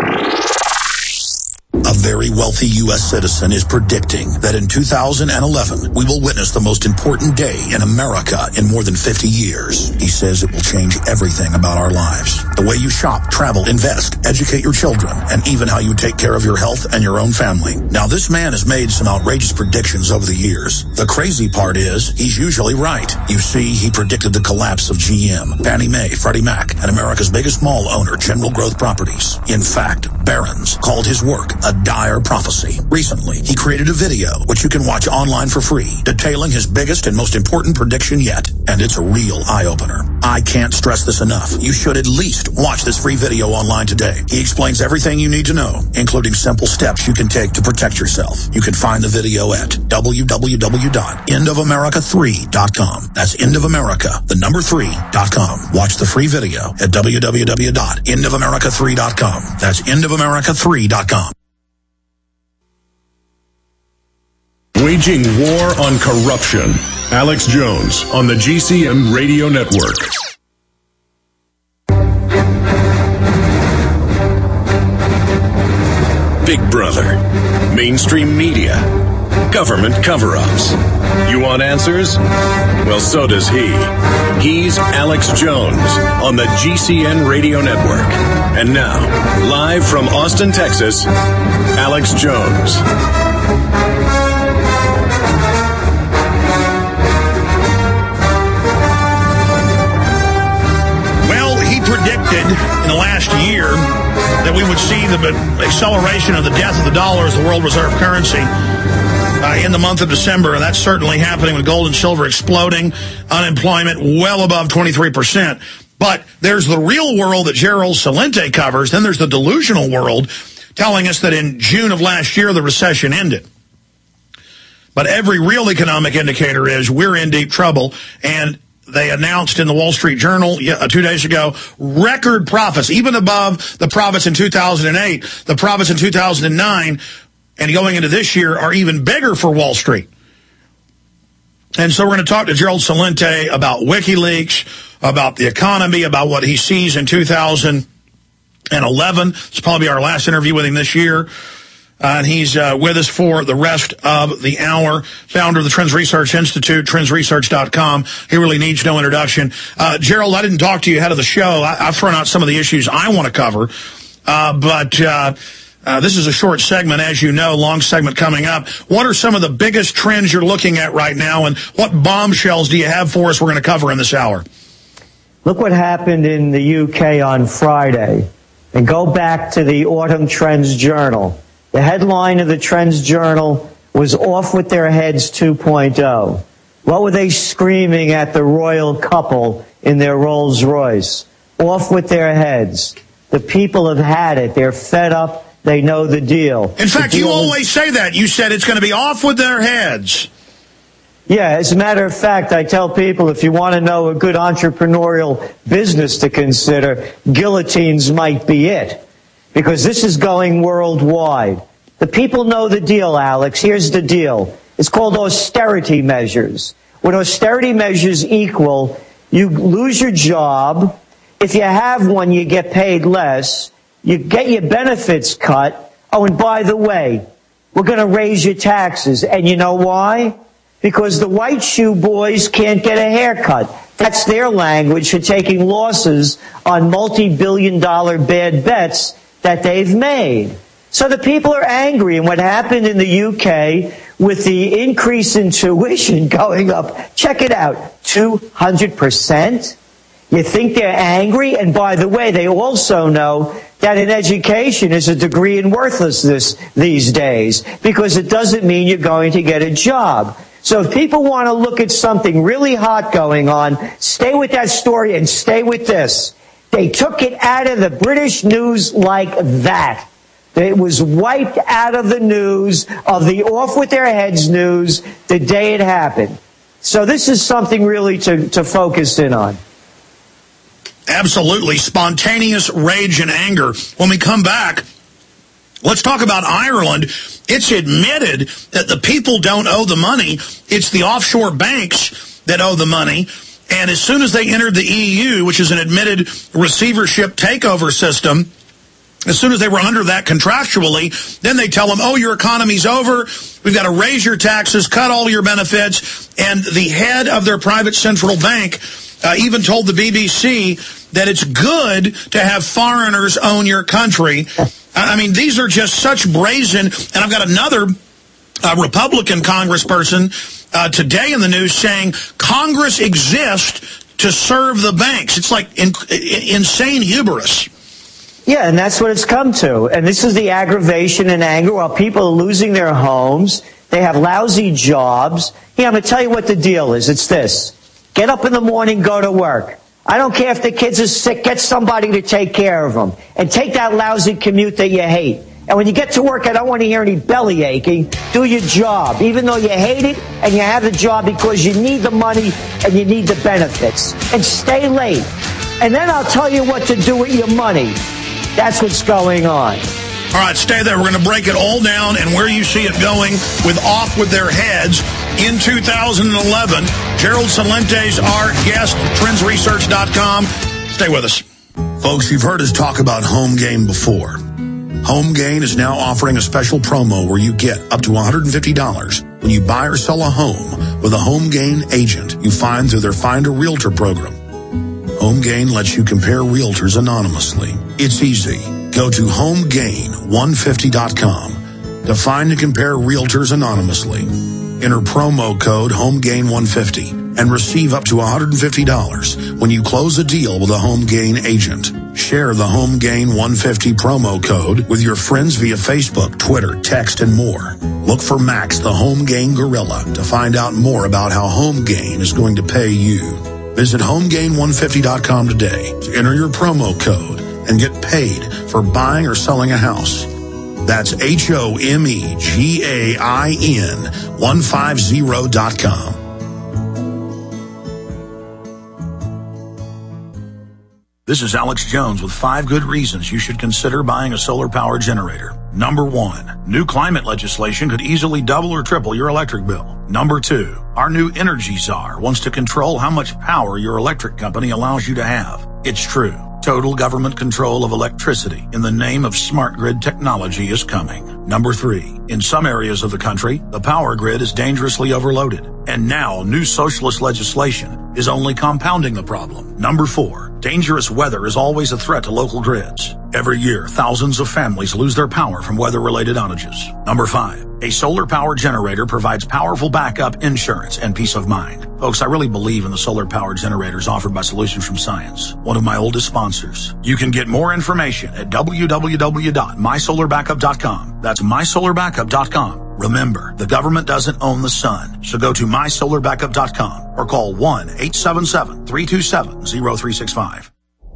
A very wealthy U S citizen is predicting that in two thousand eleven, we will witness the most important day in America in more than fifty years. He says it will change everything about our lives. The way you shop, travel, invest, educate your children, and even how you take care of your health and your own family. Now, this man has made some outrageous predictions over the years. The crazy part is, he's usually right. You see, he predicted the collapse of G M, Fannie Mae, Freddie Mac, and America's biggest mall owner, General Growth Properties. In fact, Barron's called his work a dire prophecy. Recently, he created a video, which you can watch online for free, detailing his biggest and most important prediction yet. And it's a real eye-opener. I can't stress this enough. You should at least watch this free video online today. He explains everything you need to know, including simple steps you can take to protect yourself. You can find the video at w w w dot end of america three dot com. That's End of America, the number three dot com. Watch the free video at w w w dot end of america three dot com. That's End of America three dot com. Waging war on corruption. Alex Jones on the G C N Radio Network. Big Brother, mainstream media, government cover-ups. You want answers? Well, so does he. He's Alex Jones on the G C N Radio Network. And now, live from Austin, Texas, Alex Jones. Predicted in the last year that we would see the acceleration of the death of the dollar as the world reserve currency uh, in the month of December, and that's certainly happening with gold and silver exploding, unemployment well above twenty-three percent. But there's the real world that Gerald Celente covers. Then there's the delusional world telling us that in June of last year the recession ended. But every real economic indicator is we're in deep trouble, and they announced in the Wall Street Journal uh, two days ago record profits, even above the profits in two thousand eight. The profits in two thousand nine and going into this year are even bigger for Wall Street. And so we're going to talk to Gerald Celente about WikiLeaks, about the economy, about what he sees in two thousand eleven. It's probably our last interview with him this year. Uh, and he's uh, with us for the rest of the hour. Founder of the Trends Research Institute, trends research dot com. He really needs no introduction. Uh, Gerald, I didn't talk to you ahead of the show. I, I've thrown out some of the issues I want to cover. Uh, but uh, uh, this is a short segment, as you know, long segment coming up. What are some of the biggest trends you're looking at right now, and what bombshells do you have for us we're going to cover in this hour? Look what happened in the U K on Friday. And go back to the Autumn Trends Journal. The headline of the Trends Journal was Off with Their Heads two point oh. What were they screaming at the royal couple in their Rolls Royce? Off with their heads. The people have had it. They're fed up. They know the deal. In fact, you always say that. You said it's going to be off with their heads. Yeah, as a matter of fact, I tell people if you want to know a good entrepreneurial business to consider, guillotines might be it. Because this is going worldwide. The people know the deal, Alex. Here's the deal. It's called austerity measures. What austerity measures equal, you lose your job. If you have one, you get paid less. You get your benefits cut. Oh, and by the way, we're going to raise your taxes. And you know why? Because the white shoe boys can't get a haircut. That's their language for taking losses on multi-billion dollar bad bets that they've made. So the people are angry, and what happened in the U K with the increase in tuition going up, check it out, two hundred percent? You think they're angry? And by the way, they also know that an education is a degree in worthlessness these days, because it doesn't mean you're going to get a job. So if people want to look at something really hot going on, stay with that story and stay with this. They took it out of the British news like that. It was wiped out of the news, of the off with their heads news, the day it happened. So this is something really to, to focus in on. Absolutely. Spontaneous rage and anger. When we come back, let's talk about Ireland. It's admitted that the people don't owe the money. It's the offshore banks that owe the money. And as soon as they entered the E U, which is an admitted receivership takeover system, as soon as they were under that contractually, then they tell them, oh, your economy's over. We've got to raise your taxes, cut all your benefits. And the head of their private central bank uh, even told the B B C that it's good to have foreigners own your country. I mean, these are just such brazen. And I've got another uh, Republican congressperson uh, today in the news saying Congress exists to serve the banks. It's like in, in, insane hubris. Yeah, and that's what it's come to. And this is the aggravation and anger while people are losing their homes. They have lousy jobs. Here, I'm going to tell you what the deal is. It's this. Get up in the morning, go to work. I don't care if the kids are sick. Get somebody to take care of them. And take that lousy commute that you hate. And when you get to work, I don't want to hear any belly aching. Do your job, even though you hate it, and you have the job because you need the money and you need the benefits. And stay late. And then I'll tell you what to do with your money. That's what's going on. All right, stay there. We're going to break it all down and where you see it going with Off With Their Heads in two thousand eleven. Gerald Celente, our guest, trends research dot com. Stay with us. Folks, you've heard us talk about Home Gain before. Home Gain is now offering a special promo where you get up to one hundred fifty dollars when you buy or sell a home with a Home Gain agent you find through their Find a Realtor program. Home Gain lets you compare realtors anonymously. It's easy. Go to home gain one fifty dot com to find and compare realtors anonymously. Enter promo code home gain one fifty and receive up to one hundred fifty dollars when you close a deal with a Home Gain agent. Share the Home Gain one fifty promo code with your friends via Facebook, Twitter, text, and more. Look for Max, the Home Gain Gorilla, to find out more about how Home Gain is going to pay you. Visit home gain one fifty dot com today to enter your promo code and get paid for buying or selling a house. That's H O M E G A I N one fifty dot com. This is Alex Jones with five good reasons you should consider buying a solar power generator. Number one, new climate legislation could easily double or triple your electric bill. Number two, our new energy czar wants to control how much power your electric company allows you to have. It's true. Total government control of electricity in the name of smart grid technology is coming. Number three, in some areas of the country, the power grid is dangerously overloaded. And now new socialist legislation is only compounding the problem. Number four, dangerous weather is always a threat to local grids. Every year, thousands of families lose their power from weather-related outages. Number five, a solar power generator provides powerful backup insurance and peace of mind. Folks, I really believe in the solar power generators offered by Solutions from Science, one of my oldest sponsors. You can get more information at w w w dot my solar backup dot com. That's my solar backup dot com. Remember, the government doesn't own the sun, so go to my solar backup dot com or call one eight seven seven, three two seven, zero three six five.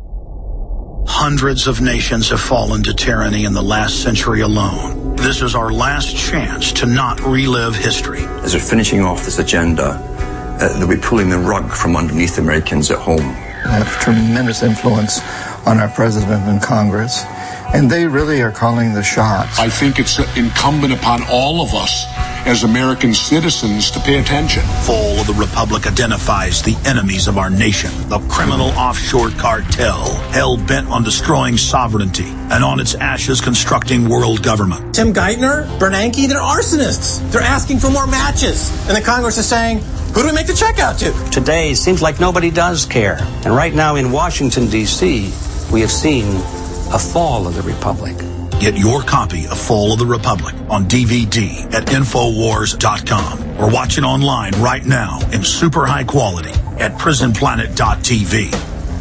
Hundreds of nations have fallen to tyranny in the last century alone. This is our last chance to not relive history. As we're finishing off this agenda, uh, they'll be pulling the rug from underneath Americans at home. I have tremendous influence on our president and Congress, and they really are calling the shots. I think it's incumbent upon all of us as American citizens to pay attention. Fall of the Republic identifies the enemies of our nation, the criminal offshore cartel, hell-bent on destroying sovereignty, and on its ashes constructing world government. Tim Geithner, Bernanke, they're arsonists. They're asking for more matches. And the Congress is saying, who do we make the check out to? Today, it seems like nobody does care. And right now in Washington, D C, we have seen a fall of the Republic. Get your copy of Fall of the Republic on D V D at infowars dot com or watch it online right now in super high quality at prison planet dot t v.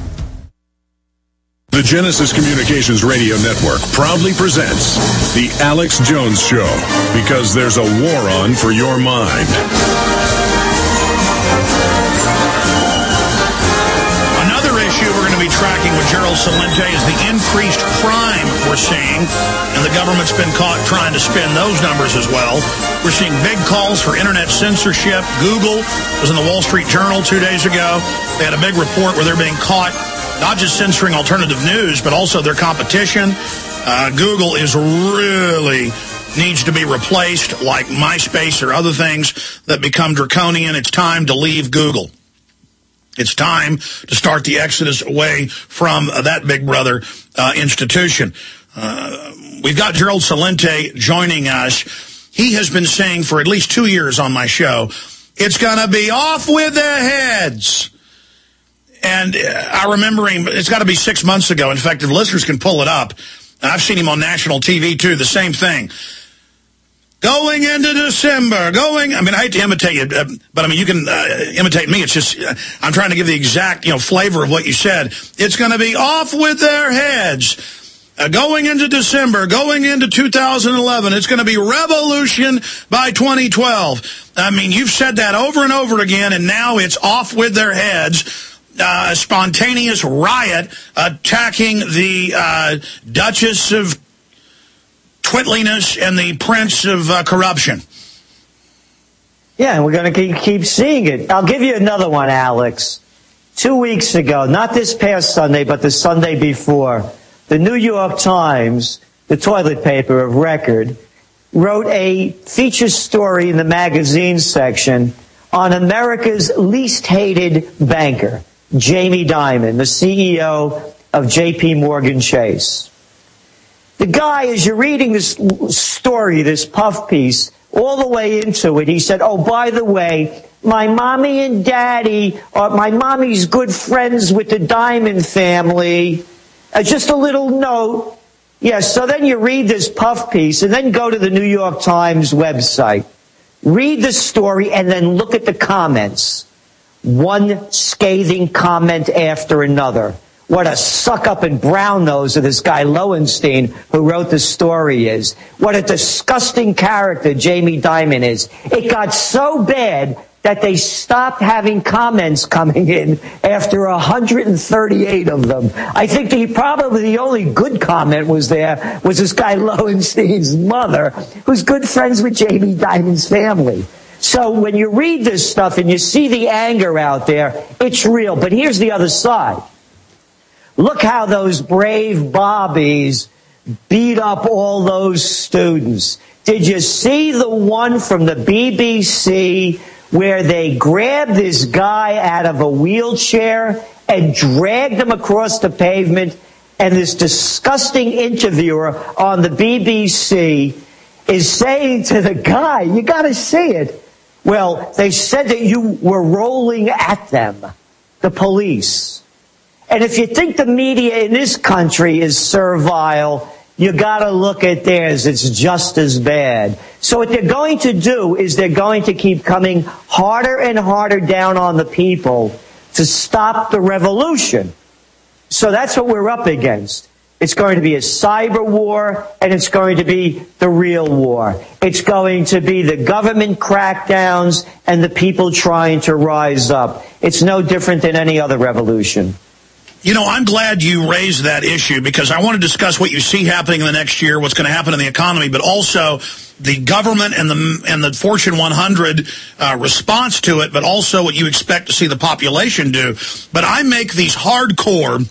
The Genesis Communications Radio Network proudly presents The Alex Jones Show, because there's a war on for your mind. Another issue we're going to be tracking with Gerald Gerald Celente is the increased crime we're seeing, and the government's been caught trying to spin those numbers as well. We're seeing big calls for internet censorship. Google was in the Wall Street Journal two days ago. They had a big report where they're being caught not just censoring alternative news, but also their competition. Uh, Google is really needs to be replaced like MySpace or other things that become draconian. It's time to leave Google. It's time to start the exodus away from uh, that big brother uh, institution. Uh, we've got Gerald Celente joining us. He has been saying for at least two years on my show, it's going to be off with their heads. And uh, I remember him, it's got to be six months ago. In fact, if listeners can pull it up, I've seen him on national T V too, the same thing. Going into December, going, I mean, I hate to imitate you, uh, but I mean, you can uh, imitate me. It's just, uh, I'm trying to give the exact, you know, flavor of what you said. It's going to be off with their heads. Uh, going into December, going into two thousand eleven, it's going to be revolution by twenty twelve. I mean, you've said that over and over again, and now it's off with their heads. Uh, a spontaneous riot attacking the uh, Duchess of Twitliness and the Prince of uh, Corruption. Yeah, and we're going to keep seeing it. I'll give you another one, Alex. Two weeks ago, not this past Sunday, but the Sunday before, the New York Times, the toilet paper of record, wrote a feature story in the magazine section on America's least hated banker, Jamie Dimon, the C E O of J P Morgan Chase. The guy, as you're reading this story, this puff piece, all the way into it, he said, oh, by the way, my mommy and daddy, or my mommy's good friends with the Dimon family. Uh, just a little note. Yeah, so then you read this puff piece and then go to the New York Times website. Read the story and then look at the comments. One scathing comment after another. What a suck-up and brown-nose of this guy Lowenstein who wrote the story is. What a disgusting character Jamie Dimon is. It got so bad that they stopped having comments coming in after one hundred thirty-eight of them. I think the, probably the only good comment was there was this guy Lowenstein's mother, who's good friends with Jamie Dimon's family. So when you read this stuff and you see the anger out there, it's real. But here's the other side. Look how those brave bobbies beat up all those students. Did you see the one from the B B C where they grabbed this guy out of a wheelchair and dragged him across the pavement, and this disgusting interviewer on the B B C is saying to the guy, you got to see it. Well, they said that you were rolling at them, the police. And if you think the media in this country is servile, you got to look at theirs. It's just as bad. So what they're going to do is they're going to keep coming harder and harder down on the people to stop the revolution. So that's what we're up against. It's going to be a cyber war, and it's going to be the real war. It's going to be the government crackdowns and the people trying to rise up. It's no different than any other revolution. You know, I'm glad you raised that issue because I want to discuss what you see happening in the next year, what's going to happen in the economy, but also the government and the and the Fortune one hundred uh, response to it, but also what you expect to see the population do. But I make these hardcore,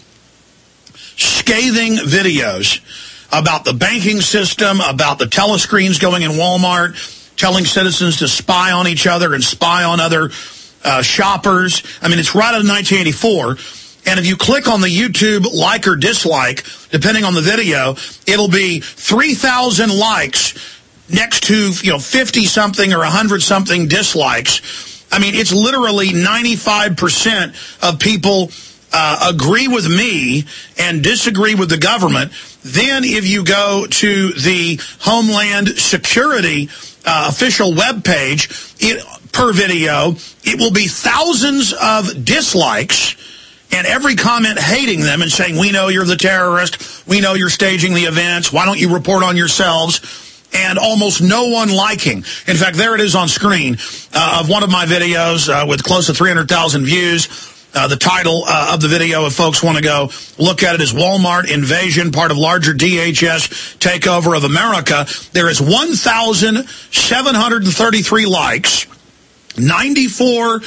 scathing videos about the banking system, about the telescreens going in Walmart, telling citizens to spy on each other and spy on other uh, shoppers. I mean, it's right out of nineteen eighty-four. And if you click on the YouTube like or dislike, depending on the video, it'll be three thousand likes next to, you know, fifty-something or one hundred something dislikes. I mean, it's literally ninety-five percent of people uh, agree with me and disagree with the government. Then if you go to the Homeland Security uh, official webpage, it, per video, it will be thousands of dislikes and every comment hating them and saying, we know you're the terrorist, we know you're staging the events, why don't you report on yourselves? And almost no one liking. In fact, there it is on screen uh, of one of my videos uh, with close to three hundred thousand views. Uh, the title uh, of the video, if folks want to go look at it, is Walmart Invasion, part of larger D H S takeover of America. There is one thousand seven hundred thirty-three likes, ninety-four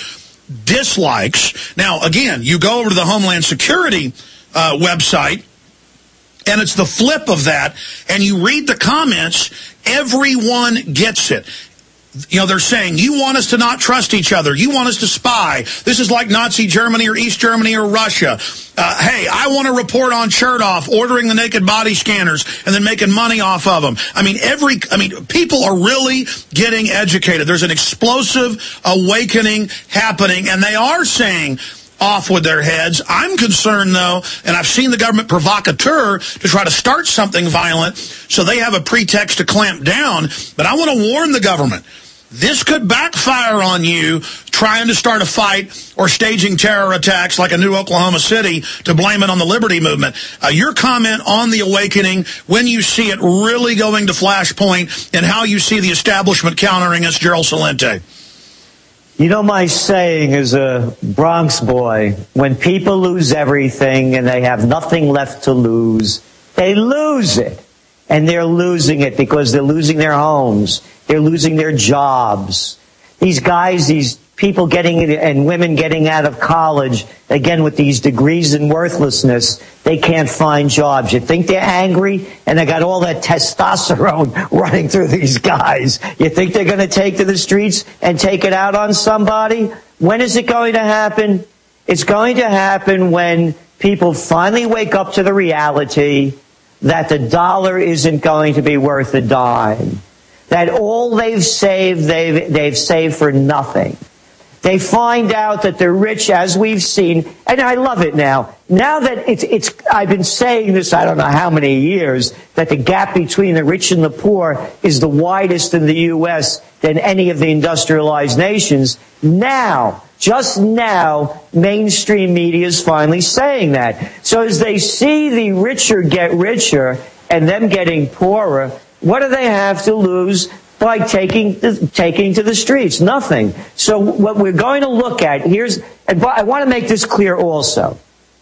dislikes. Now, again, you go over to the Homeland Security uh, website, and it's the flip of that, and you read the comments, everyone gets it. You know, they're saying, you want us to not trust each other. You want us to spy. This is like Nazi Germany or East Germany or Russia. Uh, hey, I want to report on Chertoff ordering the naked body scanners and then making money off of them. I mean, every, I mean, people are really getting educated. There's an explosive awakening happening, and they are saying, off with their heads. I'm concerned, though, and I've seen the government provocateur to try to start something violent, so they have a pretext to clamp down. But I want to warn the government. This could backfire on you trying to start a fight or staging terror attacks like a new Oklahoma City to blame it on the Liberty Movement. Uh, your comment on the awakening, when you see it really going to Flashpoint, and how you see the establishment countering us, Gerald Celente. You know, my saying as a Bronx boy, when people lose everything and they have nothing left to lose, they lose it. And they're losing it because they're losing their homes. They're losing their jobs. These guys, these people getting and women getting out of college, again, with these degrees in worthlessness, they can't find jobs. You think they're angry and they got all that testosterone running through these guys. You think they're going to take to the streets and take it out on somebody? When is it going to happen? It's going to happen when people finally wake up to the reality that the dollar isn't going to be worth a dime. That all they've saved, they've, they've saved for nothing. They find out that they're rich, as we've seen, and I love it now. Now that it's, it's, I've been saying this, I don't know how many years, that the gap between the rich and the poor is the widest in the U S than any of the industrialized nations. Now, just now, mainstream media is finally saying that. So as they see the richer get richer and them getting poorer, what do they have to lose by taking taking to the streets? Nothing. So what we're going to look at, here's, and I want to make this clear also.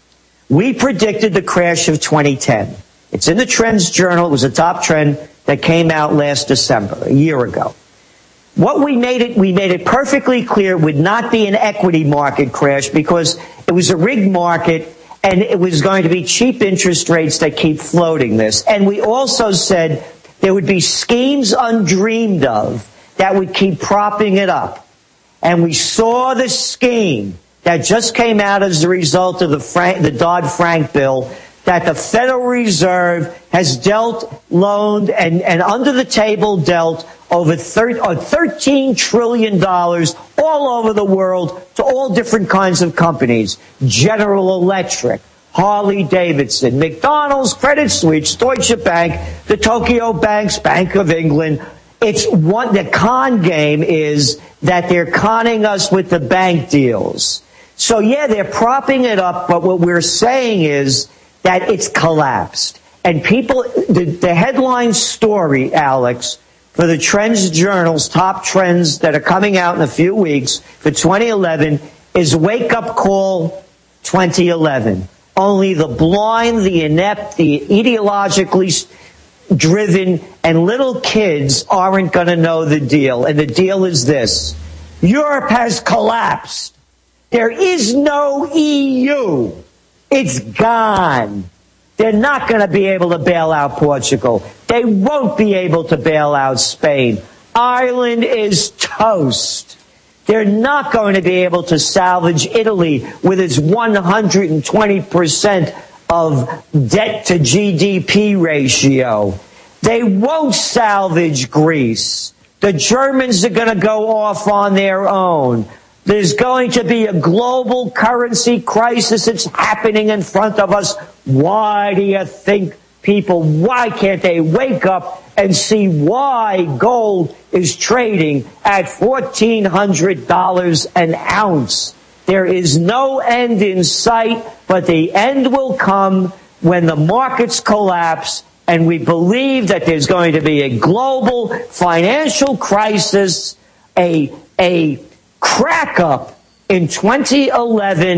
We predicted the crash of twenty ten. It's in the Trends Journal. It was a top trend that came out last December, a year ago. What we made it, we made it perfectly clear it would not be an equity market crash because it was a rigged market and it was going to be cheap interest rates that keep floating this. And we also said there would be schemes undreamed of that would keep propping it up. And we saw the scheme that just came out as a result of the, Frank, the Dodd-Frank bill, that the Federal Reserve has dealt, loaned, and, and under the table dealt over thirteen trillion dollars all over the world to all different kinds of companies. General Electric, Harley Davidson, McDonald's, Credit Suisse, Deutsche Bank, the Tokyo Banks, Bank of England. It's one, the con game is that they're conning us with the bank deals. So yeah, they're propping it up, but what we're saying is that it's collapsed. And people, the, the headline story, Alex, for the Trends Journal's top trends that are coming out in a few weeks for twenty eleven is Wake Up Call twenty eleven. Only the blind, the inept, the ideologically driven, and little kids aren't going to know the deal. And the deal is this. Europe has collapsed. There is no E U. It's gone. They're not going to be able to bail out Portugal. They won't be able to bail out Spain. Ireland is toast. They're not going to be able to salvage Italy with its one hundred twenty percent of debt to G D P ratio. They won't salvage Greece. The Germans are going to go off on their own. There's going to be a global currency crisis. It's happening in front of us. Why do you think people, why can't they wake up and see why gold is trading at fourteen hundred dollars an ounce? There is no end in sight, but the end will come when the markets collapse, and we believe that there's going to be a global financial crisis, a, a crack up in twenty eleven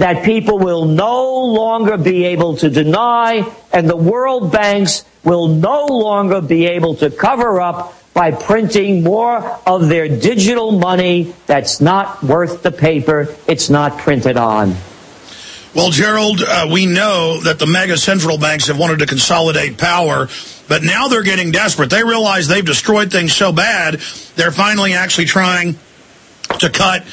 that people will no longer be able to deny, and the world banks will no longer be able to cover up by printing more of their digital money that's not worth the paper it's not printed on. Well, Gerald, uh, we know that the mega central banks have wanted to consolidate power, but now they're getting desperate. They realize they've destroyed things so bad, they're finally actually trying to cut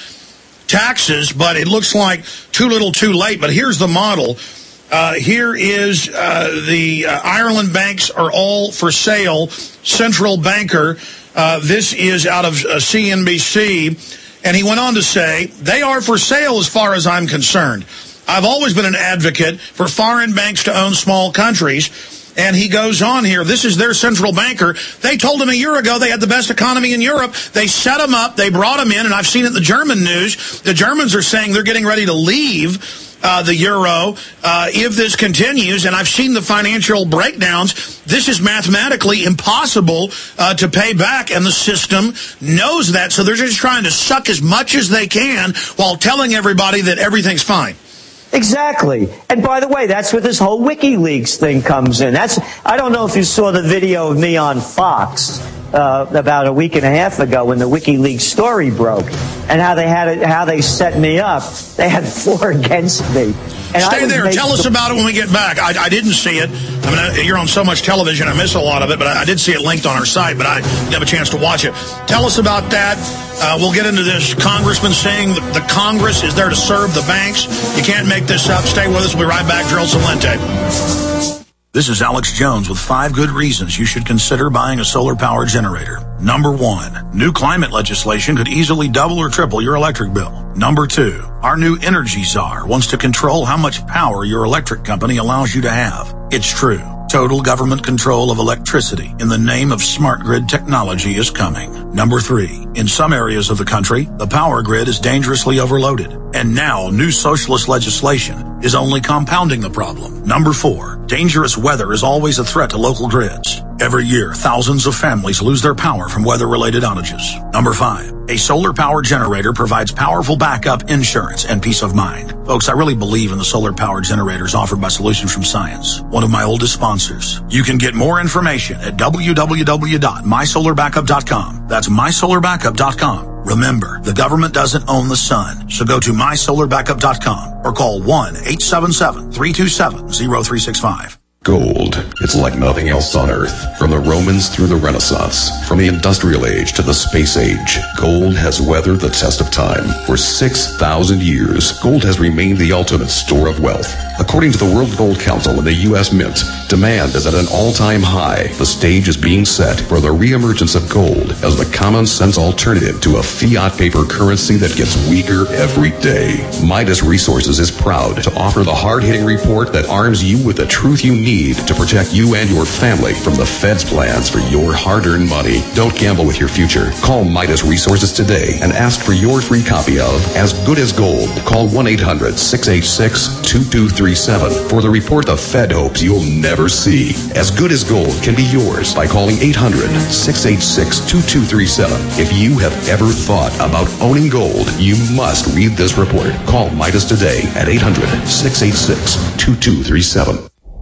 taxes, but it looks like too little too late. But here's the model. Uh, here is uh, the uh, Ireland banks are all for sale. Central banker, uh, this is out of uh, C N B C, and he went on to say, they are for sale as far as I'm concerned. I've always been an advocate for foreign banks to own small countries. And he goes on here, this is their central banker. They told him a year ago they had the best economy in Europe. They set him up, they brought him in, and I've seen it in the German news. The Germans are saying they're getting ready to leave uh, the euro uh, if this continues, and I've seen the financial breakdowns. This is mathematically impossible uh, to pay back, and the system knows that, so they're just trying to suck as much as they can while telling everybody that everything's fine. Exactly. And by the way, that's where this whole WikiLeaks thing comes in. That's I don't know if you saw the video of me on Fox uh, about a week and a half ago when the WikiLeaks story broke, and how they had it, how they set me up. They had four against me. And Stay there. Tell us about it when we get back. I, I didn't see it. I mean, I, you're on so much television, I miss a lot of it, but I, I did see it linked on our site, but I didn't have a chance to watch it. Tell us about that. Uh, we'll get into this congressman saying the, the Congress is there to serve the banks. You can't make this up. Stay with us. We'll be right back. Gerald Celente. This is Alex Jones with five good reasons you should consider buying a solar power generator. Number one, new climate legislation could easily double or triple your electric bill. Number two, our new energy czar wants to control how much power your electric company allows you to have. It's true. Total government control of electricity in the name of smart grid technology is coming. Number three, in some areas of the country, the power grid is dangerously overloaded. And now, new socialist legislation is only compounding the problem. Number four, dangerous weather is always a threat to local grids. Every year, thousands of families lose their power from weather-related outages. Number five, a solar power generator provides powerful backup insurance and peace of mind. Folks, I really believe in the solar power generators offered by Solutions from Science, one of my oldest sponsors. You can get more information at w w w dot my solar backup dot com. That's my solar backup dot com. Remember, the government doesn't own the sun, so go to my solar backup dot com or call one eight seven seven, three two seven, zero three six five. Gold. It's like nothing else on Earth. From the Romans through the Renaissance, from the Industrial Age to the Space Age, gold has weathered the test of time. For six thousand years, gold has remained the ultimate store of wealth. According to the World Gold Council and the U S Mint, demand is at an all-time high. The stage is being set for the reemergence of gold as the common-sense alternative to a fiat paper currency that gets weaker every day. Midas Resources is proud to offer the hard-hitting report that arms you with the truth you need to protect you and your family from the Fed's plans for your hard-earned money. Don't gamble with your future. Call Midas Resources today and ask for your free copy of As Good as Gold. Call one eight hundred, six eight six, two two three seven for the report the Fed hopes you'll never see. As Good as Gold can be yours by calling eight hundred, six eight six, two two three seven. If you have ever thought about owning gold, you must read this report. Call Midas today at eight hundred, six eight six, two two three seven.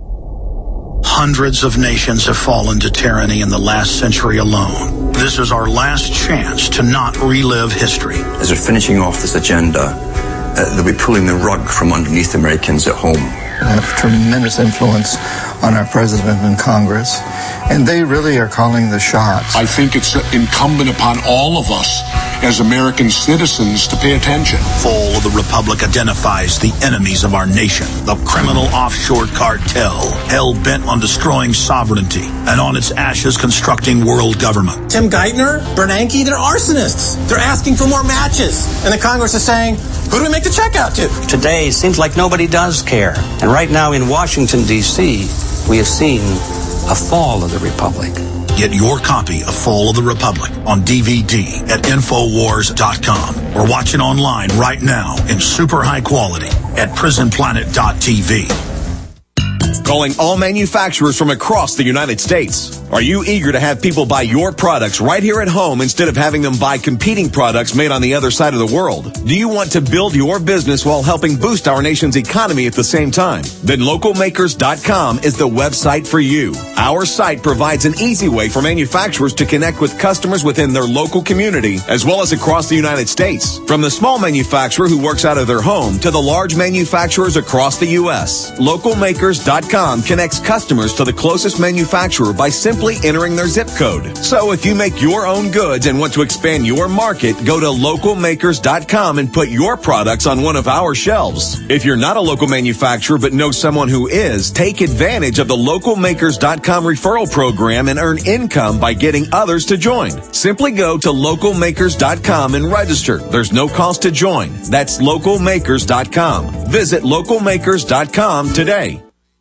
Hundreds of nations have fallen to tyranny in the last century alone. This is our last chance to not relive history. As they're finishing off this agenda, uh, they'll be pulling the rug from underneath Americans at home. They have tremendous influence on our president and Congress, and they really are calling the shots. I think it's incumbent upon all of us as American citizens to pay attention. Fall of the Republic identifies the enemies of our nation, the criminal offshore cartel, hell-bent on destroying sovereignty, and on its ashes constructing world government. Tim Geithner, Bernanke, they're arsonists. They're asking for more matches. And the Congress is saying, who do we make the check out to? Today, seems like nobody does care. And right now in Washington, D C, we have seen a fall of the Republic. Get your copy of Fall of the Republic on D V D at Infowars dot com or watch it online right now in super high quality at Prison Planet dot T V. Calling all manufacturers from across the United States. Are you eager to have people buy your products right here at home instead of having them buy competing products made on the other side of the world? Do you want to build your business while helping boost our nation's economy at the same time? Then local makers dot com is the website for you. Our site provides an easy way for manufacturers to connect with customers within their local community as well as across the United States. From the small manufacturer who works out of their home to the large manufacturers across the U S, local makers dot com connects customers to the closest manufacturer by simply entering their zip code. So if you make your own goods and want to expand your market, go to local makers dot com and put your products on one of our shelves. If you're not a local manufacturer but know someone who is, take advantage of the local makers dot com referral program and earn income by getting others to join. Simply go to local makers dot com and register. There's no cost to join. That's local makers dot com. Visit local makers dot com today.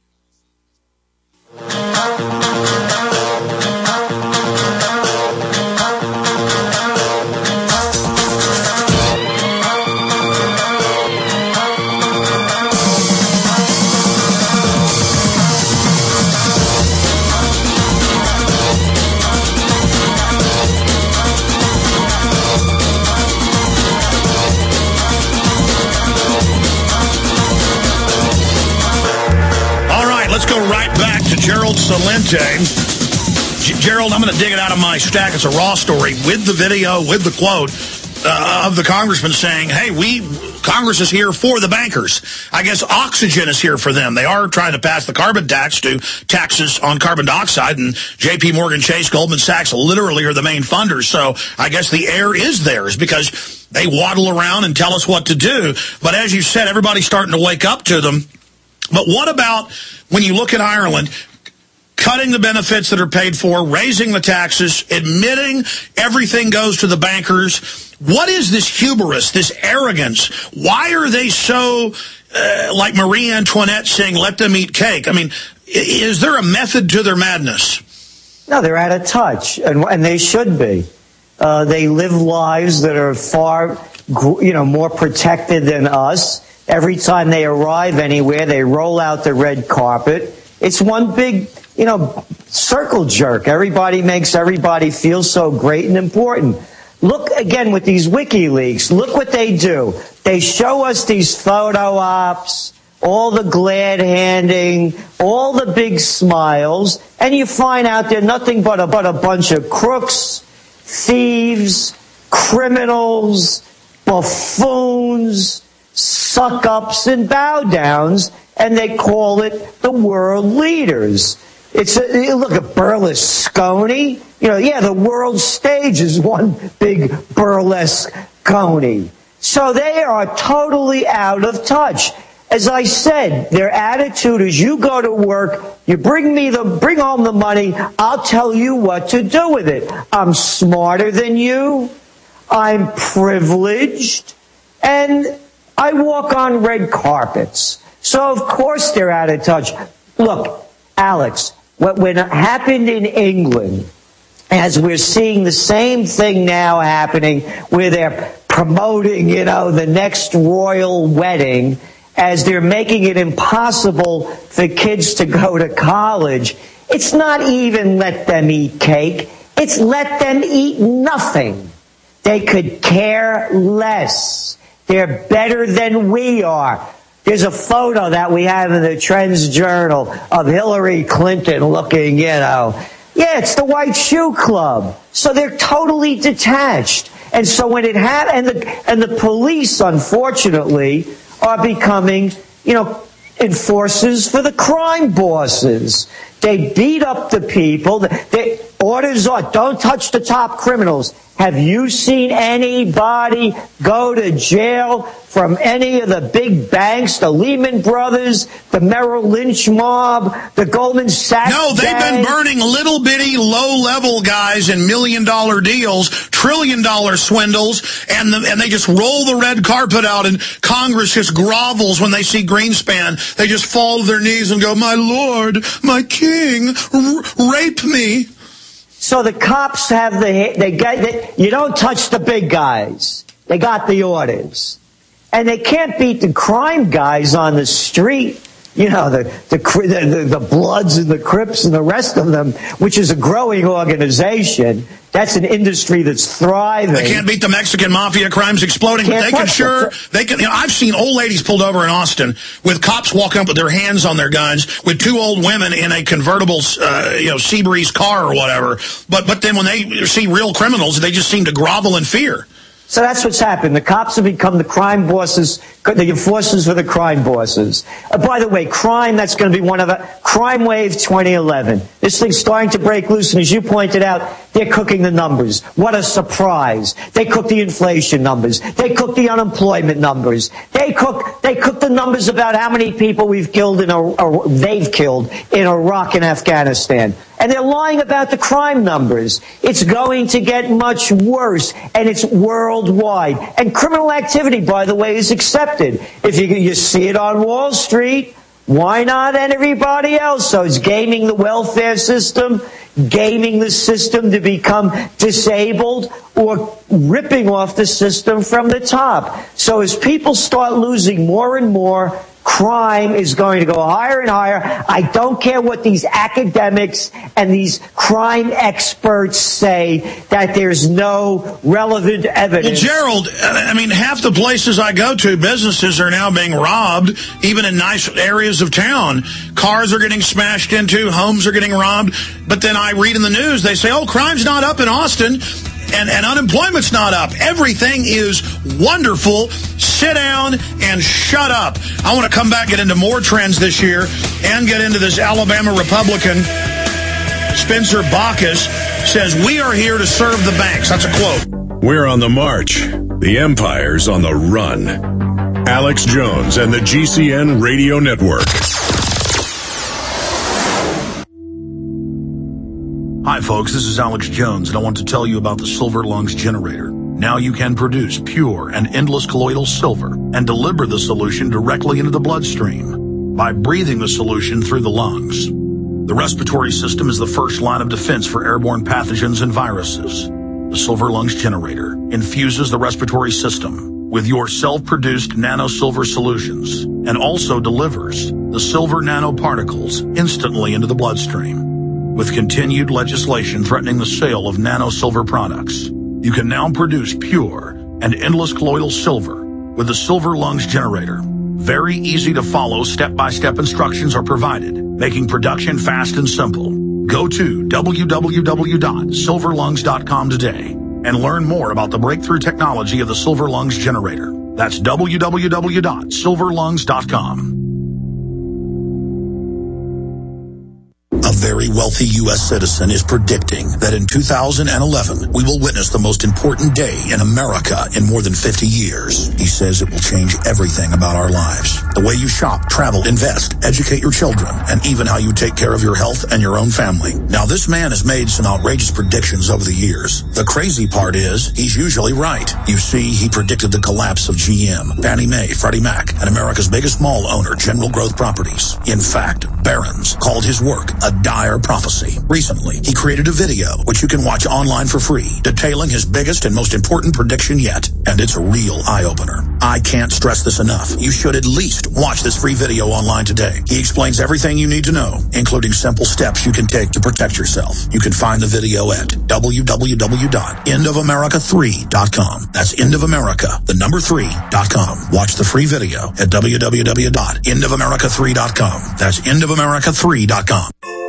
Gerald Celente. G- Gerald, I'm going to dig it out of my stack. It's a raw story with the video, with the quote uh, of the congressman saying, hey, we Congress is here for the bankers. I guess oxygen is here for them. They are trying to pass the carbon tax to taxes on carbon dioxide, and J P Morgan Chase, Goldman Sachs literally are the main funders. So I guess the air is theirs because they waddle around and tell us what to do. But as you said, everybody's starting to wake up to them. But what about when you look at Ireland, cutting the benefits that are paid for, raising the taxes, admitting everything goes to the bankers? What is this hubris, this arrogance? Why are they so, uh, like Marie Antoinette saying, let them eat cake? I mean, is there a method to their madness? No, they're out of touch, and, and they should be. Uh, they live lives that are far, you know, more protected than us. Every time they arrive anywhere, they roll out the red carpet. It's one big, you know, circle jerk. Everybody makes everybody feel so great and important. Look again with these WikiLeaks. Look what they do. They show us these photo ops, all the glad handing, all the big smiles, and you find out they're nothing but a, but a bunch of crooks, thieves, criminals, buffoons, suck-ups and bow-downs, and they call it the world leaders. It's a, look at Berlusconi. You know, yeah, the world stage is one big Berlusconi. So they are totally out of touch. As I said, their attitude is you go to work, you bring me the, bring home the money, I'll tell you what to do with it. I'm smarter than you, I'm privileged, and I walk on red carpets. So, of course, they're out of touch. Look, Alex, what when it happened in England, as we're seeing the same thing now happening, where they're promoting, you know, the next royal wedding, as they're making it impossible for kids to go to college, it's not even let them eat cake. It's let them eat nothing. They could care less. They're better than we are. There's a photo that we have in the Trends Journal of Hillary Clinton looking, you know. Yeah, it's the White Shoe Club. So they're totally detached. And so when it ha- and the and the police, unfortunately, are becoming, you know, enforcers for the crime bosses. They beat up the people. The orders are, don't touch the top criminals. Have you seen anybody go to jail from any of the big banks, the Lehman Brothers, the Merrill Lynch mob, the Goldman Sachs? No, they've gang? been burning little bitty, low-level guys in million-dollar deals, trillion-dollar swindles, and the, and they just roll the red carpet out, and Congress just grovels when they see Greenspan. They just fall to their knees and go, my lord, my king, r- rape me. So the cops have the, they got, they, you don't touch the big guys. They got the orders. And they can't beat the crime guys on the street. you know, the, the, the, the Bloods and the Crips and the rest of them, which is a growing organization. That's an industry that's thriving. They can't beat the Mexican mafia, crimes exploding, but they can sure, they can, you know, I've seen old ladies pulled over in Austin with cops walking up with their hands on their guns, with two old women in a convertible, uh, you know, Seabreeze car or whatever. But, but then when they see real criminals, they just seem to grovel in fear. So that's what's happened. The cops have become the crime bosses, the enforcers for the crime bosses. Uh, by the way, crime, that's going to be one of the... Crime Wave twenty eleven. This thing's starting to break loose, and as you pointed out, they're cooking the numbers. What a surprise. They cook the inflation numbers. They cook the unemployment numbers. They cook they cook the numbers about how many people we've killed in a, or they've killed in Iraq and Afghanistan. And they're lying about the crime numbers. It's going to get much worse, and it's worldwide. And criminal activity, by the way, is accepted. If you, you see it on Wall Street, why not everybody else? So it's gaming the welfare system, gaming the system to become disabled, or ripping off the system from the top. So as people start losing more and more, crime is going to go higher and higher. I don't care what these academics and these crime experts say, that there's no relevant evidence. Well, Gerald, I mean, half the places I go to, businesses are now being robbed, even in nice areas of town. Cars are getting smashed into, homes are getting robbed. But then I read in the news, they say, oh, crime's not up in Austin. And, and unemployment's not up. Everything is wonderful. Sit down and shut up. I want to come back, get into more trends this year, and get into this Alabama Republican. Spencer Bacchus says, we are here to serve the banks. That's a quote. We're on the march. The empire's on the run. Alex Jones and the G C N Radio Network. Hi folks, this is Alex Jones, and I want to tell you about the Silver Lungs generator. Now you can produce pure and endless colloidal silver and deliver the solution directly into the bloodstream by breathing the solution through the lungs. The respiratory system is the first line of defense for airborne pathogens and viruses. The Silver Lungs generator infuses the respiratory system with your self-produced nano-silver solutions and also delivers the silver nanoparticles instantly into the bloodstream. With continued legislation threatening the sale of nano-silver products, you can now produce pure and endless colloidal silver with the Silver Lungs generator. Very easy to follow step-by-step instructions are provided, making production fast and simple. Go to w w w dot silver lungs dot com today and learn more about the breakthrough technology of the Silver Lungs generator. That's w w w dot silver lungs dot com. A very wealthy U S citizen is predicting that in two thousand eleven, we will witness the most important day in America in more than fifty years. He says it will change everything about our lives. The way you shop, travel, invest, educate your children, and even how you take care of your health and your own family. Now, this man has made some outrageous predictions over the years. The crazy part is, he's usually right. You see, he predicted the collapse of G M, Fannie Mae, Freddie Mac, and America's biggest mall owner, General Growth Properties. In fact, Barron's called his work a dire prophecy. Recently, he created a video, which you can watch online for free, detailing his biggest and most important prediction yet. And it's a real eye-opener. I can't stress this enough. You should at least watch this free video online today. He explains everything you need to know, including simple steps you can take to protect yourself. You can find the video at w w w dot end of america three dot com. That's End of America, the number three dot com. Watch the free video at w w w dot end of america three dot com. That's end of america three dot com.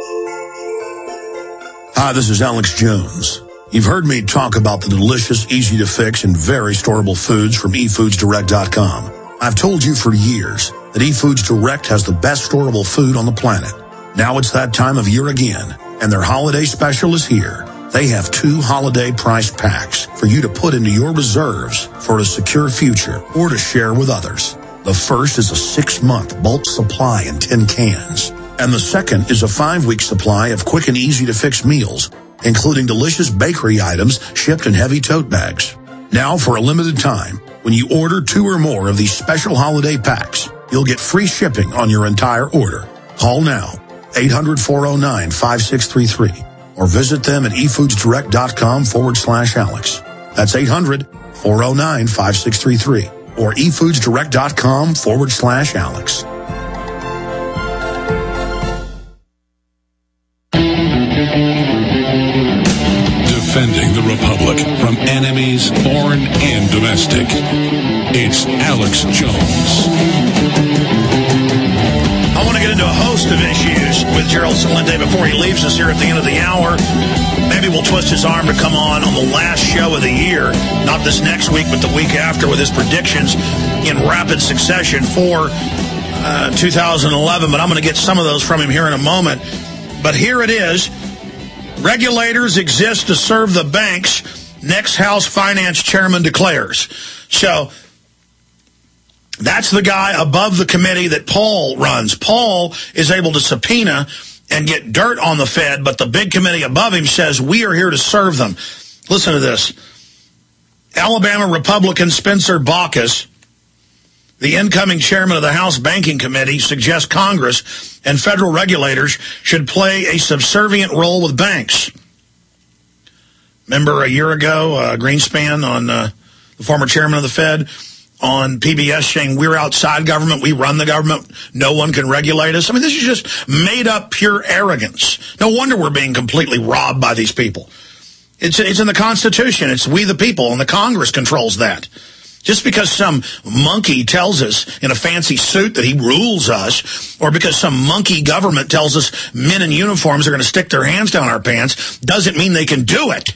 Hi, this is Alex Jones. You've heard me talk about the delicious, easy-to-fix, and very storable foods from e foods direct dot com. I've told you for years that eFoods Direct has the best storable food on the planet. Now it's that time of year again, and their holiday special is here. They have two holiday price packs for you to put into your reserves for a secure future or to share with others. The first is a six-month bulk supply in tin cans. And the second is a five-week supply of quick and easy-to-fix meals, including delicious bakery items shipped in heavy tote bags. Now, for a limited time, when you order two or more of these special holiday packs, you'll get free shipping on your entire order. Call now, eight hundred, four oh nine, five six three three, or visit them at e foods direct dot com forward slash Alex. That's eight hundred, four oh nine, five six three three, or e foods direct dot com forward slash Alex. defending the Republic from enemies, foreign and domestic. It's Alex Jones. I want to get into a host of issues with Gerald Celente before he leaves us here at the end of the hour. Maybe we'll twist his arm to come on on the last show of the year, not this next week, but the week after, with his predictions in rapid succession for uh, two thousand eleven. But I'm going to get some of those from him here in a moment. But here it is. Regulators exist to serve the banks, next House Finance Chairman declares. So that's the guy above the committee that Paul runs. Paul is able to subpoena and get dirt on the Fed, but the big committee above him says, we are here to serve them. Listen to this. Alabama Republican Spencer Baucus, the incoming chairman of the House Banking Committee, suggests Congress and federal regulators should play a subservient role with banks. Remember a year ago, uh, Greenspan, on uh, the former chairman of the Fed, on P B S saying we're outside government, we run the government, no one can regulate us. I mean, this is just made up pure arrogance. No wonder we're being completely robbed by these people. It's, it's in the Constitution. It's we the people, and the Congress controls that. Just because some monkey tells us in a fancy suit that he rules us, or because some monkey government tells us men in uniforms are going to stick their hands down our pants, doesn't mean they can do it.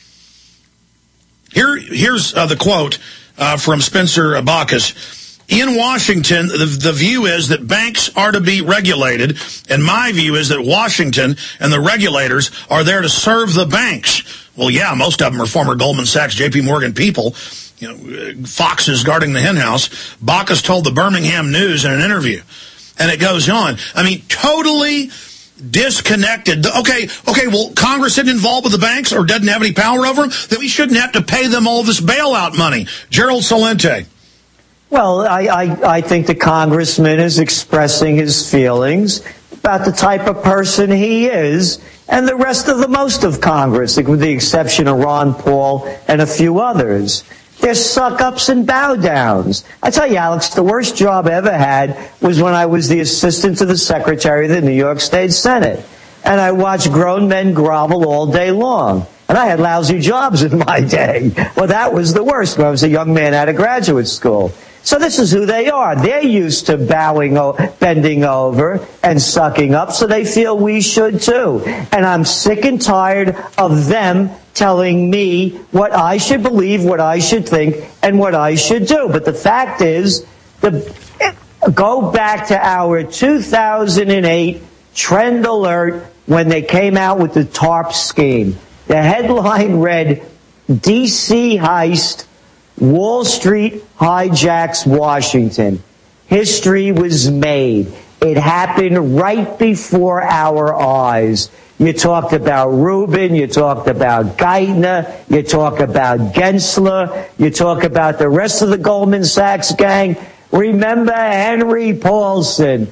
Here, here's uh, the quote uh, from Spencer Baucus. In Washington, the, the view is that banks are to be regulated, and my view is that Washington and the regulators are there to serve the banks. Well, yeah, most of them are former Goldman Sachs, J P Morgan people. You know, foxes guarding the henhouse. Baucus told the Birmingham News in an interview. And it goes on. I mean, totally disconnected. Okay, okay, well, Congress isn't involved with the banks or doesn't have any power over them, then we shouldn't have to pay them all this bailout money. Gerald Celente. Well, I, I, I think the congressman is expressing his feelings about the type of person he is, and the rest of the most of Congress, with the exception of Ron Paul and a few others. They're suck-ups and bow-downs. I tell you, Alex, the worst job I ever had was when I was the assistant to the secretary of the New York State Senate. And I watched grown men grovel all day long. And I had lousy jobs in my day. Well, that was the worst when I was a young man out of graduate school. So this is who they are. They're used to bowing, bending over and sucking up, so they feel we should too. And I'm sick and tired of them telling me what I should believe, what I should think, and what I should do. But the fact is, the, go back to our two thousand eight trend alert when they came out with the TARP scheme. The headline read, D C heist, Wall Street hijacks Washington. History was made. It happened right before our eyes. You talked about Rubin, you talked about Geithner, you talk about Gensler, you talk about the rest of the Goldman Sachs gang. Remember Henry Paulson.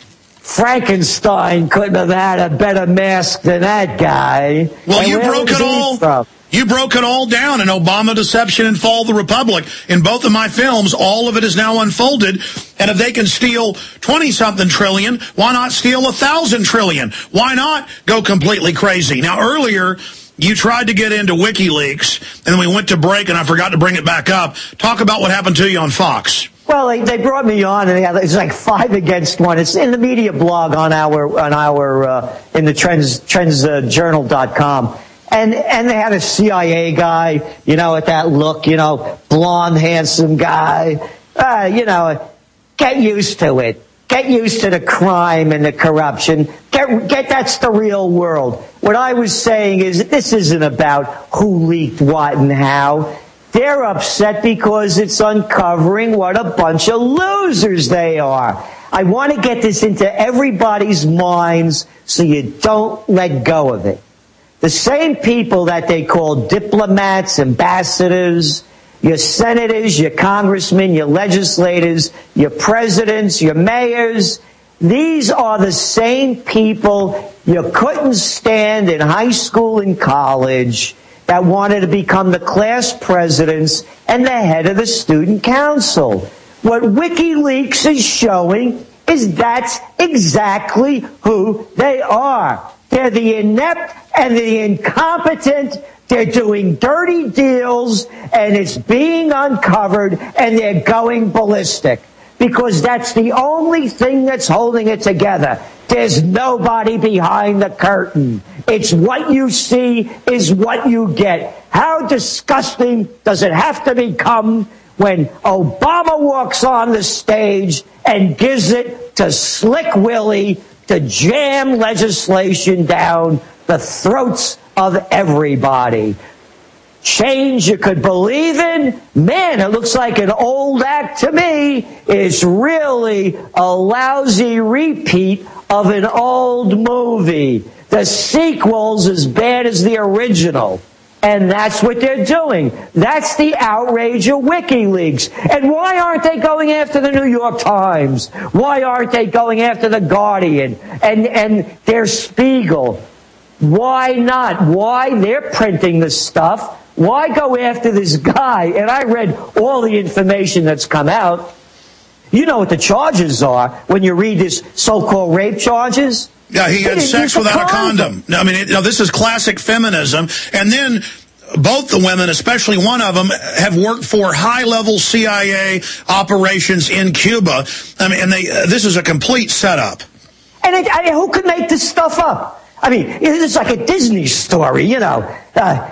Frankenstein couldn't have had a better mask than that guy. Well, and you broke it all. From? You broke it all down in Obama, Deception, and Fall of the Republic. In both of my films, all of it is now unfolded. And if they can steal twenty-something trillion, why not steal a thousand trillion? Why not go completely crazy? Now, earlier, you tried to get into WikiLeaks, and then we went to break, and I forgot to bring it back up. Talk about what happened to you on Fox. Well, they, they brought me on, and they had, it's like five against one. It's in the media blog on our on our uh, in the trends trends uh, journal dot com. And and they had a C I A guy, you know, with that look, you know, blonde, handsome guy. Uh, you know, get used to it. Get used to the crime and the corruption. Get, get, that's the real world. What I was saying is that this isn't about who leaked what and how. They're upset because it's uncovering what a bunch of losers they are. I want to get this into everybody's minds so you don't let go of it. The same people that they call diplomats, ambassadors, your senators, your congressmen, your legislators, your presidents, your mayors, these are the same people you couldn't stand in high school and college that wanted to become the class presidents and the head of the student council. What WikiLeaks is showing is that's exactly who they are. They're the inept and the incompetent They're doing dirty deals, and it's being uncovered, and they're going ballistic. Because that's the only thing that's holding it together. There's nobody behind the curtain. It's what you see is what you get. How disgusting does it have to become when Obama walks on the stage and gives it to Slick Willie to jam legislation down the throats of everybody? Change you could believe in? Man, it looks like an old act to me. It's really a lousy repeat of an old movie. The sequel's as bad as the original. And that's what they're doing. That's the outrage of WikiLeaks. And why aren't they going after the New York Times? Why aren't they going after the Guardian and, and their Spiegel? Why not? Why? They're printing the stuff. Why go after this guy? And I read all the information that's come out. You know what the charges are when you read his so-called rape charges? Yeah, he had sex without a condom. I mean, it, you know, this is classic feminism. And then both the women, especially one of them, have worked for high-level C I A operations in Cuba. I mean, and they uh, this is a complete setup. And it, I mean, who could make this stuff up? I mean, it's like a Disney story, you know. Uh,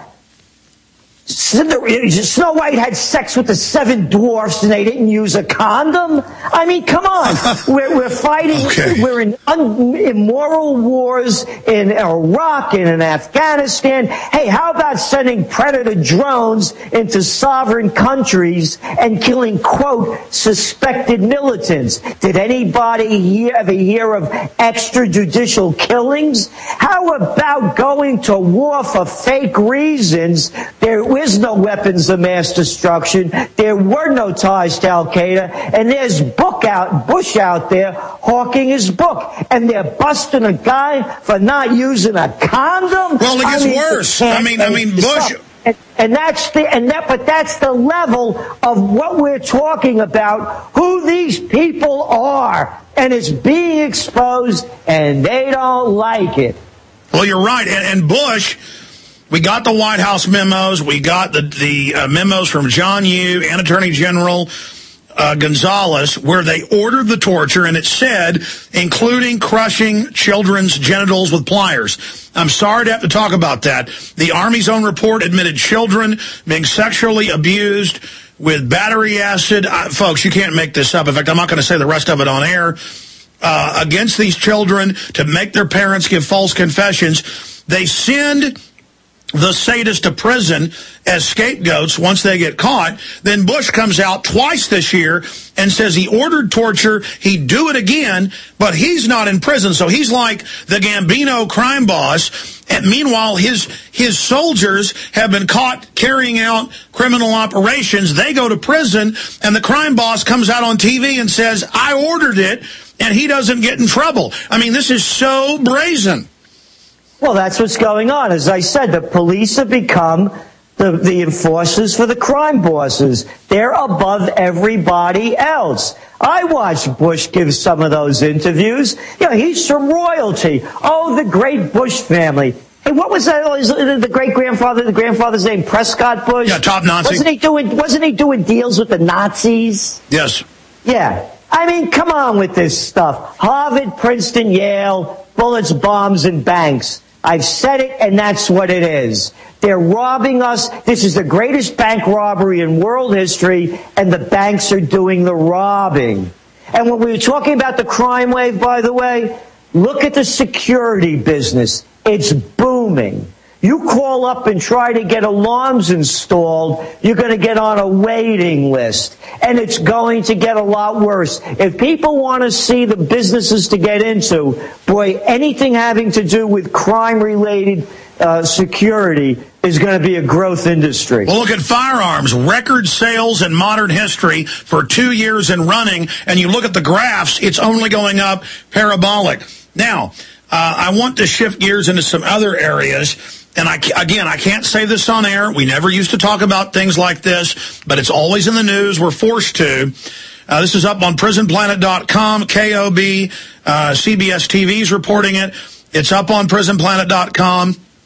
Snow White had sex with the seven dwarfs and they didn't use a condom? I mean, come on. We're, we're fighting, okay. we're in un, immoral wars in Iraq and in Afghanistan. Hey, how about sending predator drones into sovereign countries and killing, quote, suspected militants? Did anybody hear, ever hear of extrajudicial killings? How about going to war for fake reasons? There is no weapons of mass destruction. There were no ties to Al-Qaeda. And there's book out, Bush out there hawking his book. And they're busting a guy for not using a condom. Well, it gets I mean, worse. I mean, I mean, Bush. And, and that's the, and that, but that's the level of what we're talking about, who these people are. And it's being exposed, and they don't like it. Well, you're right. And, and Bush, we got the White House memos. We got the, the uh, memos from John Yoo and Attorney General uh, Gonzalez, where they ordered the torture, and it said, including crushing children's genitals with pliers. I'm sorry to have to talk about that. The Army's own report admitted children being sexually abused with battery acid. Uh, folks, you can't make this up. In fact, I'm not going to say the rest of it on air. Uh, against these children to make their parents give false confessions. They send the sadists to prison as scapegoats once they get caught. Then Bush comes out twice this year and says he ordered torture, he'd do it again, but he's not in prison. So he's like the Gambino crime boss. And meanwhile, his his soldiers have been caught carrying out criminal operations. They go to prison, and the crime boss comes out on T V and says, I ordered it, and he doesn't get in trouble. I mean, this is so brazen. Well, that's what's going on. As I said, the police have become the, the enforcers for the crime bosses. They're above everybody else. I watched Bush give some of those interviews. You know, he's from royalty. Oh, the great Bush family. Hey, what was that? The great-grandfather, the grandfather's name, Prescott Bush? Yeah, top Nazi. Wasn't he doing, wasn't he doing deals with the Nazis? Yes. Yeah. I mean, come on with this stuff. Harvard, Princeton, Yale, bullets, bombs, and banks. I've said it, and that's what it is. They're robbing us. This is the greatest bank robbery in world history, and the banks are doing the robbing. And when we were talking about the crime wave, by the way, look at the security business. It's booming. You call up and try to get alarms installed, you're going to get on a waiting list. And it's going to get a lot worse. If people want to see the businesses to get into, boy, anything having to do with crime-related uh, security is going to be a growth industry. Well, look at firearms. Record sales in modern history for two years and running. And you look at the graphs, it's only going up parabolic. Now, uh, I want to shift gears into some other areas. And I, again, I can't say this on air. We never used to talk about things like this, but it's always in the news. We're forced to. Uh, this is up on prison planet dot com. K O B, uh, C B S T V's reporting it. It's up on prison planet dot com.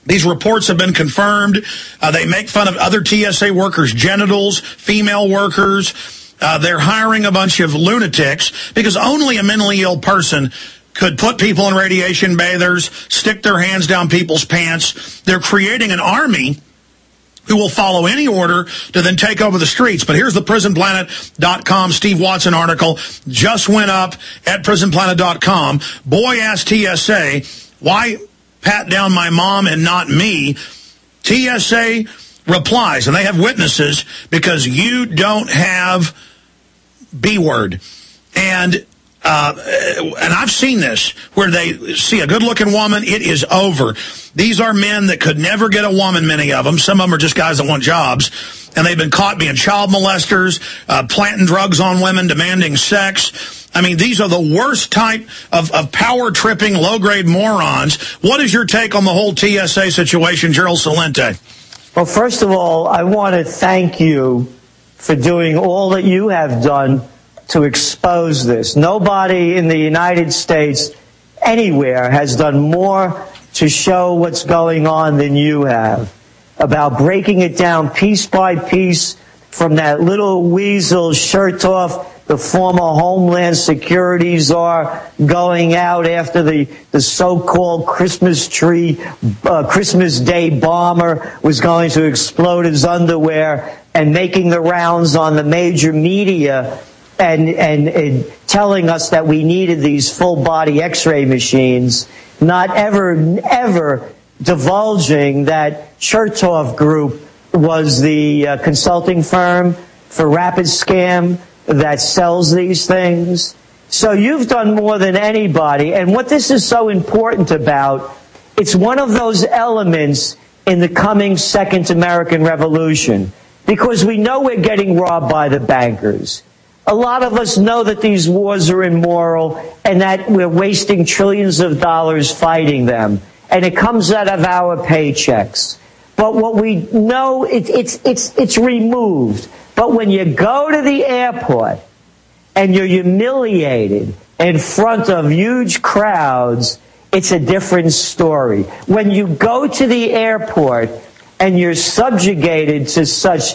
These reports have been confirmed. Uh, they make fun of other T S A workers' genitals, female workers. Uh, they're hiring a bunch of lunatics because only a mentally ill person could put people in radiation bathers, stick their hands down people's pants. They're creating an army who will follow any order to then take over the streets. But here's the prison planet dot com Steve Watson article. Just went up at prison planet dot com. Boy asked T S A, why pat down my mom and not me? T S A replies, and they have witnesses, because you don't have B word. And uh, and I've seen this, where they see a good-looking woman, it is over. These are men that could never get a woman, many of them. Some of them are just guys that want jobs. And they've been caught being child molesters, uh, planting drugs on women, demanding sex. I mean, these are the worst type of, of power-tripping, low-grade morons. What is your take on the whole T S A situation, Gerald Celente? Well, first of all, I want to thank you for doing all that you have done to expose this. Nobody in the United States anywhere has done more to show what's going on than you have, about breaking it down piece by piece, from that little weasel Chertoff, the former Homeland Security czar, going out after the, the so-called Christmas tree, uh, Christmas Day bomber was going to explode his underwear, and making the rounds on the major media and, and, and telling us that we needed these full-body X-ray machines, not ever, ever divulging that Chertoff Group was the uh, consulting firm for Rapid Scam that sells these things. So you've done more than anybody. And what this is so important about, it's one of those elements in the coming Second American Revolution, because we know we're getting robbed by the bankers. A lot of us know that these wars are immoral and that we're wasting trillions of dollars fighting them. And it comes out of our paychecks. But what we know, it, it's, it's, it's removed. But when you go to the airport and you're humiliated in front of huge crowds, it's a different story. When you go to the airport and you're subjugated to such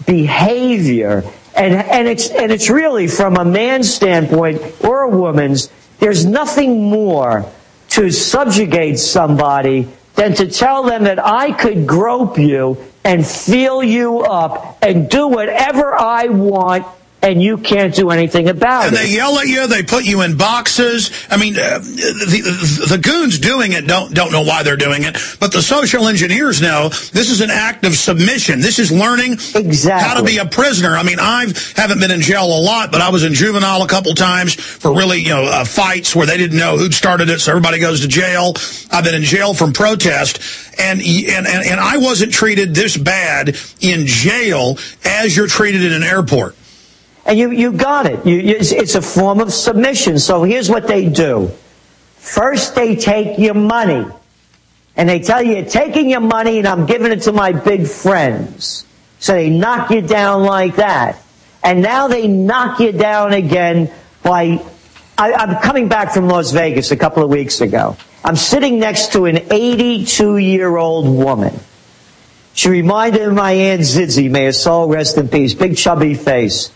behavior, and, and, it's, and it's really, from a man's standpoint or a woman's, there's nothing more to subjugate somebody than to tell them that I could grope you and feel you up and do whatever I want, and you can't do anything about and it. And they yell at you, they put you in boxes. I mean, uh, the, the goons doing it don't don't know why they're doing it, but the social engineers know this is an act of submission. This is learning exactly how to be a prisoner. I mean, I haven't been in jail a lot, but I was in juvenile a couple times for really, you know, uh, fights where they didn't know who'd started it, so everybody goes to jail. I've been in jail from protest, and and and, and I wasn't treated this bad in jail as you're treated in an airport. And you, you got it. You, it's, it's a form of submission. So here's what they do. First, they take your money. And they tell you, taking your money and I'm giving it to my big friends. So they knock you down like that. And now they knock you down again by... I, I'm coming back from Las Vegas a couple of weeks ago. I'm sitting next to an eighty-two-year-old woman. She reminded me of my Aunt Zidzi, may her soul rest in peace, big chubby face.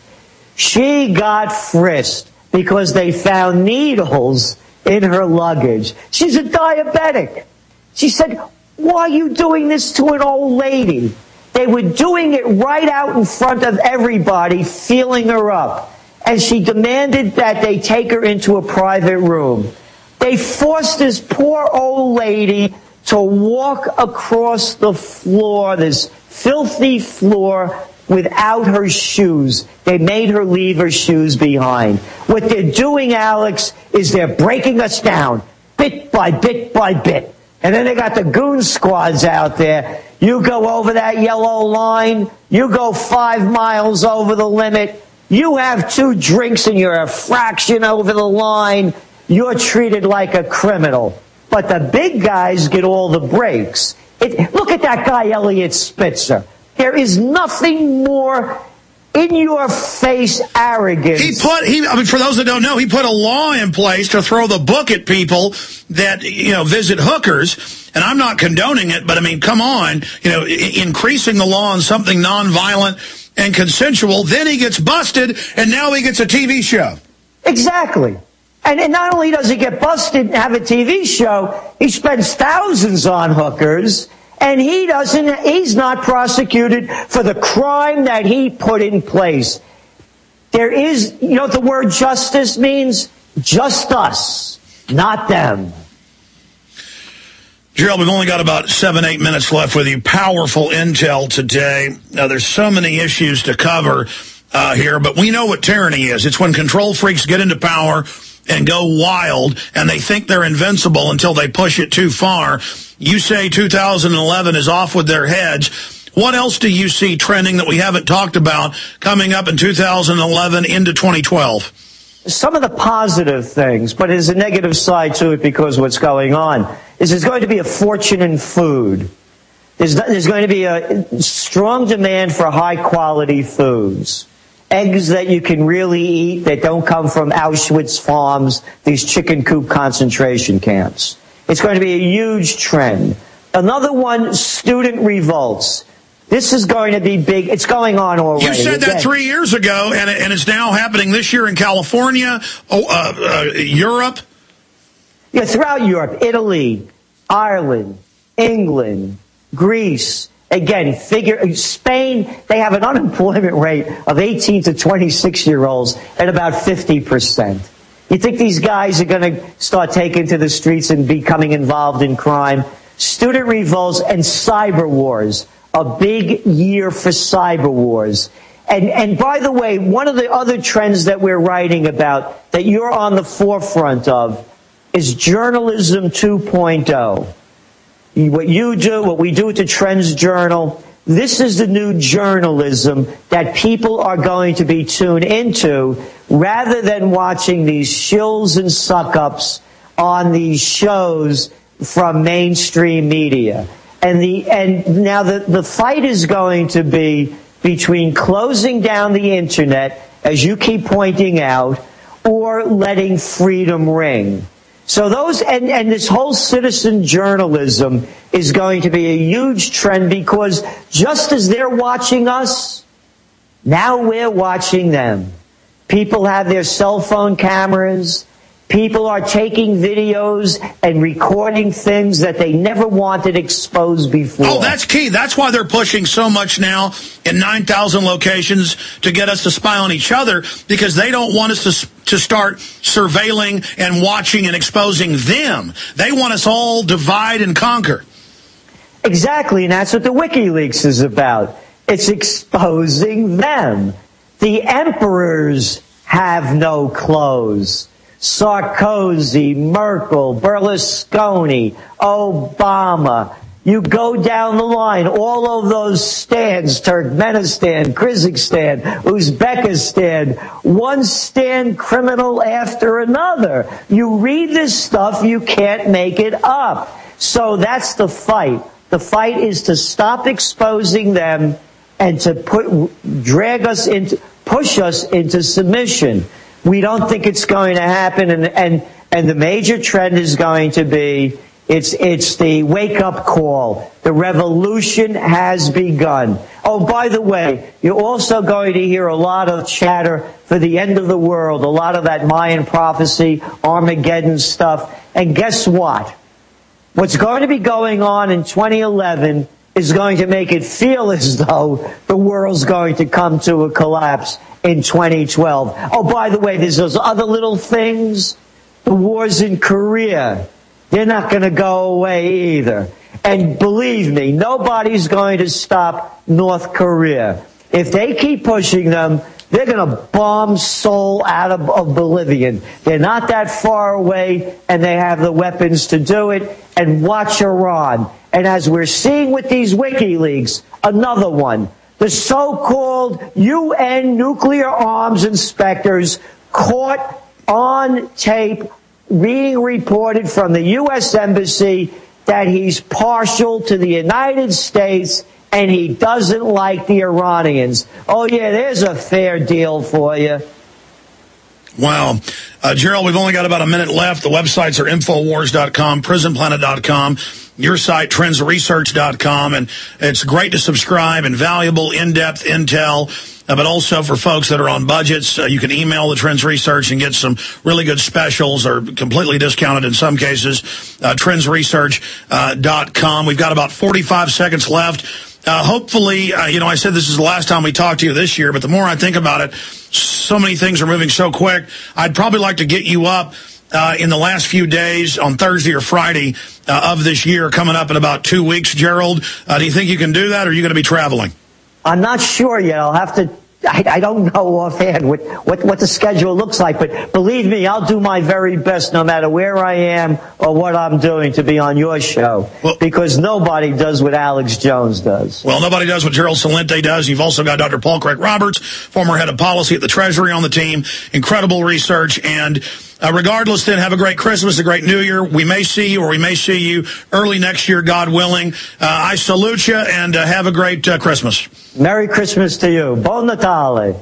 She got frisked because they found needles in her luggage. She's a diabetic. She said, why are you doing this to an old lady? They were doing it right out in front of everybody, feeling her up. And she demanded that they take her into a private room. They forced this poor old lady to walk across the floor, this filthy floor, without her shoes. They made her leave her shoes behind. What they're doing, Alex, is they're breaking us down, bit by bit by bit. And then they got the goon squads out there. You go over that yellow line, you go five miles over the limit, you have two drinks and you're a fraction over the line, you're treated like a criminal. But the big guys get all the breaks. It, look at that guy, Elliot Spitzer. There is nothing more in your face arrogance. He put, he, I mean, for those that don't know, he put a law in place to throw the book at people that, you know, visit hookers. And I'm not condoning it, but I mean, come on, you know, I- increasing the law on something nonviolent and consensual. Then he gets busted, and now he gets a T V show. Exactly. And, and not only does he get busted and have a T V show, he spends thousands on hookers. And he doesn't, he's not prosecuted for the crime that he put in place. There is, you know what the word justice means? Just us, not them. Gerald, we've only got about seven, eight minutes left with you. Powerful intel today. Now, there's so many issues to cover uh, here, but we know what tyranny is. It's when control freaks get into power and go wild, and they think they're invincible until they push it too far. You say two thousand eleven is off with their heads. What else do you see trending that we haven't talked about coming up in two thousand eleven into twenty twelve? Some of the positive things, but there's a negative side to it because what's going on is there's going to be a fortune in food. There's, there's going to be a strong demand for high-quality foods. Eggs that you can really eat that don't come from Auschwitz farms, these chicken coop concentration camps. It's going to be a huge trend. Another one, student revolts. This is going to be big. It's going on already. You said that Again, three years ago, and, it, and it's now happening this year in California, oh, uh, uh, Europe. Yeah, throughout Europe, Italy, Ireland, England, Greece. Again, figure Spain, they have an unemployment rate of eighteen to twenty-six year olds at about fifty percent. You think these guys are going to start taking to the streets and becoming involved in crime? Student revolts and cyber wars. A big year for cyber wars. And, and by the way, one of the other trends that we're writing about that you're on the forefront of is journalism two point oh. What you do, what we do at the Trends Journal, this is the new journalism that people are going to be tuned into rather than watching these shills and suck-ups on these shows from mainstream media. And the and now the, the fight is going to be between closing down the internet, as you keep pointing out, or letting freedom ring. So those, and, and this whole citizen journalism is going to be a huge trend because just as they're watching us, now we're watching them. People have their cell phone cameras. People are taking videos and recording things that they never wanted exposed before. Oh, that's key. That's why they're pushing so much now in nine thousand locations to get us to spy on each other, because they don't want us to to start surveilling and watching and exposing them. They want us all divide and conquer. Exactly, and that's what the WikiLeaks is about. It's exposing them. The emperors have no clothes. Sarkozy, Merkel, Berlusconi, Obama. You go down the line, all of those stands, Turkmenistan, Kyrgyzstan, Uzbekistan, one stand criminal after another. You read this stuff, you can't make it up. So that's the fight. The fight is to stop exposing them and to put, drag us into, push us into submission. We don't think it's going to happen, and, and, and the major trend is going to be, it's, it's the wake-up call. The revolution has begun. Oh, by the way, you're also going to hear a lot of chatter for the end of the world, a lot of that Mayan prophecy, Armageddon stuff. And guess what? What's going to be going on in twenty eleven is going to make it feel as though the world's going to come to a collapse in twenty twelve. Oh, by the way, there's those other little things. The wars in Korea, they're not going to go away either. And believe me, nobody's going to stop North Korea. If they keep pushing them, they're going to bomb Seoul out of oblivion. They're not that far away, and they have the weapons to do it. And watch Iran. And as we're seeing with these WikiLeaks, another one. The so-called U N nuclear arms inspectors caught on tape being reported from the U S Embassy that he's partial to the United States and he doesn't like the Iranians. Oh, yeah, there's a fair deal for you. Wow. Uh, Gerald, we've only got about a minute left. The websites are Infowars dot com, Prison Planet dot com, your site, Trends Research dot com, and it's great to subscribe and valuable, in-depth intel. Uh, but also for folks that are on budgets, uh, you can email the Trends Research and get some really good specials or completely discounted in some cases. Uh, Trends Research dot com. We've got about forty-five seconds left. Uh, hopefully, uh, you know, I said this is the last time we talk to you this year, but the more I think about it, so many things are moving so quick. I'd probably like to get you up uh, in the last few days on Thursday or Friday uh, of this year, coming up in about two weeks. Gerald, uh, do you think you can do that, or are you going to be traveling? I'm not sure yet. I'll have to, I, I don't know offhand what, what, what the schedule looks like, but believe me, I'll do my very best no matter where I am or what I'm doing to be on your show, well, because nobody does what Alex Jones does. Well, nobody does what Gerald Celente does. You've also got Doctor Paul Craig Roberts, former head of policy at the Treasury, on the team. Incredible research. And uh, regardless, then, have a great Christmas, a great New Year. We may see you, or we may see you early next year, God willing. Uh, I salute you, and uh, have a great uh, Christmas. Merry Christmas to you. Buon Natale.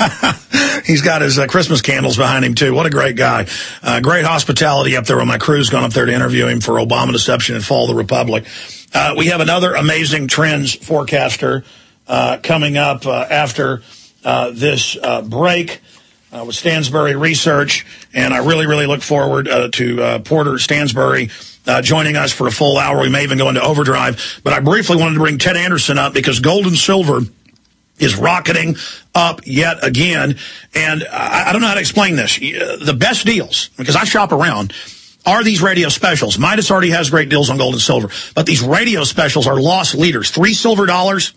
He's got his uh, Christmas candles behind him, too. What a great guy. Uh, great hospitality up there when my crew's gone up there to interview him for Obama Deception and Fall of the Republic. Uh, we have another amazing trends forecaster uh, coming up uh, after uh, this uh, break uh, with Stansbury Research. And I really, really look forward uh, to uh, Porter Stansbury Uh, joining us for a full hour. We may even go into overdrive. But I briefly wanted to bring Ted Anderson up because gold and silver is rocketing up yet again. And I, I don't know how to explain this. The best deals, because I shop around, are these radio specials. Midas already has great deals on gold and silver. But these radio specials are loss leaders. Three silver dollars,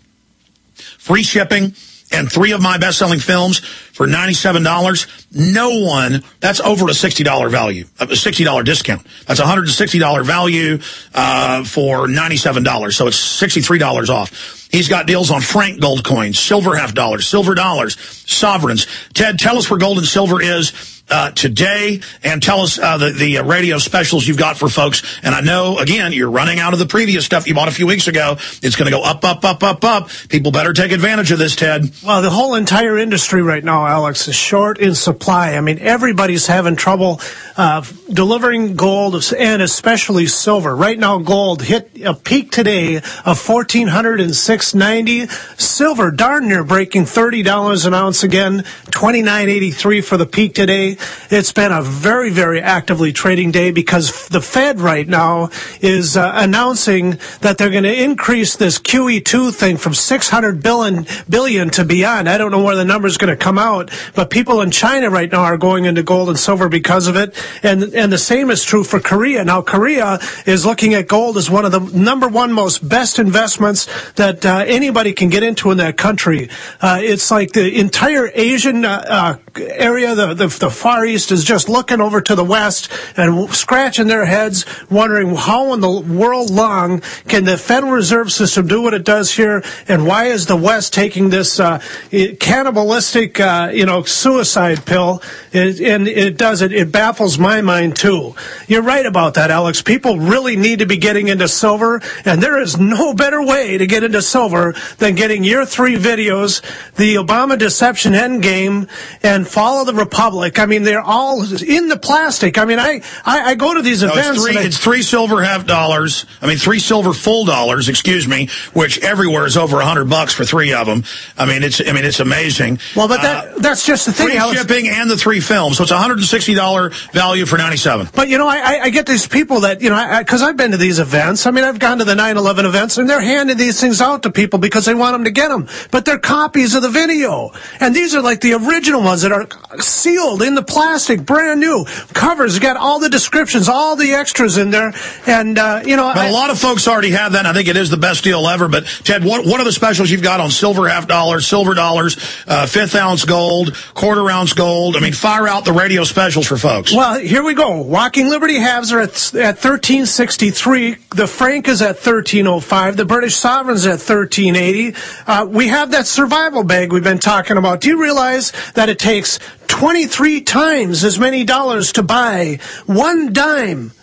free shipping, and three of my best-selling films for ninety-seven dollars. No one, that's over a sixty dollar value, a sixty dollar discount. That's a one hundred sixty dollar value uh, for ninety-seven dollars, so it's sixty-three dollars off. He's got deals on franc gold coins, silver half dollars, silver dollars, sovereigns. Ted, tell us where gold and silver is uh, today, and tell us uh, the, the uh, radio specials you've got for folks. And I know, again, you're running out of the previous stuff you bought a few weeks ago. It's going to go up, up, up, up, up. People better take advantage of this, Ted. Well, the whole entire industry right now, Alex, is short in supply. I mean, everybody's having trouble uh, delivering gold and especially silver. Right now, gold hit a peak today of fourteen hundred six ninety. Silver darn near breaking thirty dollars an ounce again, twenty-nine eighty-three for the peak today. It's been a very, very actively trading day because the Fed right now is uh, announcing that they're going to increase this Q E two thing from six hundred billion, billion to beyond. I don't know where the number's going to come out, but people in China right now are going into gold and silver because of it. And, and the same is true for Korea. Now, Korea is looking at gold as one of the number one most best investments that uh, anybody can get into in that country. Uh, it's like the entire Asian uh, uh, area, the, the, the Far East, is just looking over to the West and scratching their heads, wondering how in the world long can the Federal Reserve System do what it does here, and why is the West taking this uh, cannibalistic, uh, you know, suicide pill? It, and it does it. It baffles my mind too. You're right about that, Alex. People really need to be getting into silver, and there is no better way to get into silver than getting your three videos, the Obama Deception Endgame and Fall of the Republic. I mean, they're all in the plastic. I mean, I, I, I go to these no, events. It's three, I, it's three silver half dollars. I mean, three silver full dollars, excuse me, which everywhere is over a hundred bucks for three of them. I mean, it's, I mean, it's amazing. Well, but that, uh, that's just the thing. Free Alex. shipping and the three films. So it's a one hundred sixty dollar value for ninety-seven. But, you know, I, I get these people that, you know, because I've been to these events. I mean, I've gone to the nine eleven events, and they're handing these things out to people because they want them to get them. But they're copies of the video. And these are like the original ones that are sealed in the plastic, brand new. Covers, got all the descriptions, all the extras in there. And, uh, you know. But I, a lot of folks already have that, and I think it is the best deal ever. But, Ted, what, what are the specials you've got on silver half dollars, silver dollars, uh, fifth ounce gold, quarter ounce gold? I mean, fire out the radio specials for folks. Well, here we go. Walking Liberty halves are at, at thirteen sixty-three. The franc is at thirteen oh five. The British sovereign's at thirteen eighty. Uh, we have that survival bag we've been talking about. Do you realize that it takes twenty-three times as many dollars to buy one dime,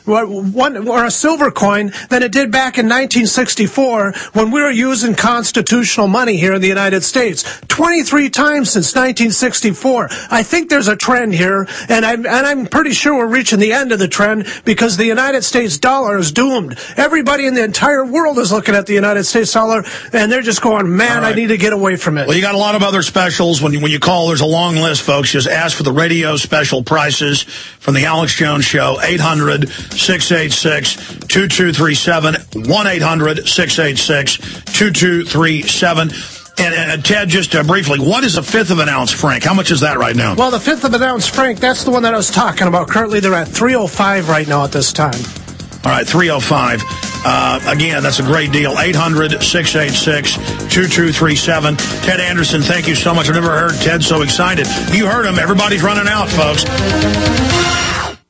one or a silver coin than it did back in nineteen sixty-four when we were using constitutional money here in the United States. twenty-three times since nineteen sixty-four. I think there's a trend here, and I'm, and I'm pretty sure we're reaching the end of the trend because the United States dollar is doomed. Everybody in the entire world is looking at the United States dollar, and they're just going, man, right. I need to get away from it. Well, you got a lot of other specials. When you, when you call, there's a long list, folks. Just ask for the radio special prices from the Alex Jones Show. eight hundred, six eight six, two two three seven. one eight hundred, six eight six, two two three seven. And, and Ted, just uh, briefly, what is a fifth of an ounce Frank? How much is that right now? Well, the fifth of an ounce Frank, that's the one that I was talking about. Currently, they're at three oh five right now at this time. All right, three oh five. Uh, again, that's a great deal. eight hundred, six eight six, two two three seven. Ted Anderson, thank you so much. I've never heard Ted so excited. You heard him. Everybody's running out, folks.